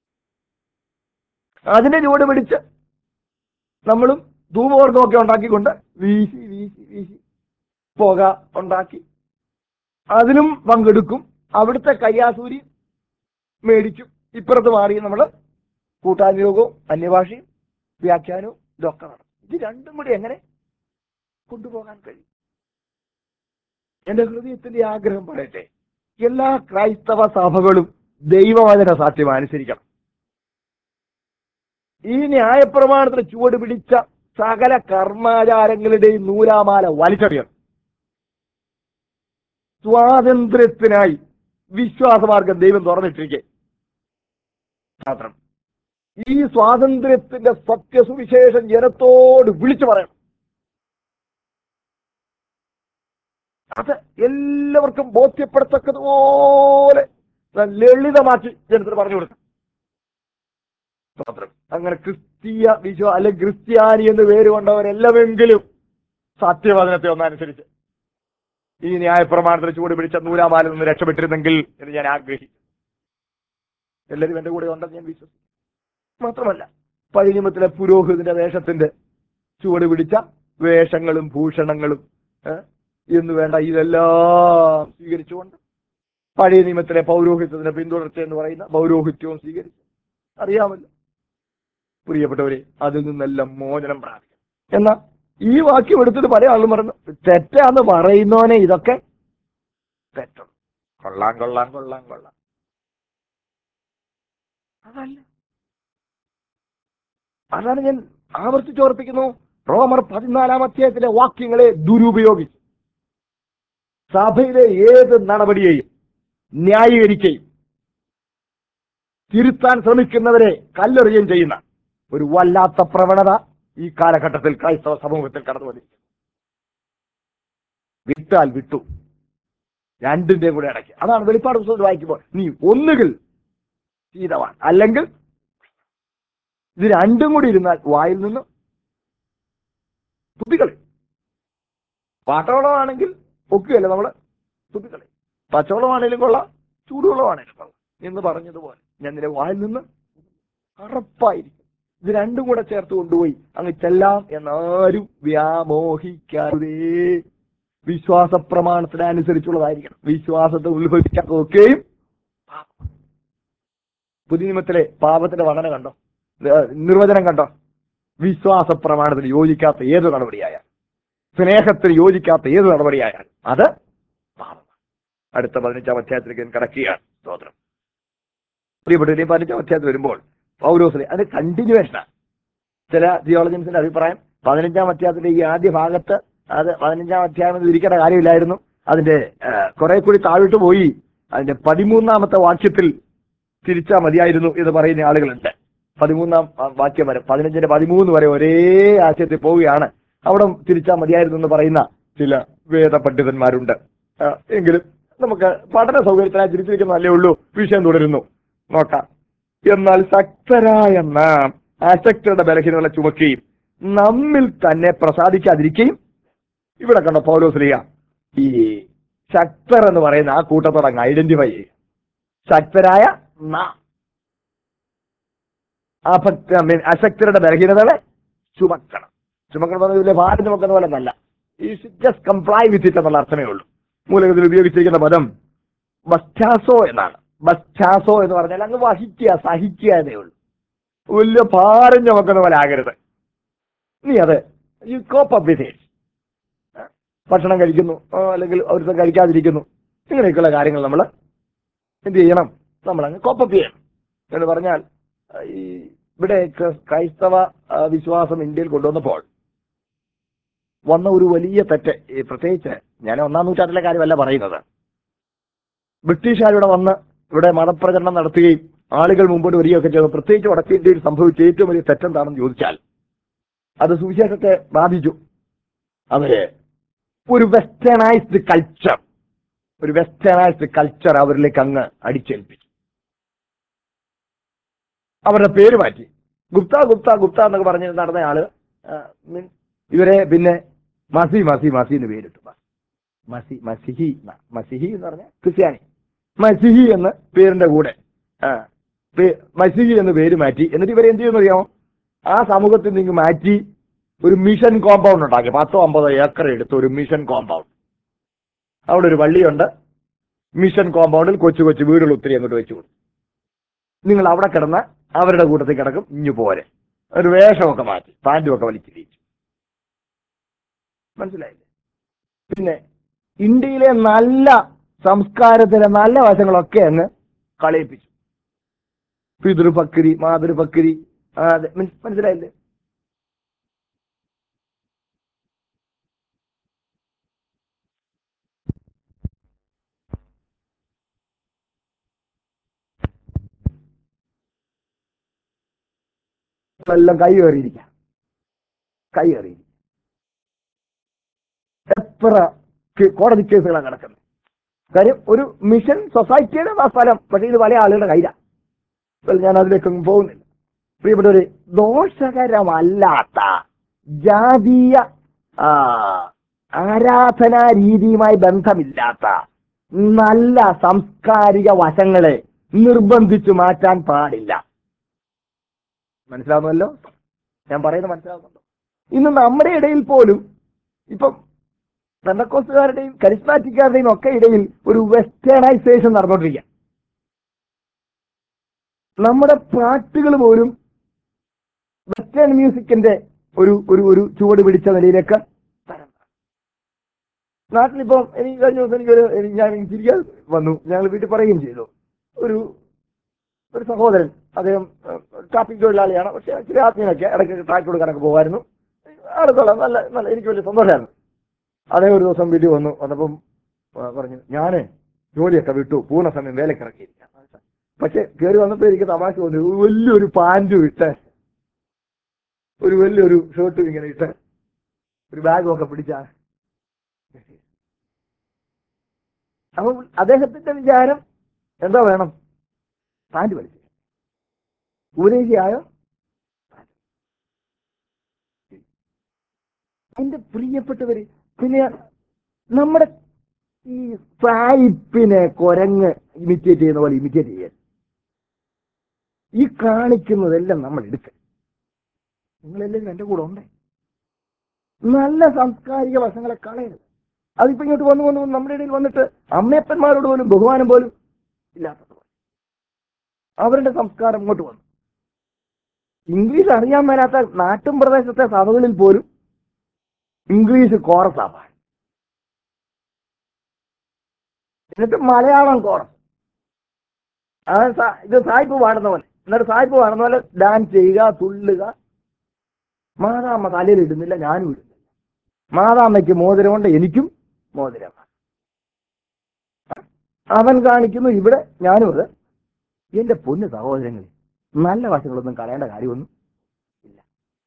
അതിനെ ചുവട് പിടിച്ച് നമ്മളും ധൂപവർഗമൊക്കെ ഉണ്ടാക്കിക്കൊണ്ട് വീശി വീശി വീശി പുക ഉണ്ടാക്കി അതിലും പങ്കെടുക്കും. അവിടുത്തെ കയ്യാസൂരി മേടിക്കും. ഇപ്പുറത്ത് മാറി നമ്മൾ കൂട്ടാനുയോഗവും അന്യഭാഷയും വ്യാഖ്യാനവും ഇതൊക്കെ നടക്കും. ഇത് രണ്ടും കൂടി എങ്ങനെ കൊണ്ടുപോകാൻ കഴിയും? എന്റെ ഹൃദയത്തിന്റെ ആഗ്രഹം പറയട്ടെ, എല്ലാ ക്രൈസ്തവ സഭകളും ദൈവവചന സാക്ഷ്യം അനുസരിക്കണം. ഈ ന്യായപ്രമാണത്തിന് ചുവട് പിടിച്ച സകല കർമാചാരങ്ങളുടെയും നൂലാമാല വലിച്ചെറിയണം. സ്വാതന്ത്ര്യത്തിനായി വിശ്വാസമാർഗം ദൈവം തുറന്നിട്ടിരിക്കെ മാത്രം ഈ സ്വാതന്ത്ര്യത്തിന്റെ സത്യസുവിശേഷം ജനത്തോട് വിളിച്ചു പറയണം. അത് എല്ലാവർക്കും ബോധ്യപ്പെടത്തക്കതുപോലെ ലളിതമാക്കി ജനത്തിന് പറഞ്ഞു കൊടുക്കണം. അങ്ങനെ ക്രിസ്തീയ വിശ്വാ അല്ലെ ക്രിസ്ത്യാനി എന്ന് പേര് കൊണ്ടവരെല്ലാമെങ്കിലും സത്യവചനത്തെ ഒന്നനുസരിച്ച് ഈ ന്യായപ്രമാണത്തിന് ചൂട് പിടിച്ച നൂലാമാലിൽ നിന്ന് രക്ഷപ്പെട്ടിരുന്നെങ്കിൽ എന്ന് ഞാൻ ആഗ്രഹിക്കുന്നു. എല്ലാവരും എന്റെ കൂടെ ഉണ്ടെന്ന് ഞാൻ വിശ്വസിക്കുന്നു. മാത്രമല്ല പഴയ നിയമത്തിലെ പുരോഹിതന്റെ വേഷത്തിന്റെ ചുവട് പിടിച്ച വേഷങ്ങളും ഭൂഷണങ്ങളും എന്ന് വേണ്ട ഇതെല്ലാം സ്വീകരിച്ചുകൊണ്ട് പഴയ നിയമത്തിലെ പൗരോഹിത്യത്തിന്റെ പിന്തുടർച്ച എന്ന് പറയുന്ന പൗരോഹിത്യവും സ്വീകരിച്ചു. അറിയാമല്ലോ പ്രിയപ്പെട്ടവരെ, അതിൽ നിന്നെല്ലാം മോചനം പ്രാപിക്കും. എന്നാൽ ഈ വാക്യം എടുത്തിട്ട് പല ആളും പറഞ്ഞു തെറ്റാന്ന് പറയുന്നവനെ ഇതൊക്കെ തെറ്റും. കൊള്ളാൻ കൊള്ളാൻ കൊള്ളാൻ കൊള്ളാം അതല്ല. അതാണ് ഞാൻ ആവർത്തിച്ചോർപ്പിക്കുന്നു. റോമർ പതിനാലാം അധ്യായത്തിലെ വാക്യങ്ങളെ ദുരുപയോഗിച്ച് സഭയിലെ ഏത് നടപടിയെയും ന്യായീകരിക്കുകയും തിരുത്താൻ ശ്രമിക്കുന്നവരെ കല്ലെറിയുകയും ചെയ്യുന്ന ഒരു വല്ലാത്ത പ്രവണത ഈ കാലഘട്ടത്തിൽ ക്രൈസ്തവ സമൂഹത്തിൽ കടന്നു വന്നിരിക്കുന്നു. വിട്ടാൽ വിട്ടു, രണ്ടിന്റെയും കൂടെ ഇടയ്ക്ക്. അതാണ് വെളിപ്പാട് പുസ്തകത്തിൽ വായിക്കുമ്പോൾ നീ ഒന്നുകിൽ ചെയ്തവാൻ അല്ലെങ്കിൽ ഇത് രണ്ടും കൂടി ഇരുന്നാൽ വായിൽ നിന്ന് തുപ്പിക്കളി. പാട്ടവെള്ളമാണെങ്കിൽ ഒക്കുകയല്ല നമ്മള് തുപ്പിക്കളി. പച്ചവെള്ളമാണേലും കൊള്ളാം, ചൂടുവെള്ളമാണേലും കൊള്ളാം എന്ന് പറഞ്ഞതുപോലെ ഞാൻ നിന്റെ വായിൽ നിന്ന് അറപ്പായിരിക്കും. ഇത് രണ്ടും കൂടെ ചേർത്ത് കൊണ്ടുപോയി അങ്ങ് ചെല്ലാം എന്നാരും വ്യാമോഹിക്കാതെ. വിശ്വാസ പ്രമാണത്തിനനുസരിച്ചുള്ളതായിരിക്കണം. വിശ്വാസത്തെ ഉത്ഭവിക്കാത്തതൊക്കെയും പുതിയ നിയമത്തിലെ പാപത്തിന്റെ വർണ്ണന കണ്ടോ, നിർവചനം കണ്ടോ? വിശ്വാസ പ്രമാണത്തിന് യോജിക്കാത്ത ഏത് നടപടിയായാൽ, സ്നേഹത്തിന് യോജിക്കാത്ത ഏത് നടപടിയായാൽ അത് പാപമാണ്. അടുത്ത പതിനഞ്ചാം അധ്യായത്തിലേക്ക് കടക്കുകയാണ്. സ്തോത്രം. പ്രിയപ്പെട്ട പതിനഞ്ചാം അധ്യായത്തിൽ വരുമ്പോൾ പൗലോസിനെ അത് കണ്ടിന്യൂവേഷനാണ്. ചില തിയോളജിയൻസിന്റെ അഭിപ്രായം പതിനഞ്ചാം അധ്യായത്തിന്റെ ഈ ആദ്യ ഭാഗത്ത് അത് പതിനഞ്ചാം അധ്യായം ഇരിക്കേണ്ട കാര്യമില്ലായിരുന്നു, അതിന്റെ കുറെ കൂടി താഴോട്ട് പോയി അതിന്റെ പതിമൂന്നാമത്തെ വാക്യത്തിൽ തിരിച്ചാൽ മതിയായിരുന്നു എന്ന് പറയുന്ന ആളുകളുണ്ട്. പതിമൂന്നാം വാക്യം വരെ പതിനഞ്ചിന്റെ പതിമൂന്ന് വരെ ഒരേ ആശയത്തിൽ പോവുകയാണ്. അവിടെ തിരിച്ചാൽ മതിയായിരുന്നു എന്ന് പറയുന്ന ചില വേദ പണ്ഡിതന്മാരുണ്ട്. എങ്കിലും നമുക്ക് പഠന സൗകര്യത്തിനായി തിരിച്ചിരിക്കുന്ന നല്ലേ ഉള്ളൂ. വിഷയം തുടരുന്നു, നോക്കാം. എന്നാൽ ശക്തരായ നാം അശക്തരുടെ ബലഹീനതകളെ ചുമക്കുകയും നമ്മിൽ തന്നെ പ്രസാദിക്കാതിരിക്കുകയും. ഇവിടെ കണ്ട പൗലോസ്ലീഹ ഈ ശക്തർ എന്ന് പറയുന്ന ആ കൂട്ടത്തോടെ അങ്ങ് ഐഡന്റിഫൈ ചെയ്യുക. ശക്തരായ നാം അശക്തരുടെ ബലഹീനതകളെ ചുമക്കണം. ചുമക്കണം എന്ന് പറഞ്ഞാൽ ഭാരം ചുമക്കുന്ന പോലെ നല്ല, ഈ ജസ്റ്റ് കംപ്ലൈ വിത്ത് ഇറ്റ് എന്നുള്ള അർത്ഥമേ ഉള്ളൂ. മൂലകത്തിൽ ഉപയോഗിച്ചിരിക്കുന്ന പദം ബസ്റ്റാസോ എന്നാണ്. ബസ്റ്റാസോ എന്ന് പറഞ്ഞാൽ അങ്ങ് വഹിക്കുക, സഹിക്കുക എന്നേ ഉള്ളൂ. വലിയ ഭാരം ചുമക്കുന്ന പോലെ ആകരുത്. നീ അത് you cope up with it. ഭക്ഷണം കഴിക്കുന്നു, ആ, അല്ലെങ്കിൽ ഒരുത്തം കഴിക്കാതിരിക്കുന്നു, ഇങ്ങനെയൊക്കെയുള്ള കാര്യങ്ങൾ നമ്മൾ എന്ത് ചെയ്യണം? നമ്മളങ്ങ് കോപ്പപ്പ് ചെയ്യണം. എന്ന് പറഞ്ഞാൽ ആ, ഈ ഇവിടെ ക്ര- ക്രൈസ്തവ ആ, വിശ്വാസം ഇന്ത്യയിൽ കൊണ്ടുവന്നപ്പോൾ വന്ന ഒരു വലിയ തെറ്റ്, ഈ പ്രത്യേകിച്ച് ഞാൻ ഒന്നാം നൂറ്റാണ്ടിലെ കാര്യമല്ല പറയുന്നത്, ബ്രിട്ടീഷുകാരിവിടെ വന്ന് ഇവിടെ മതപ്രചരണം നടത്തുകയും ആളുകൾ മുമ്പോട്ട് വരികയൊക്കെ ചെയ്തു. പ്രത്യേകിച്ച് വടക്കേ ഇന്ത്യയിൽ സംഭവിച്ച ഏറ്റവും വലിയ തെറ്റെന്താണെന്ന് ചോദിച്ചാൽ അത് സുവിശേഷത്തെ ബാധിച്ചു. അവര് ഒരു വെസ്റ്റേണൈസ്ഡ് കൾച്ചർ ഒരു വെസ്റ്റേണൈസ്ഡ് കൾച്ചർ അവരിലേക്ക് അങ്ങ് അടിച്ചേൽപ്പിച്ചു. അവരുടെ പേര് മാറ്റി. ഗുപ്ത ഗുപ്ത ഗുപ്ത എന്നൊക്കെ പറഞ്ഞ് നടന്ന ആള് ആ, മീൻ- ഇവരെ പിന്നെ മസി മസി മസി എന്ന് പേരിട്ടു. മസി മസിഹി ന- മസിഹി എന്ന് പറഞ്ഞ ക്രിസ്ത്യാനി, മസിഹി എന്ന പേരിന്റെ കൂടെ ആ, പേ- മസിഹി എന്ന് പേര് മാറ്റി. എന്നിട്ട് ഇവരെ എന്ത് ചെയ്യുമെന്ന് അറിയാമോ? ആ സമൂഹത്തിൽ നിന്ന് മാറ്റി ഒരു മിഷൻ കോമ്പൗണ്ട് ഉണ്ടാക്കി. പത്തോ അമ്പതോ ഏക്കർ എടുത്ത് ഒരു മിഷൻ കോമ്പൗണ്ട്, അവിടെ ഒരു പള്ളിയുണ്ട്. മിഷൻ കോമ്പൗണ്ടിൽ കൊച്ചു കൊച്ചു വീടുകൾ ഒത്തിരി അങ്ങോട്ട് വെച്ചു കൊടുത്തു. നിങ്ങൾ അവിടെ കിടന്ന് അവരുടെ കൂട്ടത്തിൽ കിടക്കും, ഇഞ്ഞു പോരെ. ഒരു വേഷമൊക്കെ മാറ്റി, പാൻറ്റും ഒക്കെ വലിച്ചിരിച്ചു. മനസ്സിലായില്ലേ? പിന്നെ ഇന്ത്യയിലെ നല്ല സംസ്കാരത്തിലെ നല്ല വശങ്ങളൊക്കെ അങ്ങ് കളയിപ്പിച്ചു. പിതൃപക്രി, മാതൃപക്രി, ആ, അതെ, മീൻസ് മനസ്സിലായില്ലേ? എല്ലാം കൈ കയറിയിരിക്കാം, കൈ കയറി എത്ര കേ- കോടതി കേസുകളാണ് കിടക്കുന്നത്. കാര്യം ഒരു മിഷൻ സൊസൈറ്റിയുടെ ആ സ്ഥലം, പക്ഷേ ഇത് പല ആളുകളുടെ കയ്യിലാണ്. well, ഞാൻ അതിലേക്കൊന്നും പോകുന്നില്ല. പ്രിയപ്പെട്ടവര്, ദോഷകരമല്ലാത്ത ജാതീയ ആ, ആരാധനാ രീതിയുമായി ബന്ധമില്ലാത്ത നല്ല സാംസ്കാരിക വശങ്ങളെ നിർബന്ധിച്ചു മാറ്റാൻ പാടില്ല. മനസ്സിലാവുന്നല്ലോ? ഞാൻ പറയുന്നത് മനസ്സിലാവുന്നുണ്ടോ? ഇന്ന് നമ്മുടെ ഇടയിൽ പോലും ഇപ്പം പെന്തക്കോസ്തുകാരുടെയും കരിസ്മാറ്റിക്കാരുടെയും ഒക്കെ ഇടയിൽ ഒരു വെസ്റ്റേണൈസേഷൻ നടന്നുകൊണ്ടിരിക്കുക. നമ്മുടെ പാട്ടുകൾ പോലും വെസ്റ്റേൺ മ്യൂസിക്കിന്റെ ഒരു ഒരു ഒരു ചുവട് പിടിച്ച നിലയിലേക്ക് തരം. നാട്ടിലിപ്പം എനിക്ക് കഴിഞ്ഞ ദിവസം എനിക്കൊരു എനിക്ക് ഞാൻ ചിരിക്കാൻ വന്നു. ഞങ്ങൾ വീട്ടിൽ പറയുകയും ചെയ്തു. ഒരു ഒരു സഹോദരൻ, അദ്ദേഹം ടാപ്പിംഗ് തൊഴിലാളിയാണ്, പക്ഷേ ചില ആത്മീയനൊക്കെ ഇടയ്ക്ക് ട്രാക്ക് കൊടുക്കാനൊക്കെ പോകുമായിരുന്നു. ആളുകളെ നല്ല നല്ല എനിക്ക് വലിയ സന്തോഷമായിരുന്നു. അദ്ദേഹം ഒരു ദിവസം വീട്ടിൽ വന്നു. വന്നപ്പം ആ, പറഞ്ഞു, ഞാന് ജോലിയൊക്കെ വിട്ടു, പൂർണ്ണ സമയം വേലക്കിറക്കിയിരിക്കാം. പക്ഷെ കയറി വന്നപ്പോൾ എനിക്ക് തമാശ തോന്നി. ഒരു വലിയൊരു പാൻറ്റും ഇട്ട്, ഒരു വലിയൊരു ഷർട്ടും ഇങ്ങനെ ഇട്ട്, ഒരു ബാഗും ഒക്കെ പിടിച്ച. അപ്പം അദ്ദേഹത്തിന്റെ വിചാരം എന്താ വേണം? പാൻറ് വലിച്ചു ഉപദേശിയായോ? എന്റെ പ്രിയപ്പെട്ടവര്, പിന്നെ നമ്മുടെ ഈ സായിപ്പിനെ കുരങ്ങ് ഇമിറ്റേറ്റ് ചെയ്യുന്ന പോലെ ഇമിറ്റേറ്റ് ചെയ്യാൻ ഈ കാണിക്കുന്നതെല്ലാം നമ്മൾ എടുക്കുക. നിങ്ങളെല്ലാം എന്റെ കൂടെ ഉണ്ടേ. നല്ല സാംസ്കാരിക വശങ്ങളെ കളയരുത്. അതിപ്പോ ഇങ്ങോട്ട് വന്നു വന്നു വന്ന് നമ്മുടെ ഇടയിൽ വന്നിട്ട് അമ്മയപ്പന്മാരോട് പോലും ബഹുമാനം പോലും ഇല്ലാത്തതുപോലെ അവരുടെ സംസ്കാരം ഇങ്ങോട്ട് വന്നു. ഇംഗ്ലീഷ് അറിയാൻ മേലാത്ത നാട്ടും പ്രദേശത്തെ സഭകളിൽ പോലും ഇംഗ്ലീഷ് കോറസാണ്. എന്നിട്ട് മലയാളം കോറസ്. അതായത് സാ- ഇത് സായിപ്പ് പാടുന്ന പോലെ. എന്നിട്ട് സായിപ്പ് പാടുന്ന പോലെ ഡാൻസ് ചെയ്യുക, തുള്ളുക. മാതാമ്മ തലയിൽ ഇടുന്നില്ല, ഞാനും ഇടുന്നില്ല. മാതാമ്മയ്ക്ക് മോതിരമുണ്ട്, എനിക്കും മോതിരം. അവൻ കാണിക്കുന്നു ഇവിടെ, ഞാനും അത്. എന്റെ പൊന്ന് സഹോദരങ്ങളിൽ നല്ല വശങ്ങളൊന്നും കളയേണ്ട കാര്യമൊന്നും ഇല്ല.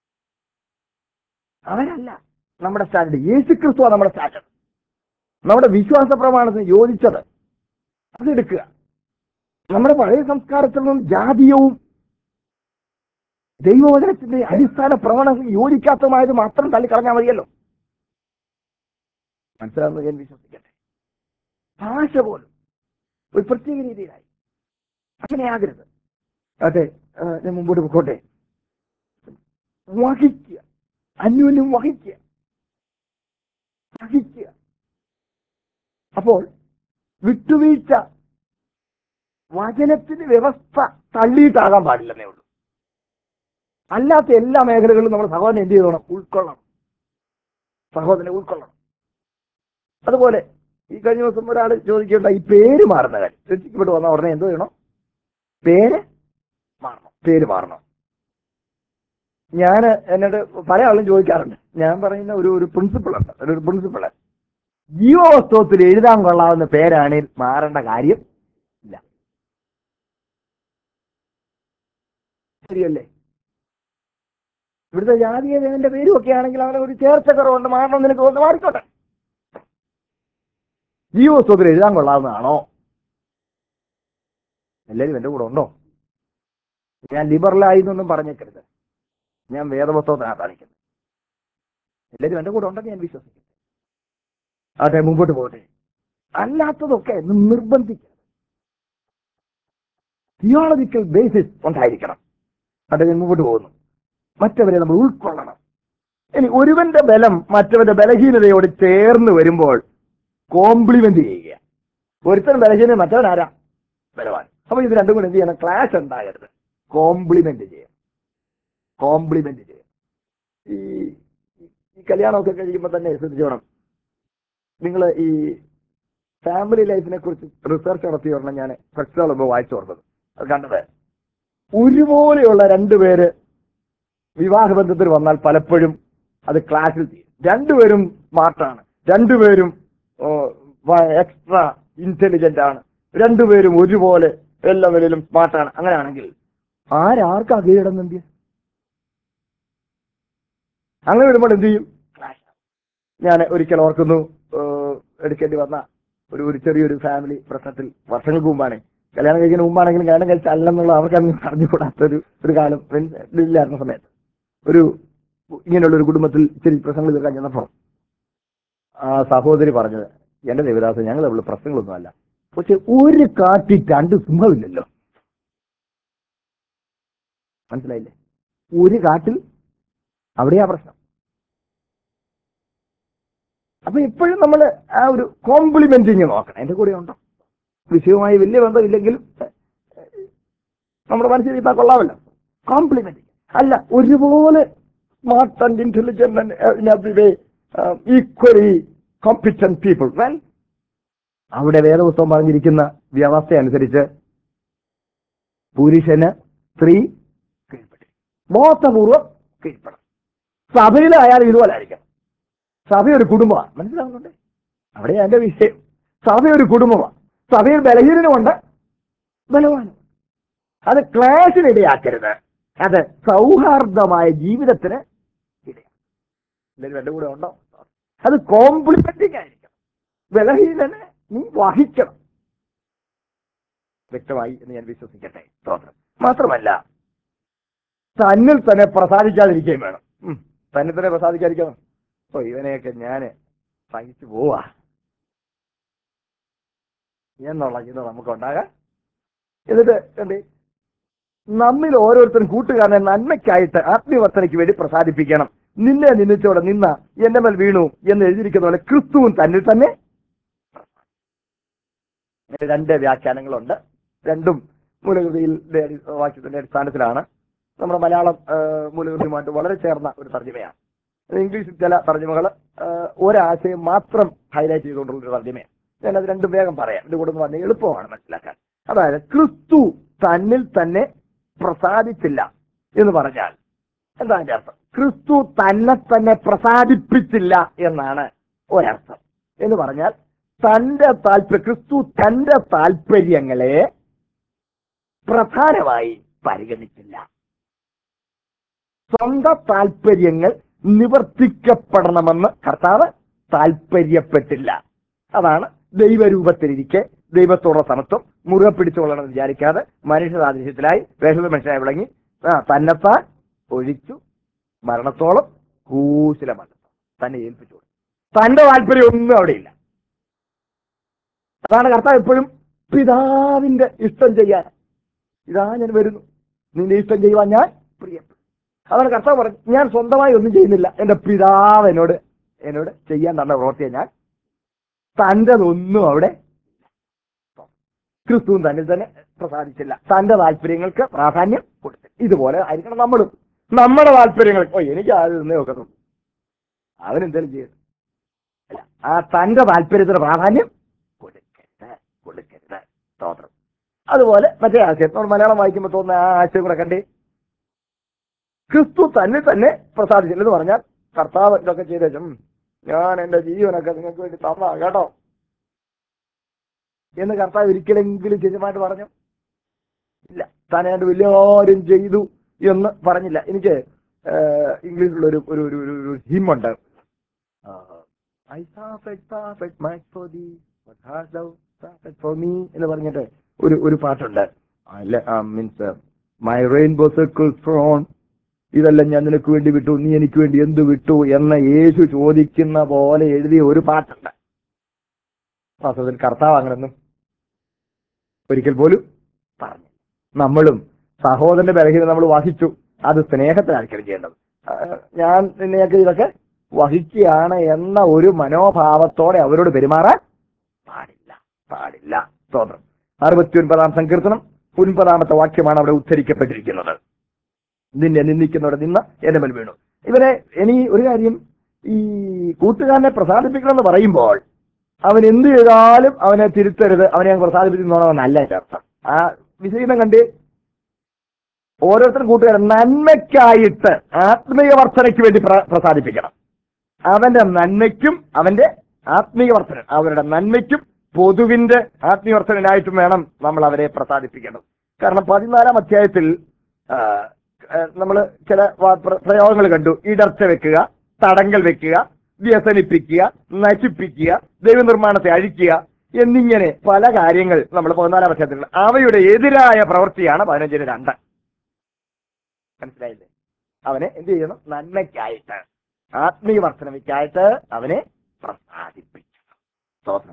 അവരല്ല നമ്മുടെ സ്റ്റാൻഡേർഡ്. യേശു ക്രിസ്തുവാണ് നമ്മുടെ സ്റ്റാൻഡേർഡ്. നമ്മുടെ വിശ്വാസ പ്രമാണത്തിന് യോജിച്ചത് അതെടുക്കുക. നമ്മുടെ പഴയ സംസ്കാരത്തിൽ നിന്നും ജാതീയവും ദൈവവചനത്തിന്റെ അടിസ്ഥാന പ്രമാണങ്ങൾ യോജിക്കാത്തതുമായത് മാത്രം തള്ളിക്കളഞ്ഞാൽ മതിയല്ലോ. മനസ്സിലാവുന്നത് ഞാൻ വിശ്വസിക്കട്ടെ. ഭാഷ പോലും ഒരു പ്രത്യേക രീതിയിലായി. അങ്ങനെയാകരുത്. അതെ, ആ, ഞാൻ മുമ്പോട്ട് പോയിക്കോട്ടെ. വഹിക്കുക, അന്യോന്യം വഹിക്കുക, സഹിക്കുക. അപ്പോൾ വിട്ടുവീഴ്ച വചനത്തിന്റെ വ്യവസ്ഥ തള്ളിയിട്ടാകാൻ പാടില്ലെന്നേ ഉള്ളൂ. അല്ലാത്ത എല്ലാ മേഖലകളിലും നമ്മൾ സഹോദരൻ എന്ത് ചെയ്തോണം? ഉൾക്കൊള്ളണം. സഹോദരനെ ഉൾക്കൊള്ളണം. അതുപോലെ ഈ കഴിഞ്ഞ ദിവസം ഒരാൾ ചോദിക്കേണ്ട ഈ പേര് മാറുന്ന കാര്യം, രക്ഷിക്കപ്പെട്ട് വന്ന ഉടനെ എന്തോ ചെയ്യണം? പേര് മാറണം. പേര് മാറണം. ഞാൻ എന്നോട് പല ആളും ചോദിക്കാറുണ്ട്. ഞാൻ പറയുന്ന ഒരു ഒരു പ്രിൻസിപ്പിൾ ഉണ്ട്. ഒരു പ്രിൻസിപ്പിള്, ജീവവസ്തുവത്തിൽ എഴുതാൻ കൊള്ളാവുന്ന പേരാണെങ്കിൽ മാറേണ്ട കാര്യം ഇല്ല. ശരിയല്ലേ? ഇവിടുത്തെ ജാതീയ ദേവന്റെ പേരും ഒക്കെ ആണെങ്കിൽ അവനെ ഒരു ചേർച്ച കുറവുണ്ട്, മാറണം നിനക്ക് ഒന്ന് മാറിക്കോട്ടെ. ജീവവസ്തുവത്തിൽ എഴുതാൻ കൊള്ളാവുന്നതാണോ? എല്ലാവരും എന്റെ കൂടെ ഉണ്ടോ? ഞാൻ ലിബറലായി എന്നൊന്നും പറഞ്ഞേക്കരുത്. ഞാൻ വേദപുസ്തകത്തിനാണ് കാണിക്കുന്നത്. എല്ലാവരും എന്റെ കൂടെ ഉണ്ടെന്ന് ഞാൻ വിശ്വസിക്കുന്നു. അതെ, മുമ്പോട്ട് പോകട്ടെ. അല്ലാത്തതൊക്കെ നിർബന്ധിക്കണം. തിയോളജിക്കൽ ബേസിസ് ഉണ്ടായിരിക്കണം. അതെ, ഞാൻ മുമ്പോട്ട് പോകുന്നു. മറ്റവരെ നമ്മൾ ഉൾക്കൊള്ളണം. ഇനി ഒരുവന്റെ ബലം മറ്റവന്റെ ബലഹീനതയോട് ചേർന്ന് വരുമ്പോൾ കോംപ്ലിമെന്റ് ചെയ്യുക. ഒരുത്തൻ ബലഹീന, മറ്റവൻ ആരാ? ബലവാൻ. അപ്പൊ ഇത് രണ്ടും കൂടെ എന്ത് ചെയ്യണം? ക്ലാഷ് ഉണ്ടാകരുത്. കോംപ്ലിമെന്റ് ചെയ്യാം. കോംപ്ലിമെന്റ് ചെയ്യാം. ഈ ഈ കല്യാണമൊക്കെ കഴിയുമ്പോൾ തന്നെ ശ്രദ്ധിച്ചോണം. നിങ്ങൾ ഈ ഫാമിലി ലൈഫിനെ കുറിച്ച് റിസർച്ച് നടത്തി വരണം. ഞാൻ ഫെക്സുകൾ വായിച്ചു ഓർത്തത് അത് കണ്ടത്, ഒരുപോലെയുള്ള രണ്ടുപേര് വിവാഹബന്ധത്തിൽ വന്നാൽ പലപ്പോഴും അത് ക്ലാഷിൽ ചെയ്യും. രണ്ടുപേരും സ്മാർട്ടാണ്, രണ്ടുപേരും എക്സ്ട്രാ ഇന്റലിജന്റ് ആണ്, രണ്ടുപേരും ഒരുപോലെ എല്ലാ നിലയിലും സ്മാർട്ടാണ്. അങ്ങനെയാണെങ്കിൽ ആരാർക്കാ കീഴടങ്ങുന്നത്? അങ്ങനെ വരുമ്പോൾ എന്ത് ചെയ്യും? ക്ലാഷ്. ഞാൻ ഒരിക്കൽ ഓർക്കുന്നു, എടുക്കേണ്ടി വന്ന ഒരു ഒരു ചെറിയൊരു ഫാമിലി പ്രശ്നത്തിൽ വർഷങ്ങൾക്ക് മുമ്പാണ്. കല്യാണം കഴിക്കുന്ന മുമ്പാണെങ്കിലും കല്യാണം കഴിച്ചല്ലെന്നുള്ള അവർക്ക് അന്ന് അറിഞ്ഞുകൂടാത്തൊരു ഒരു കാലം ഇല്ലായിരുന്ന സമയത്ത് ഒരു ഇങ്ങനെയുള്ള ഒരു കുടുംബത്തിൽ ഇച്ചിരി പ്രശ്നങ്ങൾ തീർക്കാൻ ചെന്നപ്പോൾ ആ സഹോദരി പറഞ്ഞത്, എന്റെ ദേവദാസ്, ഞങ്ങൾ തമ്മിൽ പ്രശ്നങ്ങളൊന്നും അല്ല, പക്ഷെ ഒരു കാട്ടിൽ രണ്ട് സിംഹമില്ലല്ലോ. മനസ്സിലായില്ലേ? ഒരു കാട്ടിൽ അവിടെയാ പ്രശ്നം. അപ്പൊ ഇപ്പോഴും നമ്മൾ ആ ഒരു കോംപ്ലിമെന്റിങ് നോക്കണം. എന്റെ കൂടെ ഉണ്ടോ? വിഷയവുമായി വലിയ ബന്ധമില്ലെങ്കിലും നമ്മുടെ മനസ്സിൽ ഇപ്പൊ കൊള്ളാമല്ലോ. കോംപ്ലിമെന്റിങ് അല്ല, ഒരുപോലെ smart and intelligent in every way, equally competent people. Well, അവിടെ വേദപുസ്തകം പറഞ്ഞിരിക്കുന്ന വ്യവസ്ഥ അനുസരിച്ച് പുരുഷന് സ്ത്രീ കീഴ്പ്പെട്ടി, ബോധപൂർവം കീഴ്പ്പെടണം. സഭയിലായാലും ഇതുപോലെ ആയിരിക്കണം. സഭ ഒരു കുടുംബമാണ്. മനസ്സിലാവുന്നുണ്ട്? അവിടെയാ എന്റെ വിഷയം. സഭ ഒരു കുടുംബമാണ്. സഭയിൽ ബലഹീനനുമുണ്ട്, ബലവാനും. അത് ക്ലാഷിനിടയാക്കരുത്. അത് സൗഹാർദ്ദമായ ജീവിതത്തിന് ഇടയാണ്. എല്ലാവരും എന്റെ കൂടെ ഉണ്ടോ? അത് കോംപ്ലിമെന്റിങ് ആയിരിക്കണം. ബലഹീനനെ നീ വഹിക്കണം. വ്യക്തമായി എന്ന് ഞാൻ വിശ്വസിക്കട്ടെ. സ്തോത്രം. മാത്രമല്ല, തന്നിൽ തന്നെ പ്രസാദിക്കാതിരിക്കുകയും വേണം. തന്നിൽ തന്നെ പ്രസാദിക്കാതിരിക്കണം. ഓ, ഇവനെയൊക്കെ ഞാൻ സഹിച്ചു പോവാ എന്നുള്ള ഇത് നമുക്കുണ്ടാകാൻ. എന്നിട്ട് എന്ത്, നമ്മിൽ ഓരോരുത്തരും കൂട്ടുകാരനെ നന്മയ്ക്കായിട്ട് ആത്മീയവർത്തനയ്ക്ക് വേണ്ടി പ്രസാദിപ്പിക്കണം. നിന്നെ നിന്നിച്ചോടെ നിന്ന എന്റെ മേൽ വീണു എന്ന് എഴുതിയിരിക്കുന്ന പോലെ ക്രിസ്തുവും തന്നിൽ തന്നെ. രണ്ട് വ്യാഖ്യാനങ്ങളുണ്ട്. രണ്ടും മൂലകൃതിയുടെ വാക്യത്തിന്റെ അടിസ്ഥാനത്തിലാണ്. നമ്മുടെ മലയാളം മൂലകൃതിയുമായിട്ട് വളരെ ചേർന്ന ഒരു തർജ്ജമയാണ്. ഇംഗ്ലീഷിൽ ചില തർജ്ജമകൾ ഒരാശയം മാത്രം ഹൈലൈറ്റ് ചെയ്തുകൊണ്ടുള്ള ഒരു തർജ്ജമയാണ്. ഞാനത് രണ്ടും വേഗം പറയാം. ഇത് കൂടെ പറഞ്ഞാൽ എളുപ്പമാണ് മനസ്സിലാക്കാൻ. അതായത് ക്രിസ്തു തന്നിൽ തന്നെ പ്രസാദിച്ചില്ല എന്ന് പറഞ്ഞാൽ എന്താ അതിന്റെ അർത്ഥം? ക്രിസ്തു തന്നെ തന്നെ പ്രസാദിപ്പിച്ചില്ല എന്നാണ് ഒരർത്ഥം. എന്ന് പറഞ്ഞാൽ തന്റെ താല്പര്യം, ക്രിസ്തു തന്റെ താല്പര്യങ്ങളെ പ്രധാനമായി പരിഗണിച്ചില്ല. സ്വന്തം താല്പര്യങ്ങൾ നിവർത്തിക്കപ്പെടണമെന്ന് കർത്താവ് താല്പര്യപ്പെട്ടില്ല. അതാണ് ദൈവരൂപത്തിലിരിക്കെ ദൈവത്തോടെ സമത്വം മുറുകെ പിടിച്ചുകൊള്ളണമെന്ന് വിചാരിക്കാതെ മനുഷ്യസാദൃശ്യത്തിലായി വേഷത മനുഷ്യനായി വിളങ്ങി ആ തന്നെത്താൻ ഒഴിച്ചു മരണത്തോളം കൂശല മരണത്തോളം തന്നെ ഏൽപ്പിച്ചു. തന്റെ താല്പര്യം ഒന്നും അവിടെയില്ല. അതാണ് കർത്താവ് എപ്പോഴും പിതാവിന്റെ ഇഷ്ടം ചെയ്യാൻ. ഇതാ ഞാൻ വരുന്നു, നിന്റെ ഇഷ്ടം ചെയ്യുവാൻ ഞാൻ പ്രിയപ്പെട്ടു. അതാണ് കർത്താവ് പറഞ്ഞു, ഞാൻ സ്വന്തമായി ഒന്നും ചെയ്യുന്നില്ല, എന്റെ പിതാവ് എന്നോട് എന്നോട് ചെയ്യാൻ തന്ന പ്രവൃത്തിയെ ഞാൻ. തൻ്റെതൊന്നും അവിടെ ക്രിസ്തുവും തന്നിൽ തന്നെ പ്രസാദിച്ചില്ല. തന്റെ താല്പര്യങ്ങൾക്ക് പ്രാധാന്യം കൊടുത്തില്ല. ഇതുപോലെ ആയിരിക്കണം നമ്മളും. നമ്മുടെ താല്പര്യങ്ങൾ, ഓ എനിക്ക് ആദ്യം നിന്നേ ഒക്കത്തുള്ളൂ, അവനെന്തെങ്കിലും ചെയ്തു, അല്ല, ആ തന്റെ താല്പര്യത്തിന് പ്രാധാന്യം കൊടുക്കരുത്, കൊടുക്കരുത്. സ്തോത്രം. അതുപോലെ മറ്റേ ആശയം നമ്മൾ മലയാളം വായിക്കുമ്പോൾ തോന്നുന്ന ആ ആശയം കൂടെ കണ്ടേ. ക്രിസ്തു തന്നെ തന്നെ പ്രസാദിച്ചില്ലെന്ന് പറഞ്ഞാൽ കർത്താവ് ഇതൊക്കെ ചെയ്തേച്ചും ഞാൻ എന്റെ ജീവനൊക്കെ നിങ്ങൾക്ക് വേണ്ടി തന്നാ കേട്ടോ എന്ന് കർത്താവ് ഒരിക്കലെങ്കിലും ശരിയുമായിട്ട് പറഞ്ഞു? ഇല്ല. താനായിട്ട് വലിയാരും ചെയ്തു എന്ന് പറഞ്ഞില്ല. എനിക്ക് ഇംഗ്ലീഷിലുള്ള ഒരു ഒരു ഒരു ഒരു ഹിമ്മുണ്ട്. I suffered, suffered much for thee, what hast thou suffered for me എന്ന് പറഞ്ഞിട്ട് ഒരു ഒരു പാട്ടുണ്ട്. Means my rainbow circle frown, ഇതെല്ലാം ഞാൻ നിനക്ക് വേണ്ടി വിട്ടു, നീ എനിക്ക് വേണ്ടി എന്ത് വിട്ടു എന്ന് യേശു ചോദിക്കുന്ന പോലെ എഴുതിയ ഒരു പാട്ടുണ്ട്. വാസ്തവത്തിൽ കർത്താവ് അങ്ങനൊന്നും ഒരിക്കൽ പോലും പറഞ്ഞു. നമ്മളും സഹോദരന്റെ ബലഹീനത നമ്മൾ വഹിച്ചു, അത് സ്നേഹത്തിലായിരിക്കണം ചെയ്യേണ്ടത്. ഞാൻ നിന്നെയൊക്കെ ഇതൊക്കെ വഹിക്കുകയാണ് എന്ന ഒരു മനോഭാവത്തോടെ അവരോട് പെരുമാറാൻ പാടില്ല, പാടില്ല. സ്തോത്രം. അറുപത്തി ഒൻപതാം സങ്കീർത്തനം ഒൻപതാമത്തെ വാക്യമാണ് അവിടെ ഉദ്ധരിക്കപ്പെട്ടിരിക്കുന്നത്. നിന്നെ നിന്ദിക്കുന്നവരെ നിന്ന് എന്റെ മേൽ വീണു. ഇവരെ ഇനി ഒരു കാര്യം, ഈ കൂട്ടുകാരനെ പ്രസാദിപ്പിക്കണമെന്ന് പറയുമ്പോൾ അവൻ എന്ത് ചെയ്താലും അവനെ തിരുത്തരുത്, അവനെ ഞാൻ പ്രസാദിപ്പിക്കുന്നോണമെന്നല്ല എന്റെ അർത്ഥം. ആ വിശദീകരണം കണ്ട് ഓരോരുത്തരും കൂട്ടുകാരൻ നന്മയ്ക്കായിട്ട് ആത്മീയ വർധനയ്ക്ക് വേണ്ടി പ്രസാദിപ്പിക്കണം. അവന്റെ നന്മയ്ക്കും അവന്റെ ആത്മീയ വർധന, അവരുടെ നന്മയ്ക്കും പൊതുവിന്റെ ആത്മീയ വർധനയായിട്ടും വേണം നമ്മൾ അവരെ പ്രസാദിപ്പിക്കണം. കാരണം പതിനാലാം അധ്യായത്തിൽ നമ്മൾ ചില പ്രയോഗങ്ങൾ കണ്ടു. ഇടർച്ച വെക്കുക, തടങ്കൽ വെക്കുക, വ്യസനിപ്പിക്കുക, നശിപ്പിക്കുക, ദൈവനിർമ്മാണത്തെ അഴിക്കുക എന്നിങ്ങനെ പല കാര്യങ്ങൾ നമ്മൾ പതിനാലാം അധ്യായത്തിൽ, അവയുടെ എതിരായ പ്രവൃത്തിയാണ് പതിനഞ്ചിന് രണ്ട്. മനസ്സിലായില്ലേ? അവനെ എന്ത് ചെയ്യണം? നന്മയ്ക്കായിട്ട്, ആത്മീയ വർധനയ്ക്കായിട്ട് അവനെ പ്രസാദിപ്പിക്കണം. സ്തോത്രം.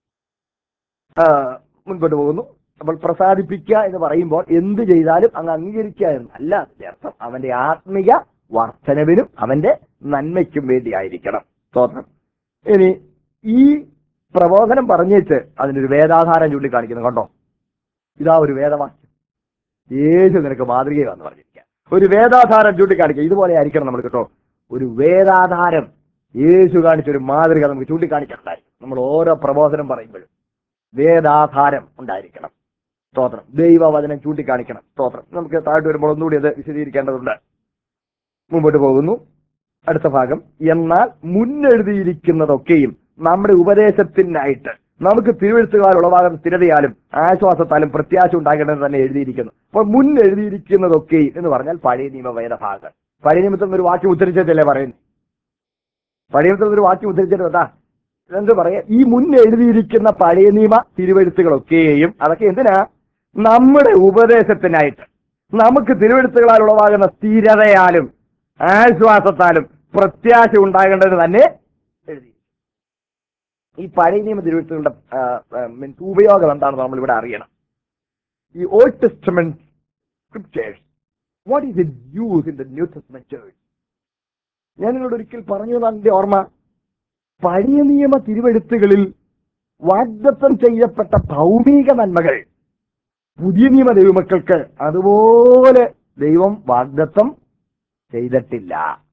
മുൻപോട്ട് പോകുന്നു. അപ്പോൾ പ്രസാദിപ്പിക്കുക എന്ന് പറയുമ്പോൾ എന്ത് ചെയ്താലും അങ്ങ് അംഗീകരിക്കുക എന്നല്ല അതിന്റെ അർത്ഥം. അവന്റെ ആത്മീയ വർധനവിനും അവന്റെ നന്മയ്ക്കും വേണ്ടിയായിരിക്കണം. സ്തോത്രം. ഇനി ഈ പ്രബോധനം പറഞ്ഞേച്ച് അതിനൊരു വേദാധാരം ചൂണ്ടിക്കാണിക്കുന്നു. കണ്ടോ, ഇതാ ഒരു വേദവാക്യം, യേശു നിനക്ക് മാതൃകയാന്ന് പറഞ്ഞിരിക്കുക. ഒരു വേദാധാരം ചൂണ്ടിക്കാണിക്കുക. ഇതുപോലെ ആയിരിക്കണം നമ്മൾ കേട്ടോ. ഒരു വേദാധാരം, യേശു കാണിച്ചൊരു മാതൃക നമുക്ക് ചൂണ്ടിക്കാണിക്കാനുണ്ടായിരിക്കും. നമ്മൾ ഓരോ പ്രബോധനം പറയുമ്പോഴും വേദാധാരം ഉണ്ടായിരിക്കണം. സ്തോത്രം. ദൈവവചനം ചൂണ്ടിക്കാണിക്കണം. സ്തോത്രം. നമുക്ക് താഴോട്ട് വരുമ്പോൾ ഒന്നുകൂടി അത് വിശദീകരിക്കേണ്ടതുണ്ട്. മുമ്പോട്ട് പോകുന്നു. അടുത്ത ഭാഗം, എന്നാൽ മുന്നെഴുതിയിരിക്കുന്നതൊക്കെയും നമ്മുടെ ഉപദേശത്തിനായിട്ട് നമുക്ക് തിരുവെഴുത്തുകാർ ഉളവാകുന്ന സ്ഥിരതയാലും ആശ്വാസത്താലും പ്രത്യാശ ഉണ്ടാകേണ്ടത് തന്നെ എഴുതിയിരിക്കുന്നു. അപ്പോൾ മുന്നെഴുതിയിരിക്കുന്നതൊക്കെയും എന്ന് പറഞ്ഞാൽ പഴയ നിയമ വേദഭാഗങ്ങൾ. പഴയ നിയമത്തിൽ ഒരു വാക്യം ഉദ്ധരിച്ചതല്ലേ പറയുന്നത്? പഴയ നിയമത്തിൽ ഒരു വാക്യം ഉദ്ധരിച്ചിട്ട് എന്താ എന്ത് പറയാ? ഈ മുന്നെഴുതിയിരിക്കുന്ന പഴയ നിയമ തിരുവെഴുത്തുകളൊക്കെയും അതൊക്കെ എന്തിനാ? നമ്മുടെ ഉപദേശത്തിനായിട്ട് നമുക്ക് തിരുവെഴുത്തുകളാൽ ഉളവാകുന്ന സ്ഥിരതയാലും ആശ്വാസത്താലും പ്രത്യാശ ഉണ്ടാകേണ്ടത് തന്നെ എഴുതി. ഈ പഴയ നിയമ തിരുവെഴുത്തുകളുടെ മീൻസ് ഉപയോഗം എന്താണെന്ന് നമ്മൾ ഇവിടെ അറിയണം. ഈ old testament scriptures, what is it use in the new testament church? ഞാൻ നിങ്ങളോട് ഒരിക്കൽ പറഞ്ഞു എന്നതിന്റെ ഓർമ്മ, പഴയ നിയമ തിരുവെഴുത്തുകളിൽ വാഗ്ദത്തം ചെയ്യപ്പെട്ട ഭൗമിക നന്മകൾ പുതിയ നിയമ ദൈവമക്കൾക്ക് അതുപോലെ ദൈവം വാഗ്ദത്തം ചെയ്തിട്ടില്ല.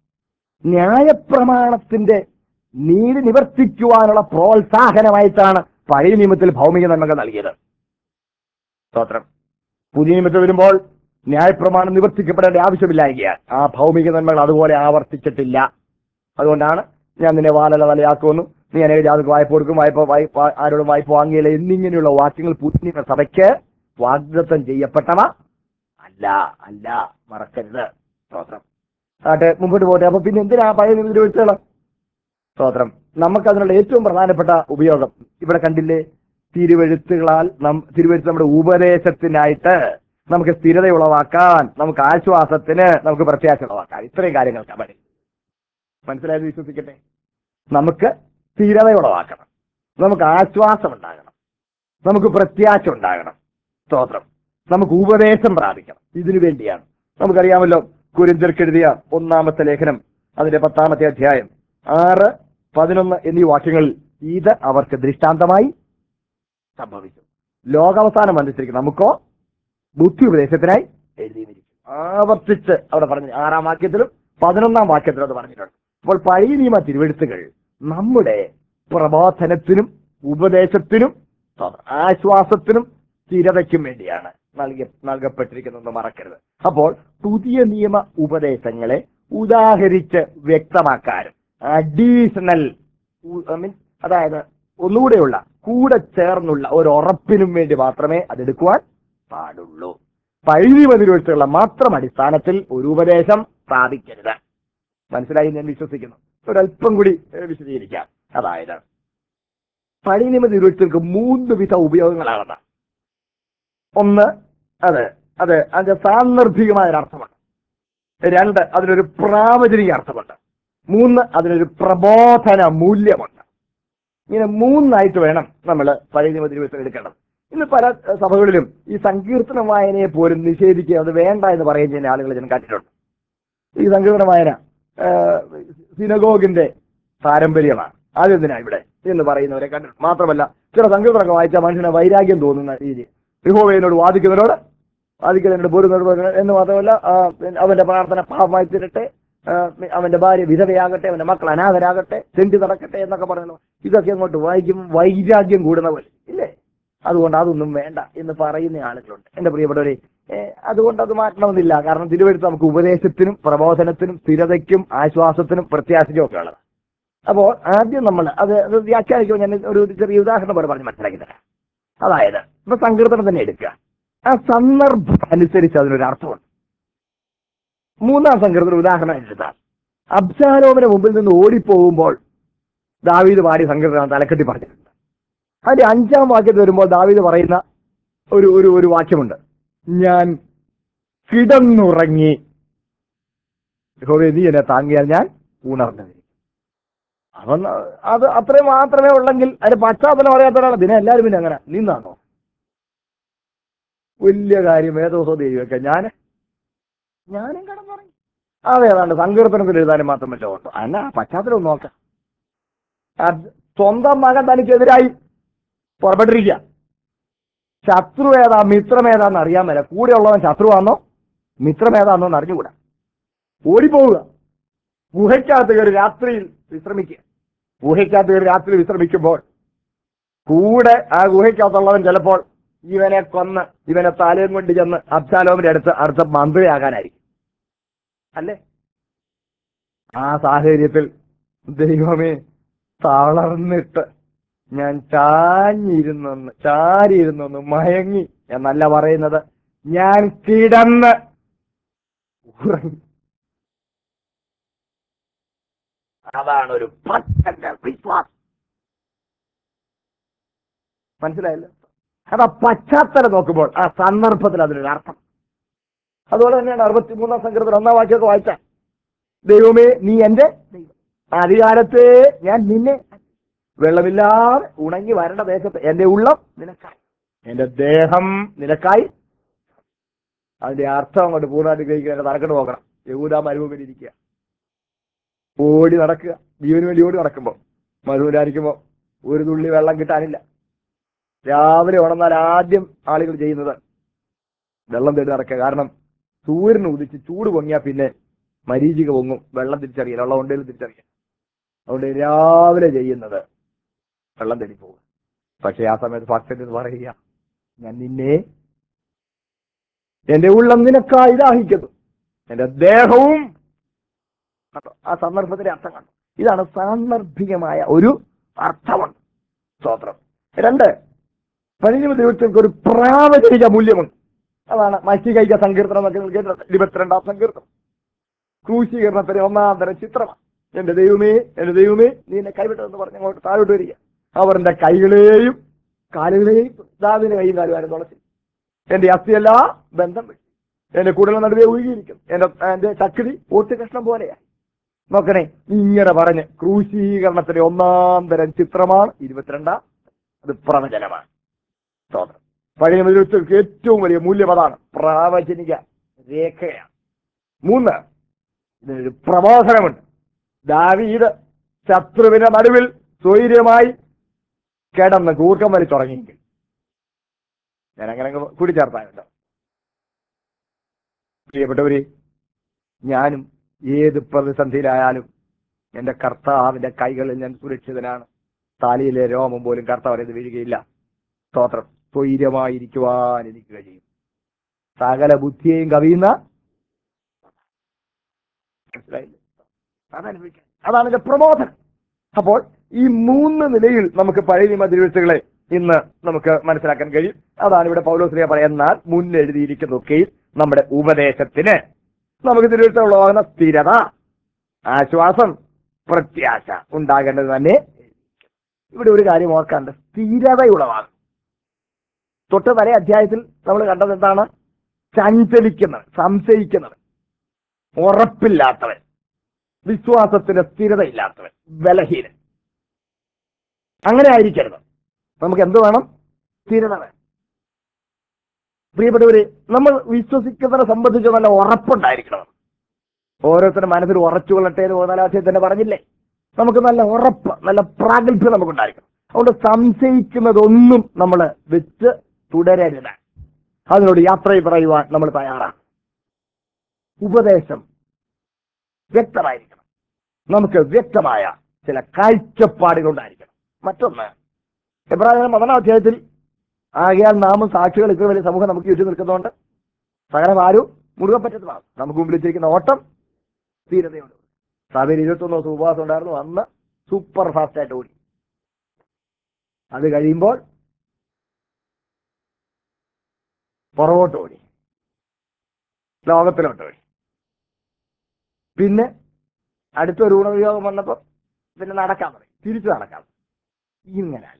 ന്യായപ്രമാണത്തിന്റെ നീതി നിവർത്തിക്കുവാനുള്ള പ്രോത്സാഹനമായിട്ടാണ് പഴയ നിയമത്തിൽ ഭൗമിക നന്മകൾ നൽകിയത്. സ്തോത്രം. പുതിയ നിയമത്തിൽ വരുമ്പോൾ ന്യായപ്രമാണം നിവർത്തിക്കപ്പെടേണ്ട ആവശ്യമില്ലായിരിക്കാൻ ആ ഭൗമിക നന്മകൾ അതുപോലെ ആവർത്തിച്ചിട്ടില്ല. അതുകൊണ്ടാണ് ഞാൻ നിന്നെ വാലല വലയാക്കുമെന്നും നീ അനേക ജാതിക്ക് വായ്പ കൊടുക്കും, വായ്പ വായ്പ ആരോടും വായ്പ വാങ്ങിയില്ല എന്നിങ്ങനെയുള്ള വാക്യങ്ങൾ പുതിയ സഭയ്ക്ക് വാഗ്ദത്തം ചെയ്യപ്പെട്ടവ അല്ല അല്ല മറക്കരുത്. സ്തോത്രം. ആട്ടെ, മുമ്പോട്ട് പോട്ടെ. അപ്പൊ പിന്നെ എന്തിനാ പഴയ നിയമ തിരുവെഴുത്തുകൾ? സ്തോത്രം. നമുക്ക് അതിനുള്ള ഏറ്റവും പ്രധാനപ്പെട്ട ഉപയോഗം ഇവിടെ കണ്ടില്ലേ? തിരുവെഴുത്തുകളാൽ നം തിരുവെഴുത്ത് നമ്മുടെ ഉപദേശത്തിനായിട്ട് നമുക്ക് സ്ഥിരത ഉളവാക്കാൻ, നമുക്ക് ആശ്വാസത്തിന്, നമുക്ക് പ്രത്യാശ ഉളവാക്കാൻ, ഇത്രയും കാര്യങ്ങൾക്ക് മതി. മനസ്സിലായത് വിശ്വസിക്കട്ടെ. നമുക്ക് സ്ഥിരത ഉളവാക്കണം, നമുക്ക് ആശ്വാസം ഉണ്ടാകണം, നമുക്ക് പ്രത്യാശ ഉണ്ടാകണം. സ്തോത്രം. നമുക്ക് ഉപദേശം പ്രാപിക്കണം. ഇതിനു വേണ്ടിയാണ്. നമുക്കറിയാമല്ലോ, കൊരിന്ത്യർക്ക് എഴുതിയ ഒന്നാമത്തെ ലേഖനം അതിന്റെ പത്താമത്തെ അധ്യായം ആറ് പതിനൊന്ന് എന്നീ വാക്യങ്ങളിൽ ഇത് അവർക്ക് ദൃഷ്ടാന്തമായി സംഭവിച്ചു. ലോകാവസാനം വന്നിരിക്കും, നമുക്കോ ബുദ്ധി ഉപദേശത്തിനായി എഴുതിയിരിക്കും. ആവർത്തിച്ച് അവിടെ പറഞ്ഞു, ആറാം വാക്യത്തിലും പതിനൊന്നാം വാക്യത്തിലും അത് പറഞ്ഞിട്ടുണ്ട്. അപ്പോൾ പഴയ നിയമ തിരുവെഴുത്തുകൾ നമ്മുടെ പ്രബോധനത്തിനും ഉപദേശത്തിനും ആശ്വാസത്തിനും സ്ഥിരതയ്ക്കും വേണ്ടിയാണ് നൽകി നൽകപ്പെട്ടിരിക്കുന്നതെന്ന് മറക്കരുത്. അപ്പോൾ പുതിയ നിയമ ഉപദേശങ്ങളെ ഉദാഹരിച്ച് വ്യക്തമാക്കാനും അഡീഷണൽ മീൻസ് അതായത് ഒന്നുകൂടെയുള്ള കൂടെ ചേർന്നുള്ള ഒരു ഉറപ്പിനും വേണ്ടി മാത്രമേ അതെടുക്കുവാൻ പാടുള്ളൂ. പഴയ നിയമത്തിലുള്ള മാത്രം അടിസ്ഥാനത്തിൽ ഒരു ഉപദേശം സ്ഥാപിക്കരുത്. മനസ്സിലായി ഞാൻ വിശ്വസിക്കുന്നു. ഒരല്പം കൂടി വിശദീകരിക്കാം. അതായത് പഴയ നിയമ നിരോധനങ്ങൾക്ക് മൂന്ന് വിധ ഉപയോഗങ്ങളാണെന്ന്. ഒന്ന്, അത് അത് അതിന്റെ സാന്ദർഭികമായ ഒരർത്ഥമുണ്ട്. രണ്ട്, അതിനൊരു പ്രാവചനിക അർത്ഥമുണ്ട്. മൂന്ന്, അതിനൊരു പ്രബോധന മൂല്യമുണ്ട്. ഇങ്ങനെ മൂന്നായിട്ട് വേണം നമ്മൾ പഴയ നിയമ നിരോധനം എടുക്കേണ്ടത്. ഇന്ന് പല സഭകളിലും ഈ സങ്കീർത്തന വായനയെ പോലും നിഷേധിക്കുക, അത് വേണ്ട എന്ന് പറയുന്ന ചെയ്യുന്ന ആളുകൾ ഞാൻ കണ്ടിട്ടുണ്ട്. ഈ സങ്കീർത്തന വായന സിനഗോഗിന്റെ പാരമ്പര്യമാണ്, അതെന്തിനാ ഇവിടെ എന്ന് പറയുന്നവരെ കണ്ടിട്ടുണ്ട്. മാത്രമല്ല ചില സങ്കീർത്തനമൊക്കെ വായിച്ചാൽ മനുഷ്യനെ വൈരാഗ്യം തോന്നുന്ന രീതി, യഹോവയോട് വാദിക്കുന്നവരോട് വാദിക്കുന്നതിനോട് പോരുന്നവരോട് എന്ന് മാത്രമല്ല അവന്റെ പ്രാർത്ഥന പാപമായി തീരട്ടെ, അവന്റെ ഭാര്യ വിധവയാകട്ടെ, അവന്റെ മക്കൾ അനാഥരാകട്ടെ, ചെണ്ടി നടക്കട്ടെ എന്നൊക്കെ പറയുന്നു. ഇതൊക്കെ അങ്ങോട്ട് വായിക്കുമ്പോൾ വൈരാഗ്യം കൂടുന്ന പോലെ ഇല്ലേ? അതുകൊണ്ട് അതൊന്നും വേണ്ട എന്ന് പറയുന്ന ആളുകളുണ്ട്. എന്റെ പ്രിയപ്പെട്ടവരെ, അതുകൊണ്ട് അത് മാറ്റണമെന്നില്ല. കാരണം തിരുവഴുത്ത് നമുക്ക് ഉപദേശത്തിനും പ്രബോധനത്തിനും സ്ഥിരതയ്ക്കും ആശ്വാസത്തിനും പ്രത്യാശയ്ക്കും ഒക്കെ ഉള്ളത്. അപ്പോൾ ആദ്യം നമ്മൾ അത് വ്യാഖ്യാനിക്കുമ്പോൾ ഞാൻ ഒരു ചെറിയ ഉദാഹരണം പോലെ പറഞ്ഞ് മനസ്സിലാക്കി തരാം. അതായത് ഇപ്പൊ സങ്കീർത്തനം തന്നെ എടുക്കുക, ആ സന്ദർഭം അനുസരിച്ച് അതിനൊരു അർത്ഥമുണ്ട്. മൂന്നാം സങ്കീർത്തന ഉദാഹരണം എടുത്താൽ അബ്ശാലോമിന് മുമ്പിൽ നിന്ന് ഓടിപ്പോകുമ്പോൾ ദാവീദ് പാടി സങ്കീർത്തനം തലക്കെട്ടി പറഞ്ഞിട്ടുണ്ട്. അതിന്റെ അഞ്ചാം വാക്യത്തിൽ വരുമ്പോൾ ദാവീദ് പറയുന്ന ഒരു ഒരു ഒരു വാക്യമുണ്ട്, ഞാൻ കിടന്നുറങ്ങി, യഹോവേ നീ എന്നെ താങ്ങിയാൽ ഞാൻ ഉണർന്നതിരിക്കും. അവൻ അത് അത്രയും മാത്രമേ ഉള്ളെങ്കിൽ അതിന്റെ പശ്ചാത്തലം അറിയാത്തവരാണ്. പിന്നെ എല്ലാവരും പിന്നെ അങ്ങനെ നിന്നാണോ വലിയ കാര്യം വേദോസോ ദൈവമൊക്കെ ഞാൻ ഞാനും കിടന്നുറങ്ങി. അതേതാണ്ട് സങ്കീർത്തനത്തിൽ എഴുതാനും മാത്രം പറ്റുമോ? അല്ല, പശ്ചാത്തലം നോക്കാം. സ്വന്തം മകൻ തനിക്കെതിരായി പുറപ്പെട്ടിരിക്കുക. ശത്രു ഏതാ മിത്രമേതാന്ന് അറിയാൻ മേല. കൂടെ ഉള്ളവൻ ശത്രുവാണോ മിത്രമേതാന്നോ എന്ന് അറിഞ്ഞുകൂടാ. ഓടിപ്പോവുക, ഗുഹയ്ക്കകത്ത് കയറി രാത്രിയിൽ വിശ്രമിക്കുക. ഗുഹയ്ക്കകത്ത് കയറി രാത്രി വിശ്രമിക്കുമ്പോൾ കൂടെ ആ ഗുഹയ്ക്കകത്തുള്ളവൻ ചിലപ്പോൾ ഇവനെ കൊന്ന് ഇവനെ താലയും കൊണ്ട് ചെന്ന് അബ്ശാലോമിന്റെ അടുത്ത് അടുത്ത മന്ത്രിയാകാനായിരിക്കും അല്ലേ? ആ സാഹചര്യത്തിൽ ദൈവമേ തളർന്നിട്ട് ഞാൻ ചാഞ്ഞിരുന്നെന്ന് ചാരിയിരുന്നെന്ന് മയങ്ങി എന്നല്ല പറയുന്നത്, ഞാൻ കിടന്ന് ഉറങ്ങി. അതാണ് ഒരു പച്ചന്റെ വിശ്വാസം. മനസ്സിലായല്ലോ? അതാ പശ്ചാത്തലം നോക്കുമ്പോൾ ആ സന്ദർഭത്തിൽ അതിനൊരു അർത്ഥം. അതുപോലെ തന്നെയാണ് അറുപത്തിമൂന്നാം സങ്കീർത്തനം ഒന്നാം വാക്യമൊക്കെ വായിച്ചാൽ, ദൈവമേ നീ എന്റെ അധികാരത്തെ ഞാൻ നിന്നെ വെള്ളമില്ലാതെ ഉണങ്ങി വരേണ്ട ദേശത്ത് എന്റെ ഉള്ളം നിനക്കായി, എന്റെ ദേഹം നിനക്കായി. അതിന്റെ അർത്ഥം അങ്ങോട്ട് പൂർണ്ണമായിട്ട് ഗ്രഹിക്കുക. എന്റെ തലക്കെട്ട് നോക്കണം. യഹൂദ മരുഭൂമിയിൽ ഇരിക്കുക, ഓടി നടക്കുക, ജീവന് വേണ്ടി ഓടി നടക്കുമ്പോൾ മരുഭൂമിയിലായിരിക്കുമ്പോൾ ഒരു തുള്ളി വെള്ളം കിട്ടാനില്ല. രാവിലെ ഉണർന്നാൽ ആദ്യം ആളുകൾ ചെയ്യുന്നത് വെള്ളം തേടി നടക്കുക. കാരണം സൂര്യന് ഉദിച്ച് ചൂട് പൊങ്ങിയാൽ പിന്നെ മരീചിക പൊങ്ങും, വെള്ളം തിരിച്ചറിയില്ല, വെള്ളം ഉണ്ടെങ്കിലും തിരിച്ചറിയാം. അതുകൊണ്ട് രാവിലെ ചെയ്യുന്നത് വെള്ളം തേടി പോകുക. പക്ഷെ ആ സമയത്ത് ഭക്തൻ പറയുക, ഞാൻ നിന്നെ എന്റെ ഉള്ളം നിനക്കായി ദാഹിക്കുന്നു, എന്റെ ദേഹവും. ആ സന്ദർഭത്തിന്റെ അർത്ഥം കണ്ടു. ഇതാണ് സാന്ദർഭികമായ ഒരു അർത്ഥമുണ്ട്. സ്തോത്രം. രണ്ട്, പഴയ ദൈവത്തിற்கு ഒരു പ്രാവചനിക മൂല്യമുണ്ട്. അതാണ് മഷികൈക സങ്കീർത്തനം എന്നൊക്കെ കേട്ടത്. ഇരുപത്തിരണ്ടാം സങ്കീർത്തനം ക്രൂശീകരണത്തിന് ഒന്നാം തരം ചിത്രമാണ്. എന്റെ ദൈവമേ എന്റെ ദൈവമേ നീ എന്നെ കൈവിട്ടതെന്ന് പറഞ്ഞ് അങ്ങോട്ട് താഴോട്ട് വരിക. അവർ എന്റെ കൈകളെയും കാലുകളെയും ദാവിന്റെ കൈയും കാലുകാരും തുളച്ചു. എന്റെ അസ്ഥിയെല്ലാം ബന്ധം വിട്ടു, എന്റെ കുടല നടുവേ ഒഴുകിയിരിക്കും, എന്റെ എന്റെ ശക്തി ഓട്ട് കഷ്ണം പോലെയാ. നോക്കണേ, ഇങ്ങനെ പറഞ്ഞ് ക്രൂശീകരണത്തിന്റെ ഒന്നാം തരം ചിത്രമാണ് ഇരുപത്തിരണ്ടാം. അത് പ്രവചനമാണ്. സ്തോത്രം. പഴയ നിയമത്തിലേക്ക് ഏറ്റവും വലിയ മൂല്യം അതാണ്, പ്രാവചനിക രേഖയാണ്. മൂന്ന്, ഇതിനൊരു പ്രബോധനമുണ്ട്. ദാവീദ് ശത്രുവിന്റെ നടുവിൽ സ്വൈര്യമായി കിടന്ന് കൂർക്കം വലിച്ചുറങ്ങിയെങ്കിൽ ഞാൻ അങ്ങനെ കൂടിച്ചേർത്താനുണ്ട്. പ്രിയപ്പെട്ടവരെ, ഞാനും ഏത് പ്രതിസന്ധിയിലായാലും എന്റെ കർത്താവിന്റെ കൈകളിൽ ഞാൻ സുരക്ഷിതനാണ്. താലിയിലെ രോമം പോലും കർത്താവ് പറയുന്നത് വീഴുകയില്ല. സ്തോത്രം. സ്വൈര്യമായിരിക്കുവാൻ എനിക്ക് കഴിയും. സകല ബുദ്ധിയെയും കവിയുന്ന, മനസ്സിലായില്ലേ? അതനുഭവിക്കാൻ, അതാണ് എന്റെ പ്രബോധനം. അപ്പോൾ ഈ മൂന്ന് നിലയിൽ നമുക്ക് പഴയ നിയമ തിരുവെഴുത്തുകളെ ഇന്ന് നമുക്ക് മനസ്സിലാക്കാൻ കഴിയും. അതാണ് ഇവിടെ പൗലോസ്ലീഹ പറയുന്നാൽ മുന്നെഴുതിയിരിക്കുന്നതൊക്കെയും നമ്മുടെ ഉപദേശത്തിന് നമുക്ക് തിരുവെഴുത്തുള്ളതാകുന്ന സ്ഥിരത, ആശ്വാസം, പ്രത്യാശ ഉണ്ടാകേണ്ടത് തന്നെ. ഇവിടെ ഒരു കാര്യം ഓർക്കാണ്ട്, സ്ഥിരതയുള്ളതാണ്. തൊട്ട് വരെ അധ്യായത്തിൽ നമ്മൾ കണ്ടത് എന്താണ്? ചഞ്ചലിക്കുന്നവൻ, സംശയിക്കുന്നവൻ, ഉറപ്പില്ലാത്തവൻ, വിശ്വാസത്തിന് സ്ഥിരതയില്ലാത്തവൻ, ബലഹീനൻ. അങ്ങനെ ആയിരിക്കരുത്. നമുക്ക് എന്ത് വേണം? സ്ഥിരത വേണം. പ്രിയപ്പെട്ടവര്, നമ്മൾ വിശ്വസിക്കുന്നതിനെ സംബന്ധിച്ച് നല്ല ഉറപ്പുണ്ടായിരിക്കണം. ഓരോരുത്തരുടെ മനസ്സിൽ ഉറച്ചുകൊള്ളട്ടെ എന്ന് മൂന്നാലാധ്യായം തന്നെ പറഞ്ഞില്ലേ? നമുക്ക് നല്ല ഉറപ്പ്, നല്ല പ്രാഗൽഭ്യം നമുക്കുണ്ടായിരിക്കണം. അതുകൊണ്ട് സംശയിക്കുന്നതൊന്നും നമ്മൾ വെച്ച് തുടരരുത്. അതിനോട് യാത്ര പറയുവാൻ നമ്മൾ തയ്യാറാണ്. ഉപദേശം വ്യക്തമായിരിക്കണം. നമുക്ക് വ്യക്തമായ ചില കാഴ്ചപ്പാടുകൾ ഉണ്ടായിരിക്കണം. മറ്റൊന്ന്, എബ്രായർ പതിനൊന്നാം അധ്യായത്തിൽ ആകയാൽ നാമും സാക്ഷികൾ ഇത്ര വലിയ സമൂഹം നമുക്ക് ചുറ്റും നിൽക്കുന്നതുകൊണ്ട് സകലം ആരും മുറുകെ പറ്റത്തുമാണ്. നമുക്ക് മുമ്പിൽ വെച്ചിരിക്കുന്ന ഓട്ടം സ്ഥിരതയുണ്ട്. സഭയിൽ ഇരുപത്തൊന്ന് ദിവസം ഉപവാസം ഉണ്ടായിരുന്നു. അന്ന് സൂപ്പർ ഫാസ്റ്റ് ആയിട്ട് ഓടി. അത് കഴിയുമ്പോൾ പുറകോട്ട് ഓടി, ലോകത്തിലോട്ട് ഓടി. പിന്നെ അടുത്തൊരു ഗുണവിയോഗം വന്നപ്പോൾ പിന്നെ നടക്കാൻ പറയും, തിരിച്ചു നടക്കാം. ഇങ്ങനല്ല,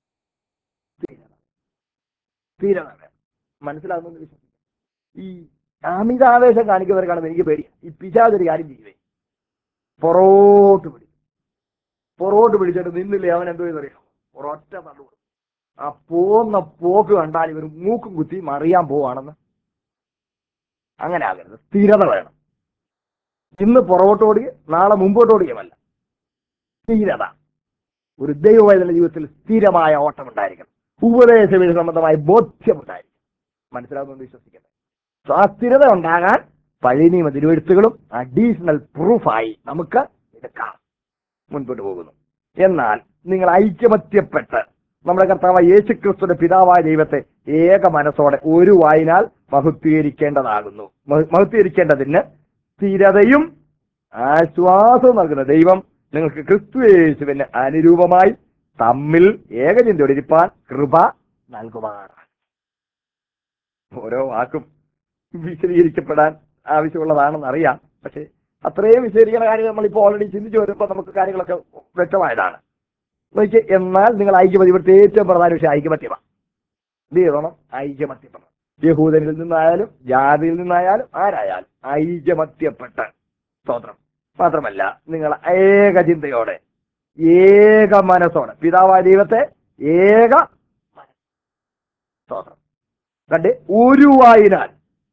സ്ഥിരത വേണം. മനസ്സിലാകുന്ന ഈ അമിതാവേശം കാണിക്കുന്നവർക്കാണെന്ന് എനിക്ക് പേടി. ഈ പിശാചൊരു കാര്യം ചെയ്യുവേ, പുറകോട്ട് പിടിക്കും. പുറകോട്ട് പിടിച്ചിട്ട് നിന്നില്ലേ അവൻ എന്തോ ചെയ്തറിയാം, ഒരൊറ്റ തള്ളു. ആ പോകുന്ന പോക്ക് കണ്ടാൽ ഇവർ മൂക്കും കുത്തി മറിയാൻ പോവാണെന്ന്. അങ്ങനെ ആകരുത്. സ്ഥിരത വേണം. ഇന്ന് പുറകോട്ട് ഓടുക, നാളെ മുമ്പോട്ട് ഓടുകയുമല്ല. സ്ഥിരത. ഒരു ദൈവവൈതല ജീവിതത്തിൽ സ്ഥിരമായ ഓട്ടം ഉണ്ടായിരിക്കണം. ഉപദേശ സംബന്ധമായ ബോധ്യമുണ്ടായിരിക്കും. മനസ്സിലാകുമെന്ന് വിശ്വസിക്കട്ടെ. ആ സ്ഥിരത ഉണ്ടാകാൻ പഴയ നിയമ തിരുവെഴുത്തുകളും അഡീഷണൽ പ്രൂഫായി നമുക്ക് എടുക്കാം. മുൻപോട്ട് പോകുന്നു. എന്നാൽ നിങ്ങൾ ഐക്യമത്യപ്പെട്ട് നമ്മുടെ കർത്താവ് യേശുക്രിസ്തുവിന്റെ പിതാവായ ദൈവത്തെ ഏക മനസ്സോടെ ഒരു വായിനാൽ മഹത്വീകരിക്കേണ്ടതാകുന്നു. മഹത്വീകരിക്കേണ്ടതിന് സ്ഥിരതയും ആശ്വാസവും നൽകുന്ന ദൈവം നിങ്ങൾക്ക് ക്രിസ്തു യേശുവിന് അനുരൂപമായി തമ്മിൽ ഏകചിന്തയോടെ ഇരിപ്പാൻ കൃപ നൽകുമാറാണ്. ഓരോ വാക്കും വിശദീകരിക്കപ്പെടാൻ ആവശ്യമുള്ളതാണെന്ന് അറിയാം. പക്ഷെ അത്രയും വിശദീകരിക്കുന്ന കാര്യം നമ്മളിപ്പോൾ ഓൾറെഡി ചിന്തിച്ചു വരുമ്പോൾ നമുക്ക് കാര്യങ്ങളൊക്കെ വ്യക്തമായതാണ്. നോക്കി, എന്നാൽ നിങ്ങൾ ഐക്യമത്യം, ഇവിടുത്തെ ഏറ്റവും പ്രധാന വിഷയം ഐക്യമത്യമാണ്. എന്ത് ചെയ്യണം? ഐക്യമത്യപ്പെടണം. യഹൂദനിൽ നിന്നായാലും ജാതിയിൽ നിന്നായാലും ആരായാലും ഐക്യമത്യപ്പെട്ട്. സ്തോത്രം. മാത്രമല്ല, നിങ്ങൾ ഏകചിന്തയോടെ ഏക മനസ്സോടെ പിതാവായ ദൈവത്തെ ഏക സ്തോത്രം കണ്ട് ഒരു വായിനാൽ.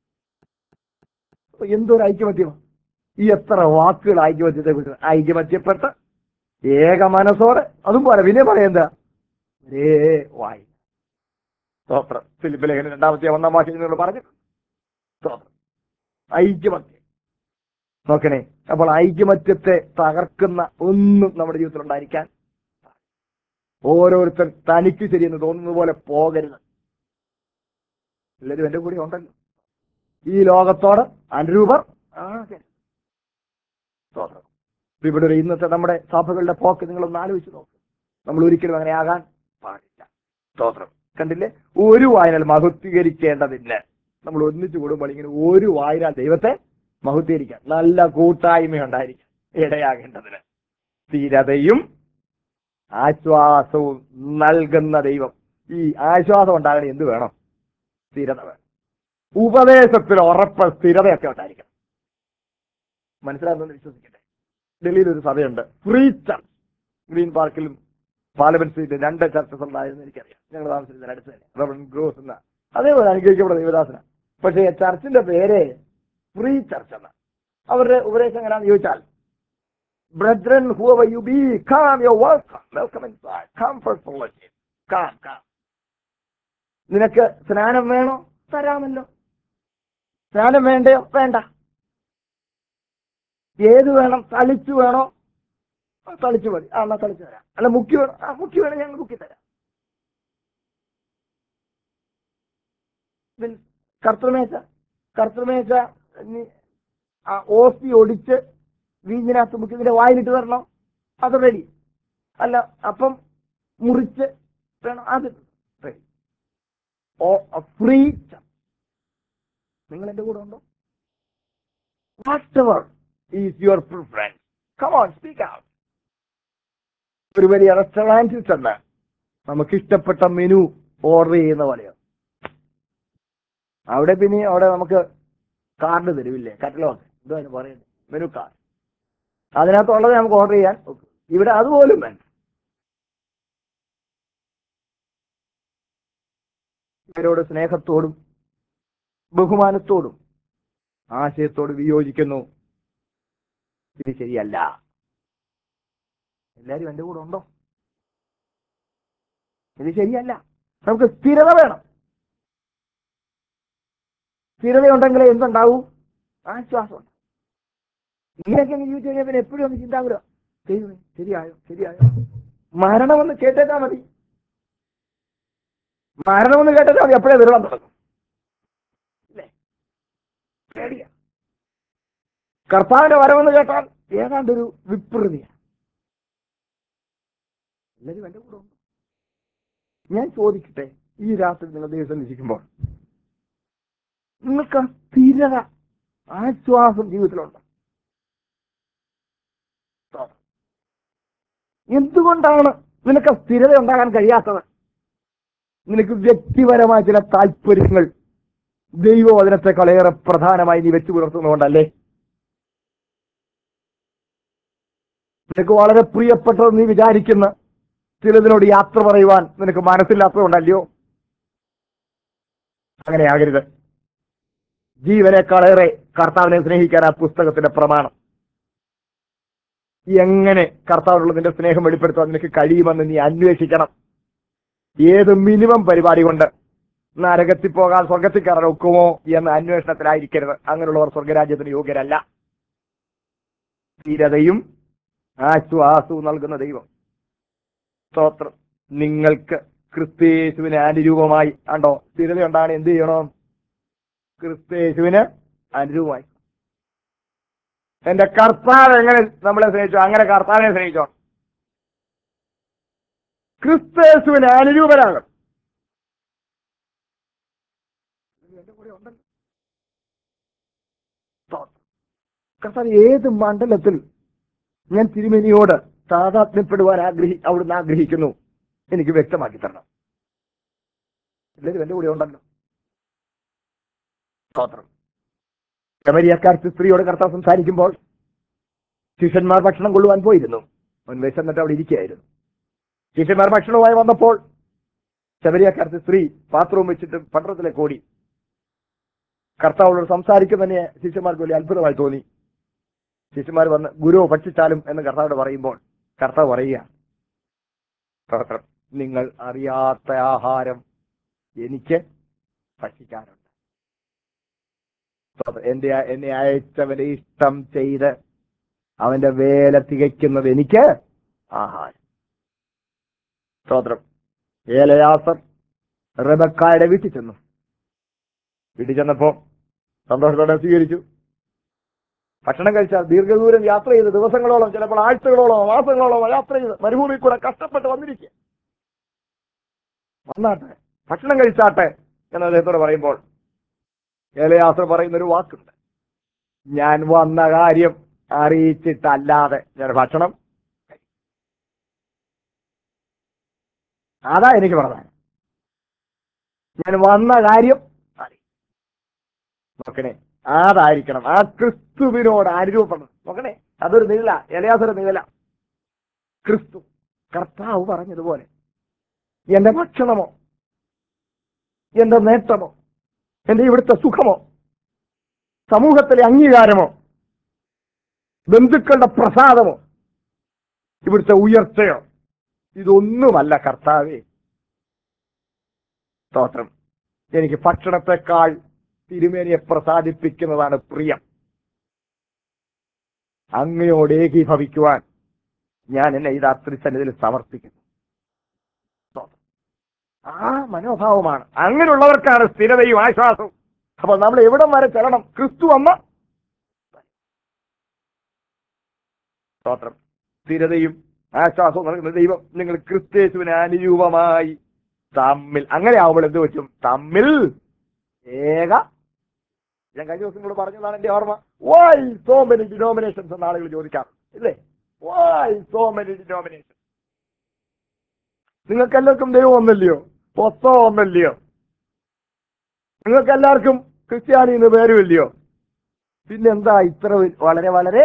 എന്തൊരു ഐക്യമത്യമാണ്! ഈ എത്ര വാക്കുകൾ ഐക്യമത്യത്തെ കുറിച്ച്. ഐക്യമത്യപ്പെട്ട് ഏക മനസ്സോടെ, അതും പോലെ പിന്നെ പറയുന്നത് ഒരേ വായി. സ്തോത്രം. ഫിലിപ്പ് ലേഖനം രണ്ടാമത്തെ ഒന്നാം വാക്യം നിങ്ങൾ പറഞ്ഞു. സ്തോത്രം. ഐക്യമത്യം നോക്കണേ. അപ്പോൾ ഐക്യമത്യത്തെ തകർക്കുന്ന ഒന്നും നമ്മുടെ ജീവിതത്തിൽ ഉണ്ടായിരിക്കാൻ, ഓരോരുത്തർ തനിക്ക് ശരിയെന്ന് തോന്നുന്നത് പോലെ പോകരുത്. എല്ലാവരും എന്റെ കൂടെ ഉണ്ടല്ലോ. ഈ ലോകത്തോട് അനുരൂപർ ആകരുത്. സ്തോത്രം. ഇവിടെ ഒരു ഇന്നത്തെ നമ്മുടെ സഭകളുടെ പോക്ക് നിങ്ങളൊന്ന് ആലോചിച്ച് നോക്കും. നമ്മൾ ഒരിക്കലും അങ്ങനെ ആകാൻ പാടില്ല. സ്തോത്രം. കണ്ടില്ലേ? ഒരു വായനാൽ മഹത്വീകരിക്കേണ്ടതിന് നമ്മൾ ഒന്നിച്ചു കൂടുമ്പോൾ ഇങ്ങനെ ഒരു വായനാൽ ദൈവത്തെ മഹത്വീകരിക്കാൻ നല്ല കൂട്ടായ്മ ഉണ്ടായിരിക്കും. ഇടയാകേണ്ടതിന് സ്ഥിരതയും ആശ്വാസവും നൽകുന്ന ദൈവം. ഈ ആശ്വാസം ഉണ്ടാകണേ എന്ത് വേണം? സ്ഥിരത വേണം. ഉപദേശത്തിൽ ഉറപ്പ്, സ്ഥിരതയൊക്കെ ഉണ്ടായിരിക്കണം. മനസ്സിലാകുമെന്ന് വിശ്വസിക്കട്ടെ. ഡൽഹിയിൽ ഒരു സഭയുണ്ട്, ഫ്രീ ചർച്ച്. ഗ്രീൻ പാർക്കിലും പാർലമെന്റ് സ്ട്രീറ്റിലും രണ്ട് ചർച്ചസ് ഉണ്ടായിരുന്നു എനിക്കറിയാം. ഞങ്ങൾ താമസിച്ചതിന് അടുത്ത് തന്നെ റവറൻ ഗ്രോസ് എന്ന അതേപോലെ അനുഗ്രഹിക്കപ്പെട്ട ദേവദാസന. പക്ഷേ ചർച്ചിന്റെ പേര് ഫ്രീ ചർച്ച് എന്ന. അവരുടെ ഉപദേശം എങ്ങനെയാണെന്ന് ചോദിച്ചാൽ, Brethren, whoever you be, come, you're welcome. Welcome inside. Come for fellowship. Come, come. നിനക്ക് സ്നാനം വേണോ? തരാമല്ലോ. സ്നാനം വേണ്ടയോ? വേണ്ട. ഏത് വേണം? തളിച്ചു വേണോ? തളിച്ചു മതി, ആ എന്നാ തളിച്ചു തരാം. അല്ല മുക്കി വേണം, ആ മുക്കി വേണം, ഞങ്ങൾ മുക്കി തരാം. കർത്തൃമേശ കർത്തൃമേശ ആ ഓസി ഒടിച്ച് വീഞ്ഞിനകത്ത് മുക്കി ഇതിന്റെ വായിലിട്ട് തരണം, അത് റെഡി. അല്ല അപ്പം മുറിച്ച് വേണം, അത് റെഡി. ഓ ഫ്രീ. നിങ്ങൾ എന്റെ കൂടെ ഉണ്ടോ? Whatever is your preference, come on, speak out. ഒരു വലിയ റെസ്റ്റോറൻറ്റിൽ ചെന്ന് നമുക്ക് ഇഷ്ടപ്പെട്ട മെനു ഓർഡർ ചെയ്യുന്ന പോലെയോ, അവിടെ പിന്നെ അവിടെ നമുക്ക് കാർഡ് തരുമില്ലേ, കറ്റലോഗ് എന്തോ അതിന് പറയുന്നത്, മെനു കാർഡ്, അതിനകത്തുള്ളത് നമുക്ക് ഓർഡർ ചെയ്യാൻ. ഇവിടെ അതുപോലും വേണ്ട. ഇവരോട് സ്നേഹത്തോടും ബഹുമാനത്തോടും ആശയത്തോട് വിയോജിക്കുന്നു. ഇത് ശരിയല്ല. എല്ലാരും എന്റെ കൂടെ ഉണ്ടോ? ഇത് ശരിയല്ല. നമുക്ക് സ്ഥിരത വേണം. സ്ഥിരതയുണ്ടെങ്കിലേ എന്തുണ്ടാവും? ആശ്വാസം. ഇങ്ങനെയൊക്കെ അങ്ങ് ജീവിച്ചു കഴിഞ്ഞാൽ പിന്നെ എപ്പോഴും ഒന്ന് ചിന്താകുക, ദൈവമേ ശരിയായോ ശരിയായോ. മരണമെന്ന് കേട്ടേച്ചാ മതി, മരണമെന്ന് കേട്ടേച്ചാ മതി, എപ്പോഴേ വിരളം തുടങ്ങും. ഇല്ലേ? പേടിയാ. കർത്താവിന്റെ വരവെന്ന് കേട്ടാൽ ഏതാണ്ടൊരു വിപ്രതിയാണ്. എല്ലാവരും എന്റെ കൂടെ ഉണ്ട്. ഞാൻ ചോദിക്കട്ടെ, ഈ രാത്രി നിങ്ങൾ ദിവസം നിശ്ചയിക്കുമ്പോൾ നിങ്ങൾക്ക് സ്ഥിരത, ആശ്വാസം ജീവിതത്തിലുണ്ട്? എന്തുകൊണ്ടാണ് നിനക്ക് സ്ഥിരത ഉണ്ടാകാൻ കഴിയാത്തത്? നിനക്ക് വ്യക്തിപരമായ ചില താല്പര്യങ്ങൾ ദൈവവചനത്തെക്കാളേറെ പ്രധാനമായി നീ വെച്ചു പുലർത്തുന്നതുകൊണ്ടല്ലേ? നിനക്ക് വളരെ പ്രിയപ്പെട്ടത് നീ വിചാരിക്കുന്ന ചിലതിനോട് യാത്ര പറയുവാൻ നിനക്ക് മനസ്സില്ലാത്തതുകൊണ്ടല്ലയോ? അങ്ങനെയാകരുത്. ജീവനേക്കാളേറെ കർത്താവിനെ സ്നേഹിക്കാൻ ആ പുസ്തകത്തിന്റെ പ്രമാണം. എങ്ങനെ കർത്താവിനുള്ള നിന്റെ സ്നേഹം വെളിപ്പെടുത്താൻ നിനക്ക് കഴിയുമെന്ന് നീ അന്വേഷിക്കണം. ഏത് മിനിമം പരിപാടി കൊണ്ട് നരകത്തിൽ പോകാൻ സ്വർഗത്തിൽ കയറാൻ ഒക്കുമോ എന്ന അന്വേഷണത്തിലായിരിക്കരുത്. അങ്ങനെയുള്ളവർ സ്വർഗരാജ്യത്തിന് യോഗ്യരല്ല. സ്ഥിരതയും ആശ്വാസവും നൽകുന്ന ദൈവം. സ്തോത്രം. നിങ്ങൾക്ക് ക്രിസ്തയേശുവിന് അനുരൂപമായി ആണ്ടോ സ്ഥിരതയുണ്ടാണ്. എന്ത് ചെയ്യണം? ക്രിസ്തയേശുവിന് അനുരൂപമായി. എന്റെ കർത്താവ് എങ്ങനെ നമ്മളെ സ്നേഹിച്ചോ അങ്ങനെ കർത്താവിനെ സ്നേഹിച്ചോ. ക്രിസ്തയേശുവിന് അനുരൂപരാകണം. എന്റെ കൂടെ ഉണ്ടല്ലോ. കർത്താവ് ഏത് മണ്ഡലത്തിൽ ഞാൻ തിരുമേനിയോട് താതാത്മ്യപ്പെടുവാൻ ആഗ്രഹി അവിടുന്ന് ആഗ്രഹിക്കുന്നു എനിക്ക് വ്യക്തമാക്കി തരണം. എല്ലാവരും എന്റെ കൂടെ ഉണ്ടല്ലോ. സ്തോത്രം. ശമരിയക്കാർക്ക് സ്ത്രീയോട് കർത്താവ് സംസാരിക്കുമ്പോൾ ശിഷ്യന്മാർ ഭക്ഷണം കൊള്ളുവാൻ പോയിരുന്നു. അവൻ വിശന്നിട്ട് അവിടെ ഇരിക്കുകയായിരുന്നു. ശിഷ്യന്മാർ ഭക്ഷണവുമായി വന്നപ്പോൾ ശമരിയക്കാർക്ക് സ്ത്രീ പാത്രവും വെച്ചിട്ട് പട്ടണത്തിലേക്ക് ഓടി. കർത്താവോട് സംസാരിക്കുന്നതിനെ ശിഷ്യന്മാർക്ക് വലിയ അത്ഭുതമായി തോന്നി. ശിഷ്യന്മാർ വന്ന് ഗുരു ഭക്ഷിച്ചാലും എന്ന് കർത്താവോട് പറയുമ്പോൾ കർത്താവ് പറയുക, സ്തോത്രം, നിങ്ങൾ അറിയാത്ത ആഹാരം എനിക്ക് ഭക്ഷിക്കാനുണ്ട്. എന്റെ എന്നെ അയച്ചവന്റെ ഇഷ്ടം ചെയ്ത് അവന്റെ വേല തികയ്ക്കുന്നത് എനിക്ക് ആഹാരം. സ്തോത്രം. ഏലയാസർ റെബക്കായുടെ വീട്ടിൽ ചെന്നു. വീട്ടിൽ ചെന്നപ്പോ സന്തോഷത്തോടെ സ്വീകരിച്ചു. ഭക്ഷണം കഴിച്ചാൽ ദീർഘദൂരം യാത്ര ചെയ്ത് ദിവസങ്ങളോളം ചിലപ്പോൾ ആഴ്ചകളോളം മാസങ്ങളോളം യാത്ര ചെയ്ത് മരുഭൂമിയിൽ കൂടെ കഷ്ടപ്പെട്ട് വന്നിരിക്കുക. വന്നാട്ടെ ഭക്ഷണം കഴിച്ചാട്ടെ എന്ന് അദ്ദേഹത്തോട് പറയുമ്പോൾ ഏലയാസർ പറയുന്നൊരു വാക്കുണ്ട്, ഞാൻ വന്ന കാര്യം അറിയിച്ചിട്ടല്ലാതെ ഞാൻ ഭക്ഷണം. അതാ എനിക്ക് പറഞ്ഞത്. ഞാൻ വന്ന കാര്യം നോക്കണേ, അതായിരിക്കണം. ആ ക്രിസ്തുവിനോട് അനുരൂപപ്പെടണം. നോക്കണേ, അതൊരു നിഴല, എലയാസൊരു നിഴല. ക്രിസ്തു കർത്താവ് പറഞ്ഞതുപോലെ എന്റെ ഭക്ഷണമോ എന്റെ നേട്ടമോ എന്റെ ഇവിടുത്തെ സുഖമോ സമൂഹത്തിലെ അംഗീകാരമോ ബന്ധുക്കളുടെ പ്രസാദമോ ഇവിടുത്തെ ഉയർച്ചയോ ഇതൊന്നുമല്ല കർത്താവേ. സ്തോത്രം. എനിക്ക് ഭക്ഷണത്തെക്കാൾ തിരുമേനിയെ പ്രസാദിപ്പിക്കുന്നതാണ് പ്രിയം. അങ്ങയോട് ഏകീഭവിക്കുവാൻ ഞാൻ എന്നെ ഈ രാത്രി സന്നിധിയിൽ സമർപ്പിക്കുന്നു. ആ മനോഭാവമാണ്. അങ്ങനെയുള്ളവർക്കാണ് സ്ഥിരതയും ആശ്വാസവും. അപ്പൊ നമ്മൾ എവിടം വരെ ചെല്ലണം? ക്രിസ്തു അമ്മ സ്തോത്രം. സ്ഥിരതയും ആശ്വാസവും നൽകുന്ന ദൈവം നിങ്ങൾ ക്രിസ്തേശുവിന് അനുരൂപമായി തമ്മിൽ, അങ്ങനെ ആവുമ്പോൾ എന്ത് പറ്റും? തമ്മിൽ ഏക, ഞാൻ കഴിഞ്ഞ ദിവസം കൂടെ പറഞ്ഞതാണ് എന്റെ ഓർമ്മ. വൈ സോ മെനി ഡിനോമിനേഷൻസ് എന്ന ആളുകൾ ചോദിക്കാം ഇല്ലേ? Why so many denomination? നിങ്ങൾക്ക് എല്ലാവർക്കും ദൈവം ഒന്നല്ലയോ? പുസ്തകം ഒന്നല്ലയോ? നിങ്ങൾക്ക് എല്ലാവർക്കും ക്രിസ്ത്യാനി എന്ന് പേരുമില്ലയോ? പിന്നെന്താ ഇത്ര വളരെ വളരെ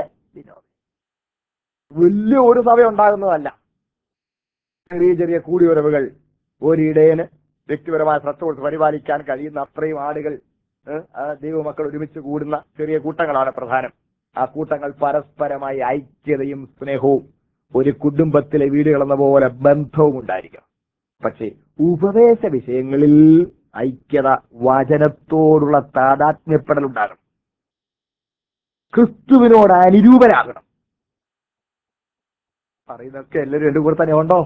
വലിയ ഒരു സഭ ഉണ്ടാകുന്നതല്ല. ചെറിയ ചെറിയ കൂടിയുറവുകൾ, ഒരിടയന് വ്യക്തിപരമായ ശ്രദ്ധ കൊടുത്ത് പരിപാലിക്കാൻ കഴിയുന്ന അത്രയും ആളുകൾ, ദൈവമക്കൾ ഒരുമിച്ച് കൂടുന്ന ചെറിയ കൂട്ടങ്ങളാണ് പ്രധാനം. ആ കൂട്ടങ്ങൾ പരസ്പരമായി ഐക്യതയും സ്നേഹവും, ഒരു കുടുംബത്തിലെ വീടുകളെന്ന പോലെ ബന്ധവും ഉണ്ടായിരിക്കണം. പക്ഷേ ഉപദേശ വിഷയങ്ങളിൽ ഐക്യത, വചനത്തോടുള്ള താതാത്മ്യപ്പെടലുണ്ടാകണം. ക്രിസ്തുവിനോട് അനുരൂപരാകണം. പറയുന്നതൊക്കെ എല്ലാവരും എന്റെ കൂടെ തന്നെ ഉണ്ടോ?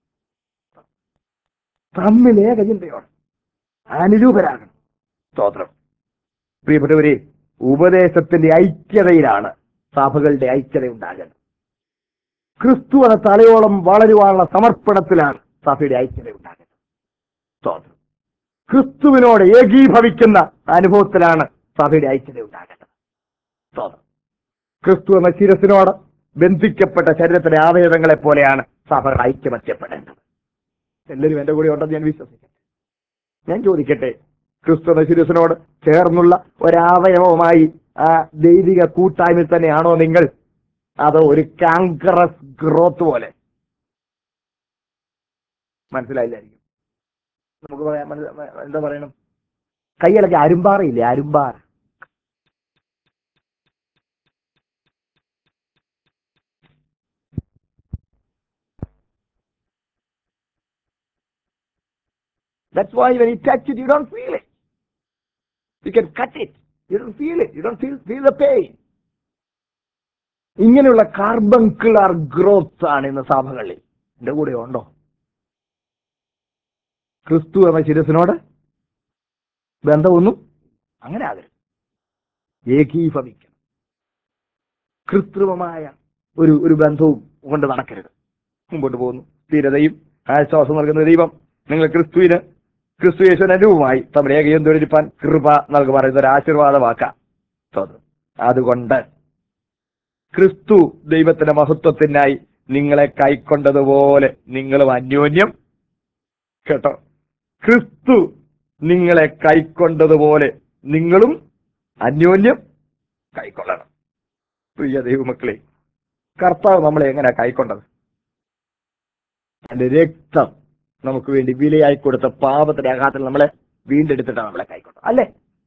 തമ്മിൽ ഏകചിന്തയോടെ അനുരൂപരാകണം. സ്തോത്രം. പ്രിയപ്പെട്ടവരെ, ഉപദേശത്തിന്റെ ഐക്യതയിലാണ് സഭകളുടെ ഐക്യത ഉണ്ടാകുന്നത്. ക്രിസ്തു എന്ന തലയോളം വളരുവാനുള്ള സമർപ്പണത്തിലാണ് സഭയുടെ ഐക്യത ഉണ്ടാകുന്നത്. സ്തോത്രം. ക്രിസ്തുവിനോട് ഏകീഭവിക്കുന്ന അനുഭവത്തിലാണ് സഭയുടെ ഐക്യത ഉണ്ടാകുന്നത്. സ്തോത്രം. ക്രിസ്തു എന്ന ശിരസിനോട് ബന്ധിക്കപ്പെട്ട ശരീരത്തിലെ അവയവങ്ങളെ പോലെയാണ് സഭകൾ ഐക്യമത്യപ്പെടേണ്ടത്. എല്ലാവരും എന്റെ കൂടെ ഉണ്ടെന്ന് ഞാൻ വിശ്വസിക്കട്ടെ. ഞാൻ ചോദിക്കട്ടെ, ക്രിസ്തു എന്ന ശിരസിനോട് ചേർന്നുള്ള ഒരവയവമായി ആ ദൈവിക കൂട്ടായ്മയിൽ തന്നെയാണോ നിങ്ങൾ? അതോ ഒരു കാങ്കറസ് ഗ്രോത്ത് പോലെ? മനസ്സിലായില്ലായിരിക്കും. നമുക്ക് പറയാം, എന്താ പറയണം, കയ്യിലൊക്കെ അരുമ്പാറയില്ലേ? അരുമ്പാറ. That's why when you touch it, you don't feel it. You can cut it. You don't feel it. You don't feel, feel the pain. ഇങ്ങനെയുള്ള കാർബൺകുലർ ഗ്രോത്ത് ആണ് ഇന്ന് സഭകളിൽ. എന്റെ കൂടെ ഉണ്ടോ? ക്രിസ്തു എന്ന ശിരസിനോട് ബന്ധമൊന്നും അങ്ങനെ ആകരുത്. ഏകീഭവിക്കണം. കൃത്രിമമായ ഒരു ഒരു ബന്ധവും കൊണ്ട് നടക്കരുത്. മുമ്പോട്ട് പോകുന്നു. സ്ഥിരതയും ആശ്വാസം നൽകുന്ന ദൈവം നിങ്ങൾ ക്രിസ്തുവിന് ക്രിസ്തു യേശുവിന് അനുരൂപമായി തമ്മിൽ ഏകയും തൊഴിലിപ്പാൻ കൃപ നൽകു പറയുന്ന ഒരു ആശീർവാദമാക്കാം. അതുകൊണ്ട് ക്രിസ്തു ദൈവത്തിന്റെ മഹത്വത്തിനായി നിങ്ങളെ കൈക്കൊണ്ടതുപോലെ നിങ്ങളും അന്യോന്യം, കേട്ടോ, ക്രിസ്തു നിങ്ങളെ കൈക്കൊണ്ടതുപോലെ നിങ്ങളും അന്യോന്യം കൈക്കൊള്ളണം. പ്രിയ ദൈവമക്കളെ, കർത്താവ് നമ്മളെ എങ്ങനെയാ കൈക്കൊണ്ടത്? അതിന്റെ രക്തം നമുക്ക് വേണ്ടി വിലയായി കൊടുത്ത പാപത്തിന്റെ ആഘാതത്തിൽ നമ്മളെ വീണ്ടെടുത്തിട്ടാണ് നമ്മളെ കൈക്കൊണ്ടത്, അല്ലേ?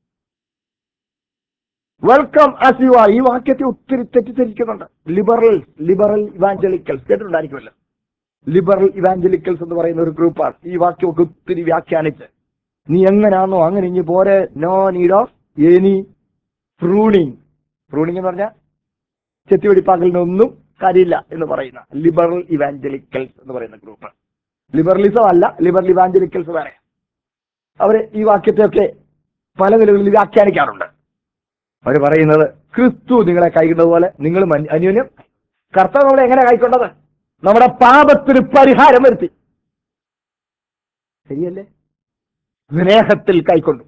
Welcome as you are. ഈ വാക്യത്തെ ഒത്തിരി തെറ്റിദ്ധരിക്കുന്നുണ്ട്. ലിബറൽ ലിബറൽ ഇവാഞ്ചലിക്കൽസ് കേട്ടിട്ടുണ്ടായിരിക്കുമല്ലോ. ലിബറൽ ഇവാഞ്ചലിക്കൽസ് എന്ന് പറയുന്ന ഒരു ഗ്രൂപ്പാണ് ഈ വാക്യമൊക്കെ ഒത്തിരി വ്യാഖ്യാനിച്ച്, നീ എങ്ങനെയാണോ അങ്ങനെ ഇനി പോരെ, no need of any pruning. Pruning എന്ന് പറഞ്ഞാൽ ചെത്തിവെടിപ്പാക്കലിനൊന്നും കാര്യമില്ല എന്ന് പറയുന്ന ലിബറൽ ഇവാഞ്ചലിക്കൽസ് എന്ന് പറയുന്ന ഗ്രൂപ്പ്. ലിബറലിസം അല്ല, ലിബറൽ ഇവാഞ്ചലിക്കൽസ് വേറെ. അവര് ഈ വാക്യത്തെയൊക്കെ പല നിലകളിൽ വ്യാഖ്യാനിക്കാറുണ്ട്. അവർ പറയുന്നത്, ക്രിസ്തു നിങ്ങളെ കൈക്കൊണ്ടത് പോലെ നിങ്ങളും അന്യോന്യം. കർത്താവ് നമ്മളെ എങ്ങനെ കൈക്കൊണ്ടത്? നമ്മുടെ പാപത്തിന് പരിഹാരം വരുത്തി. ശരിയല്ലേ? സ്നേഹത്തിൽ കൈക്കൊണ്ടു.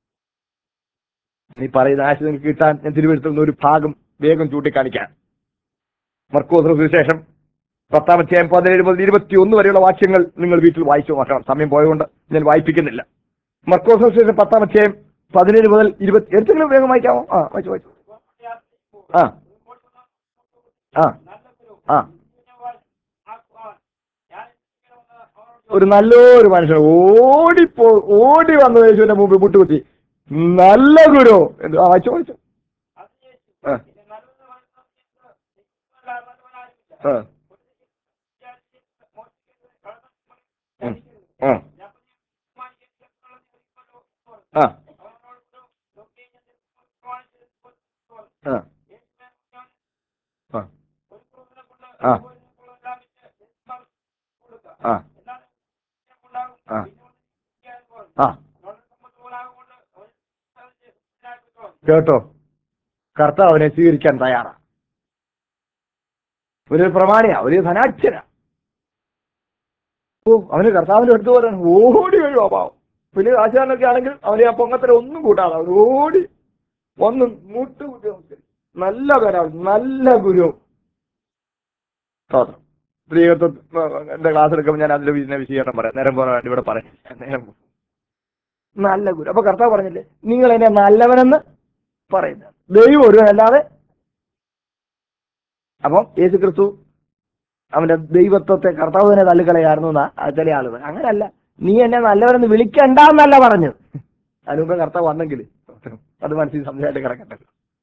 നീ പറയുന്ന ആശയം നിങ്ങൾക്ക് കിട്ടാൻ ഞാൻ തിരുവനന്തപുരത്ത് ഒരു ഭാഗം വേഗം ചൂണ്ടിക്കാണിക്കാൻ. മർക്കോസ് സുവിശേഷം പത്താം അധ്യായം പതിനേഴ് മുതൽ ഇരുപത്തി ഒന്ന് വരെയുള്ള വാക്യങ്ങൾ നിങ്ങൾ വീട്ടിൽ വായിച്ചു നോക്കണം. സമയം പോയതുകൊണ്ട് ഞാൻ വായിപ്പിക്കുന്നില്ല. മർക്കോസ് സുവിശേഷം പത്താം അധ്യായം പതിനേഴ് മുതൽ ഇരുപത്തി, എന്തെങ്കിലും വേഗം വായിക്കാമോ? ആ വായിച്ചു വായിച്ചു ആ ആ ആ ഒരു നല്ലൊരു മനുഷ്യൻ ഓടിപ്പോ ഓടി വന്ന യേശുവിന്റെ മുമ്പിൽ മുട്ടുകുത്തി, നല്ല ഗുരു എന്ത് വായിച്ചു വായിച്ചു ആ ആ ആ ആ ആ ആ ആ കേട്ടോ, കർത്താവിനെ സ്വീകരിക്കാൻ തയ്യാറാ. ഒരു പ്രമാണിയാ, ഒരു ധനാഠ്യനാ. ഓ, അവന് കർത്താവിന്റെ അടുത്ത് പോരാൻ ഓടി വരുവാ പാവം. വലിയ ആചാരനൊക്കെ ആണെങ്കിൽ അവനെ ആ പൊങ്ങത്തര ഒന്നും കൂട്ടാതെ അവൻ ഓടി ഒന്ന് മുട്ടുകുത്തി നമസ്കരിക്കും. നല്ല പേരാ, നല്ല ഗുരു. സ്തോത്രം. സ്ത്രീകത്വം എന്റെ ക്ലാസ് എടുക്കുമ്പോൾ ഞാൻ അതിന്റെ ഇതിനെ വിശദീകരണം പറയാം. നേരം പോരാ ഇവിടെ പറയാം. നേരം പോ- നല്ല ഗുരു. അപ്പൊ കർത്താവ് പറഞ്ഞില്ലേ, നിങ്ങൾ എന്നെ നല്ലവനെന്ന് പറയുന്നത് ദൈവം ഒരുവനല്ലാതെ. അപ്പം യേശു ക്രിസ്തു അവന്റെ ദൈവത്വത്തെ കർത്താവ് തന്നെ തള്ളിക്കളയായിരുന്നു എന്നാ ചില ആളുകൾ. അങ്ങനല്ല, നീ എന്നെ നല്ലവരെന്ന് വിളിക്കണ്ടെന്നല്ല പറഞ്ഞത്. അതിന് മുമ്പേ കർത്താവ് വന്നെങ്കിൽ അത് മനസ്സിൽ സംശയമായിട്ട് കിടക്കട്ടെ.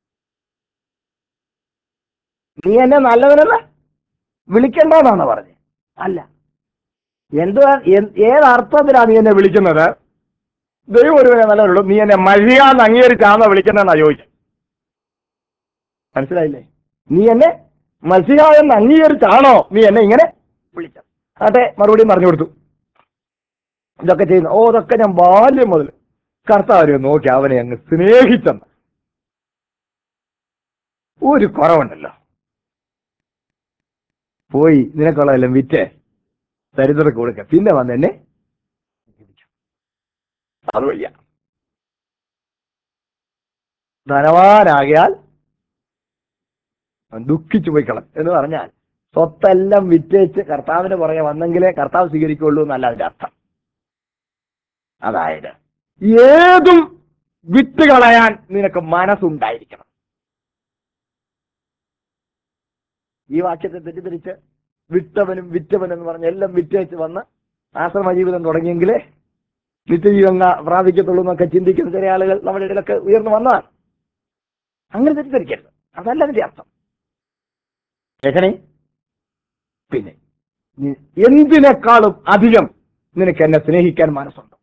നീ എന്നെ നല്ലവരെന്ന് വിളിക്കണ്ടെന്നാണ് പറഞ്ഞത്. അല്ല, എന്തുവാ, ഏതർത്ഥത്തിലാണ് നീ എന്നെ വിളിക്കുന്നത്? ദൈവം ഒരുവനെ നല്ലവരുള്ളൂ, നീ എന്നെ മഴിയാന്ന് അംഗീകരിച്ചാണോ വിളിക്കുന്നതെന്നാ ചോദിച്ചത്. മനസ്സിലായില്ലേ? നീ എന്നെ മത്സ്യ എന്ന് അംഗീകരിച്ചാണോ നീ എന്നെ ഇങ്ങനെ വിളിച്ചത്? അതെ, മറുപടിയും പറഞ്ഞു കൊടുത്തു. ഇതൊക്കെ ചെയ്യുന്നു. ഓ, ഇതൊക്കെ ഞാൻ ബാല്യം മുതൽ കർത്താവിനെ നോക്കി അവനെ അങ്ങ് സ്നേഹിച്ചെന്ന്. ഒരു കുറവുണ്ടല്ലോ, പോയി നിനക്കുള്ളതെല്ലാം വിറ്റ് ദരിദ്രർക്ക് കൊടുക്ക, പിന്നെ വന്ന് എന്നെ അത് വയ്യ. ധനവാനാകിയാൽ ദുഃഖിച്ചു പോയി കളൻ എന്ന് പറഞ്ഞാൽ സ്വത്തെല്ലാം വിറ്റേച്ച് കർത്താവിന് പുറകെ വന്നെങ്കിലേ കർത്താവ് സ്വീകരിക്കുള്ളൂ എന്നല്ല അതിന്റെ അർത്ഥം. അതായത് ഏതും വിറ്റ് കളയാൻ നിനക്ക് മനസ്സുണ്ടായിരിക്കണം. ഈ വാക്യത്തെ തെറ്റിദ്ധരിച്ച് വിട്ടവനും വിറ്റവനും എന്ന് പറഞ്ഞ് എല്ലാം വിറ്റേച്ച് വന്ന് ആശ്രമ ജീവിതം തുടങ്ങിയെങ്കിലേ നിത്യജീവൻ പ്രാപിക്കത്തുള്ളൂ എന്നൊക്കെ ചിന്തിക്കുന്ന ചില ആളുകൾ നമ്മുടെ ഇടയിലൊക്കെ ഉയർന്നു വന്നതാണ്. അങ്ങനെ തെറ്റിദ്ധരിക്കരുത്, അതല്ല അതിന്റെ അർത്ഥം. കേൾക്കണേ. പിന്നെ എന്തിനേക്കാളും അധികം നിനക്ക് എന്നെ സ്നേഹിക്കാൻ മനസ്സുണ്ട്.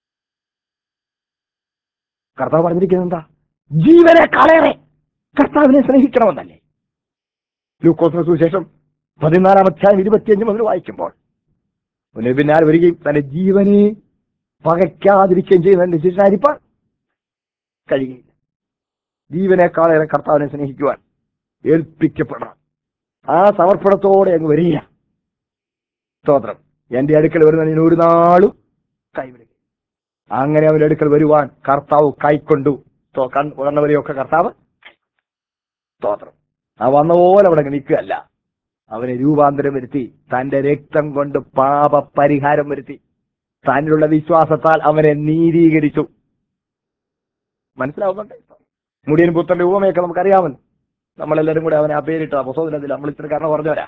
കർത്താവ് പറഞ്ഞിരിക്കുന്നത് എന്താ? ജീവനേക്കാളേറെ കർത്താവിനെ സ്നേഹിക്കണമെന്നല്ലേ? ലൂക്കോസിന് സുവിശേഷം പതിനാലാം അധ്യായം ഇരുപത്തിയഞ്ച് മുതൽ വായിക്കുമ്പോൾ പിന്നാലെ വരികയും തന്റെ ജീവനെ പകയ്ക്കാതിരിക്കുകയും ചെയ്യുന്നതിന്റെ ശിഷ്യനായിരിക്കാൻ കഴിയുകയില്ല. ജീവനേക്കാളേറെ കർത്താവിനെ സ്നേഹിക്കുവാൻ ഏൽപ്പിക്കപ്പെടണം. ആ സമർപ്പണത്തോടെ അങ്ങ് വരിക. സ്തോത്രം. എന്റെ അടുക്കൽ വരുന്ന നീ ഒരു നാളും കൈവിടുക. അങ്ങനെ അവന്റെ അടുക്കൽ വരുവാൻ കർത്താവ് കൈക്കൊണ്ടു. വന്നവരെയൊക്കെ കർത്താവ് സ്തോത്രം. ആ വന്ന പോലെ അവിടെ നിൽക്കുകയല്ല, അവനെ രൂപാന്തരം വരുത്തി, തന്റെ രക്തം കൊണ്ട് പാപ പരിഹാരം വരുത്തി, തന്നിലുള്ള വിശ്വാസത്താൽ അവനെ നീതീകരിച്ചു. മനസ്സിലാവുന്നുണ്ട്? മുടിയൻ പുത്രന്റെ ഉപമയൊക്കെ നമുക്കറിയാമല്ലോ. നമ്മളെല്ലാവരും കൂടെ അവനെ ആ പേരിട്ട പുസ്തകത്തിൽ നമ്മൾ ഇത്ര കാരണം പറഞ്ഞവരാ.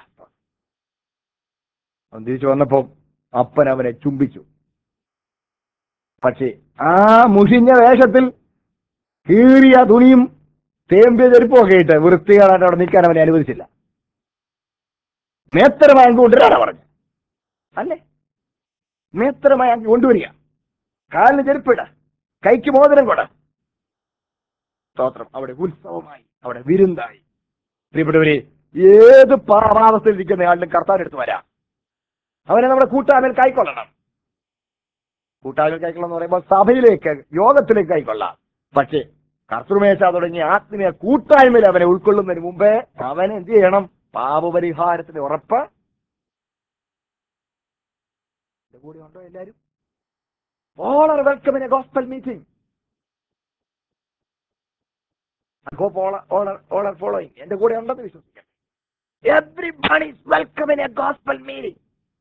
അവൻ തിരിച്ചു വന്നപ്പോ അപ്പൻ അവനെ ചുംബിച്ചു. പക്ഷേ ആ മുഷിഞ്ഞ വേഷത്തിൽ കീറിയ തുണിയും തേമ്പിയ ചെരുപ്പമൊക്കെ ഇട്ട് വൃത്തികേടായിട്ട് അവിടെ നിൽക്കാൻ അവനെ അനുവദിച്ചില്ല. മേത്തരമായി അങ്ങ് കൊണ്ടുവരാനാ പറഞ്ഞു. അല്ലേ? മേത്തരമായി അങ്ങ് കൊണ്ടുവരിക. കാലിന് ചെരുപ്പിട, കൈക്ക് മോതിരം കൊട. സ്തോത്രം. അവിടെ ഉത്സവമായി, അവിടെ വിരുന്നായി. പ്രിയപ്പെട്ടവരെ, ഏത് പാപാവസ്ഥയിൽ ഇരിക്കുന്ന ആളിനും കർത്താവിനെടുത്ത് വരാം. അവനെ നമ്മുടെ കൂട്ടായ്മയിൽ കൈക്കൊള്ളണം. കൂട്ടായ്മയിൽ കൈക്കൊള്ളണം എന്ന് പറയുമ്പോൾ സഭയിലേക്ക്, യോഗത്തിലേക്ക് കൈക്കൊള്ളാം. പക്ഷേ കർത്തൃമേശ തുടങ്ങിയ ആത്മീയ കൂട്ടായ്മയിൽ അവനെ ഉൾക്കൊള്ളുന്നതിന് മുമ്പേ അവനെ എന്ത് ചെയ്യണം? പാപപരിഹാരത്തിന്റെ ഉറപ്പ്. കൂടെ ഉണ്ടോ എല്ലാവരും? All are welcome in a gospel meeting. I hope all are, all are, all are following. എന്റെ കൂടെ ഉണ്ടെന്ന് വിശ്വസിക്കാം. Everybody is welcome in a gospel meeting.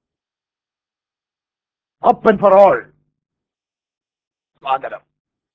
Open for all. സ്വാഗതം.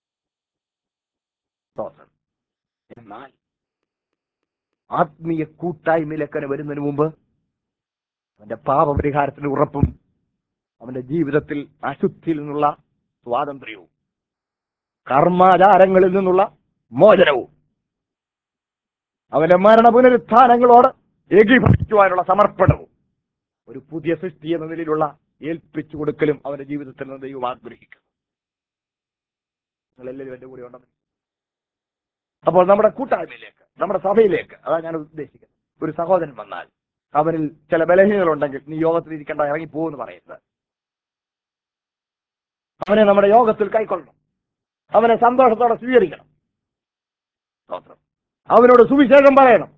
എന്നാൽ ആത്മീയ കൂട്ടായ്മയിലേക്ക് വരുന്നതിന് മുമ്പ് അവന്റെ പാപപരിഹാരത്തിന് ഉറപ്പും അവന്റെ ജീവിതത്തിൽ അശുദ്ധിയിൽ നിന്നുള്ള സ്വാതന്ത്ര്യവും കർമാചാരങ്ങളിൽ നിന്നുള്ള മോചനവും അവന്റെ മരണ പുനരുത്ഥാനങ്ങളോട് ഏകീഭവിക്കുവാനുള്ള സമർപ്പണവും ഒരു പുതിയ സൃഷ്ടി എന്ന നിലയിലുള്ള ഏൽപ്പിച്ചു കൊടുക്കലും അവന്റെ ജീവിതത്തിൽ നിന്ന് ദൈവം ആഗ്രഹിക്കുന്നു. നിങ്ങളെല്ലാവരും എന്റെ കൂടെ ഉണ്ടെന്ന്. അപ്പോൾ നമ്മുടെ കൂട്ടായ്മയിലേക്ക്, നമ്മുടെ സഭയിലേക്ക്, അതാണ് ഞാൻ ഉദ്ദേശിക്കുന്നത്. ഒരു സഹോദരൻ വന്നാൽ അവരിൽ ചില ബലഹീനതകളുണ്ടെങ്കിൽ നീ യോഗത്തിൽ ഇരിക്കേണ്ട, ഇറങ്ങി പോകുമെന്ന് പറയുന്നത്. അവനെ നമ്മുടെ യോഗത്തിൽ കൈക്കൊള്ളണം. അവനെ സന്തോഷത്തോടെ സ്വീകരിക്കണം. സ്തോത്രം. അവനോട് സുവിശേഷം പറയണം.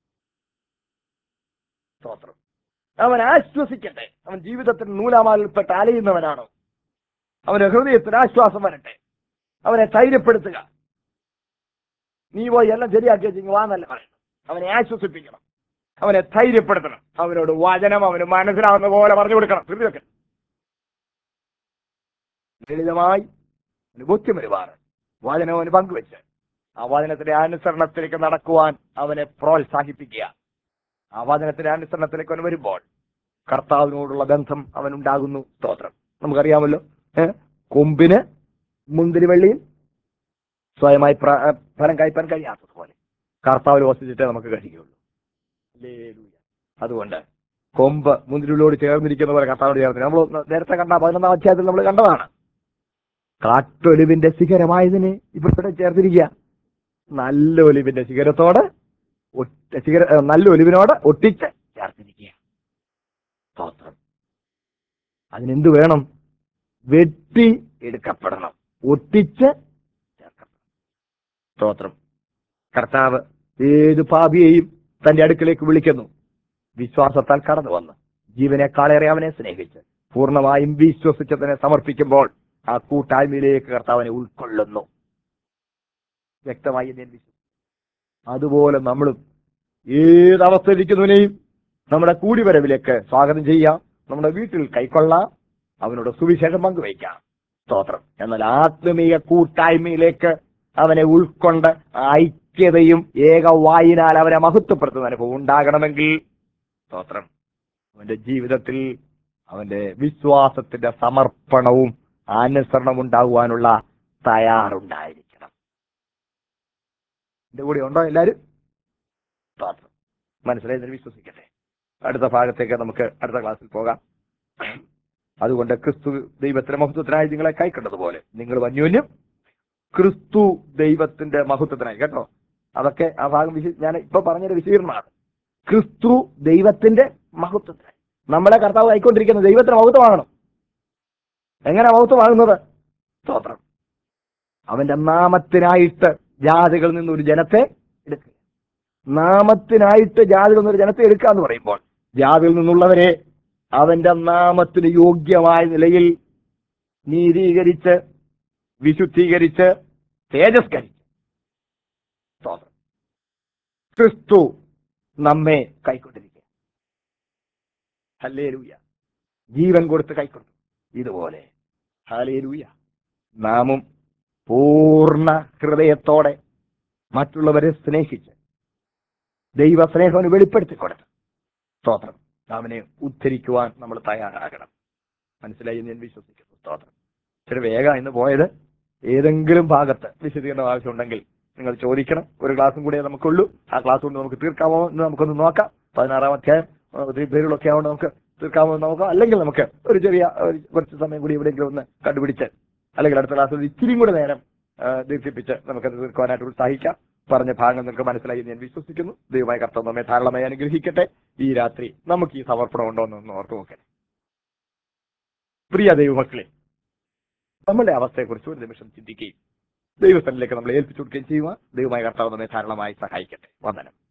സ്തോത്രം. അവൻ ആശ്വസിക്കട്ടെ. അവൻ ജീവിതത്തിൽ നൂലാമാലിൽപ്പെട്ട് അലയുന്നവനാണോ? അവന്റെ ഹൃദയത്തിന് ആശ്വാസം വരട്ടെ. അവനെ ധൈര്യപ്പെടുത്തുക. നീ പോയി എല്ലാം ശരിയാക്കി വെച്ചിങ്ങ് വാന്നല്ല പറയണം. അവനെ ആശ്വസിപ്പിക്കണം. അവനെ ധൈര്യപ്പെടുത്തണം. അവനോട് വചനം അവന് മനസ്സിലാവുന്ന പോലെ പറഞ്ഞു കൊടുക്കണം. ഹൃദയത്തിൽ ലളിതമായി ബുദ്ധിമരുവാറ് വചനം അവന് പങ്കുവെച്ച് ആ വചനത്തിന്റെ അനുസരണത്തിലേക്ക് നടക്കുവാൻ അവനെ പ്രോത്സാഹിപ്പിക്കുക. ആ വചനത്തിന്റെ അനുസരണത്തിലേക്ക് അവൻ വരുമ്പോൾ കർത്താവിനോടുള്ള ബന്ധം അവനുണ്ടാകുന്നു. സ്തോത്രം. നമുക്കറിയാമല്ലോ, ഏഹ് കൊമ്പിന് മുന്തിരിവള്ളിയും സ്വയമായി ഫലം കഴിപ്പാൻ കഴിയാത്തതുപോലെ കർത്താവിൽ വസിച്ചിട്ടേ നമുക്ക് കഴിയുള്ളൂ. അതുകൊണ്ട് കൊമ്പ് മുന്തിരിവള്ളിയോട് ചേർന്നിരിക്കുന്ന പോലെ കർത്താവിനോട് ചേർന്ന് നമ്മൾ നേരത്തെ കണ്ട പതിനൊന്നാം അധ്യായത്തിൽ നമ്മൾ കണ്ടതാണ്. കാട്ടൊലിവിന്റെ ശിഖരമായതിനെ ഇവിടെ ചേർത്തിരിക്കുക. നല്ല ഒലിവിന്റെ ശിഖരത്തോട് ശിഖര നല്ല ഒലിവിനോട് ഒട്ടിച്ച് ചേർത്തിരിക്കുക. സ്തോത്രം. അതിനെന്ത് വേണം? വെട്ടി എടുക്കപ്പെടണം, ഒട്ടിച്ച് ചേർക്കണം. സ്തോത്രം. കർത്താവ് ഏത് പാപിയെയും തന്റെ അടുക്കലേക്ക് വിളിക്കുന്നു. വിശ്വാസത്താൽ കടന്നു വന്ന് ജീവനേക്കാളേറെ അവനെ സ്നേഹിച്ച് പൂർണ്ണമായും വിശ്വസിച്ച് തന്നെ സമർപ്പിക്കുമ്പോൾ ആ കൂട്ടായ്മയിലേക്ക് കർത്താവിനെ ഉൾക്കൊള്ളുന്നു. വ്യക്തമായി ഞാൻ വിശ്വസിക്കുന്നു. അതുപോലെ നമ്മളും ഏതവസ്ഥയിലിരിക്കുന്നവനെയും നമ്മുടെ കൂടിവരവിലേക്ക് സ്വാഗതം ചെയ്യാം, നമ്മുടെ വീട്ടിൽ കൈക്കൊള്ളാം, അവനോട് സുവിശേഷം പങ്കുവയ്ക്കാം. സ്തോത്രം. എന്നാൽ ആത്മീയ കൂട്ടായ്മയിലേക്ക് അവനെ ഉൾക്കൊണ്ട് ഐക്യതയും ഏകവായിനാൽ അവനെ മഹത്വപ്പെടുത്തുന്ന അനുഭവം ഉണ്ടാകണമെങ്കിൽ സ്തോത്രം അവന്റെ ജീവിതത്തിൽ അവന്റെ വിശ്വാസത്തിന്റെ സമർപ്പണവും അനുസരണവും ഉണ്ടാകുവാനുള്ള തയ്യാറുണ്ടായിരിക്കണം. എന്റെ കൂടെ ഉണ്ടോ എല്ലാവരും? സ്തോത്രം. മനസ്സിലായി വിശ്വസിക്കട്ടെ. അടുത്ത ഭാഗത്തേക്ക് നമുക്ക് അടുത്ത ക്ലാസ്സിൽ പോകാം. അതുകൊണ്ട് ക്രിസ്തു ദൈവത്തിന്റെ മഹത്വത്തിനായി നിങ്ങളെ കൈക്കൊണ്ടതുപോലെ നിങ്ങൾ അന്യോന്യം ക്രിസ്തു ദൈവത്തിന്റെ മഹത്വത്തിനായി. കേട്ടോ, അതൊക്കെ ആ ഭാഗം വിശ ഞാൻ ഇപ്പൊ പറഞ്ഞൊരു വിശദീകരണമാണ്. ക്രിസ്തു ദൈവത്തിന്റെ മഹത്വത്തിനായി. നമ്മളെ കർത്താവ് കൈക്കൊണ്ടിരിക്കുന്ന ദൈവത്തിന് മഹത്വമാകണം. എങ്ങനെ മഹത്വമാകുന്നത്? സ്തോത്രം. അവന്റെ നാമത്തിനായിട്ട് ജാതികളിൽ നിന്നൊരു ജനത്തെ എടുക്കുക. നാമത്തിനായിട്ട് ജാതികളിൽ നിന്നൊരു ജനത്തെ എടുക്കുക എന്ന് പറയുമ്പോൾ ജാതികളിൽ നിന്നുള്ളവരെ അവന്റെ നാമത്തിന് യോഗ്യമായ നിലയിൽ നീതീകരിച്ച് വിശുദ്ധീകരിച്ച് തേജസ്കരിച്ച് സ്തോത്രം ക്രിസ്തു നമ്മെ കൈക്കൊണ്ടിരിക്കുക. ഹല്ലേലൂയ. ജീവൻ കൊടുത്ത് കൈക്കൊണ്ടു. ഇതുപോലെ ഹല്ലേലൂയ നാമും പൂർണ്ണ ഹൃദയത്തോടെ മറ്റുള്ളവരെ സ്നേഹിച്ച് ദൈവസ്നേഹം വെളിപ്പെടുത്തിക്കൊടുത്ത് സ്തോത്രം അവനെ ഉദ്ധരിക്കുവാൻ നമ്മൾ തയ്യാറാകണം. മനസ്സിലായി ഞാൻ വിശ്വസിക്കുന്നു. സ്തോത്രം. ഇച്ചിരി വേഗം ഇന്ന് പോയത്. ഏതെങ്കിലും ഭാഗത്ത് വിശദീകരണം ആവശ്യമുണ്ടെങ്കിൽ നിങ്ങൾ ചോദിക്കണം. ഒരു ക്ലാസ്സും കൂടെ നമുക്കുള്ളൂ. ആ ക്ലാസ് കൊണ്ട് നമുക്ക് തീർക്കാമോ എന്ന് നമുക്കൊന്ന് നോക്കാം. പതിനാറാം അധ്യായം ഒത്തിരി പേരുകളൊക്കെ ആവുകൊണ്ട് നമുക്ക് തീർക്കാമോ എന്ന് നോക്കാം. അല്ലെങ്കിൽ നമുക്ക് ഒരു ചെറിയ കുറച്ച് സമയം കൂടി എവിടെയെങ്കിലും ഒന്ന് കണ്ടുപിടിച്ച് അല്ലെങ്കിൽ അടുത്ത ക്ലാസ്സിൽ ഇച്ചിരിയും കൂടെ നേരം ദീർഘിപ്പിച്ച് നമുക്കത് തീർക്കുവാനായിട്ട് ഉത്സാഹിക്കാം. പറഞ്ഞ ഭാഗം നിങ്ങൾക്ക് മനസ്സിലായി ഞാൻ വിശ്വസിക്കുന്നു. ദൈവമായ കർത്താവ് നമ്മെ ധാരാളമായി അനുഗ്രഹിക്കട്ടെ. ഈ രാത്രി നമുക്ക് ഈ സമർപ്പണം ഉണ്ടോ എന്നൊന്ന് ഓർത്തു നോക്കട്ടെ. പ്രിയ ദൈവമക്കളെ, നമ്മുടെ അവസ്ഥയെക്കുറിച്ച് ഒരു നിമിഷം ചിന്തിക്കുകയും ദൈവസ്ഥനിലേക്ക് നമ്മളെ ഏൽപ്പിച്ചു കൊടുക്കുകയും ചെയ്യുക. ദൈവമായ കർത്താവ് നമ്മെ ധാരാളമായി സഹായിക്കട്ടെ. വന്ദനം.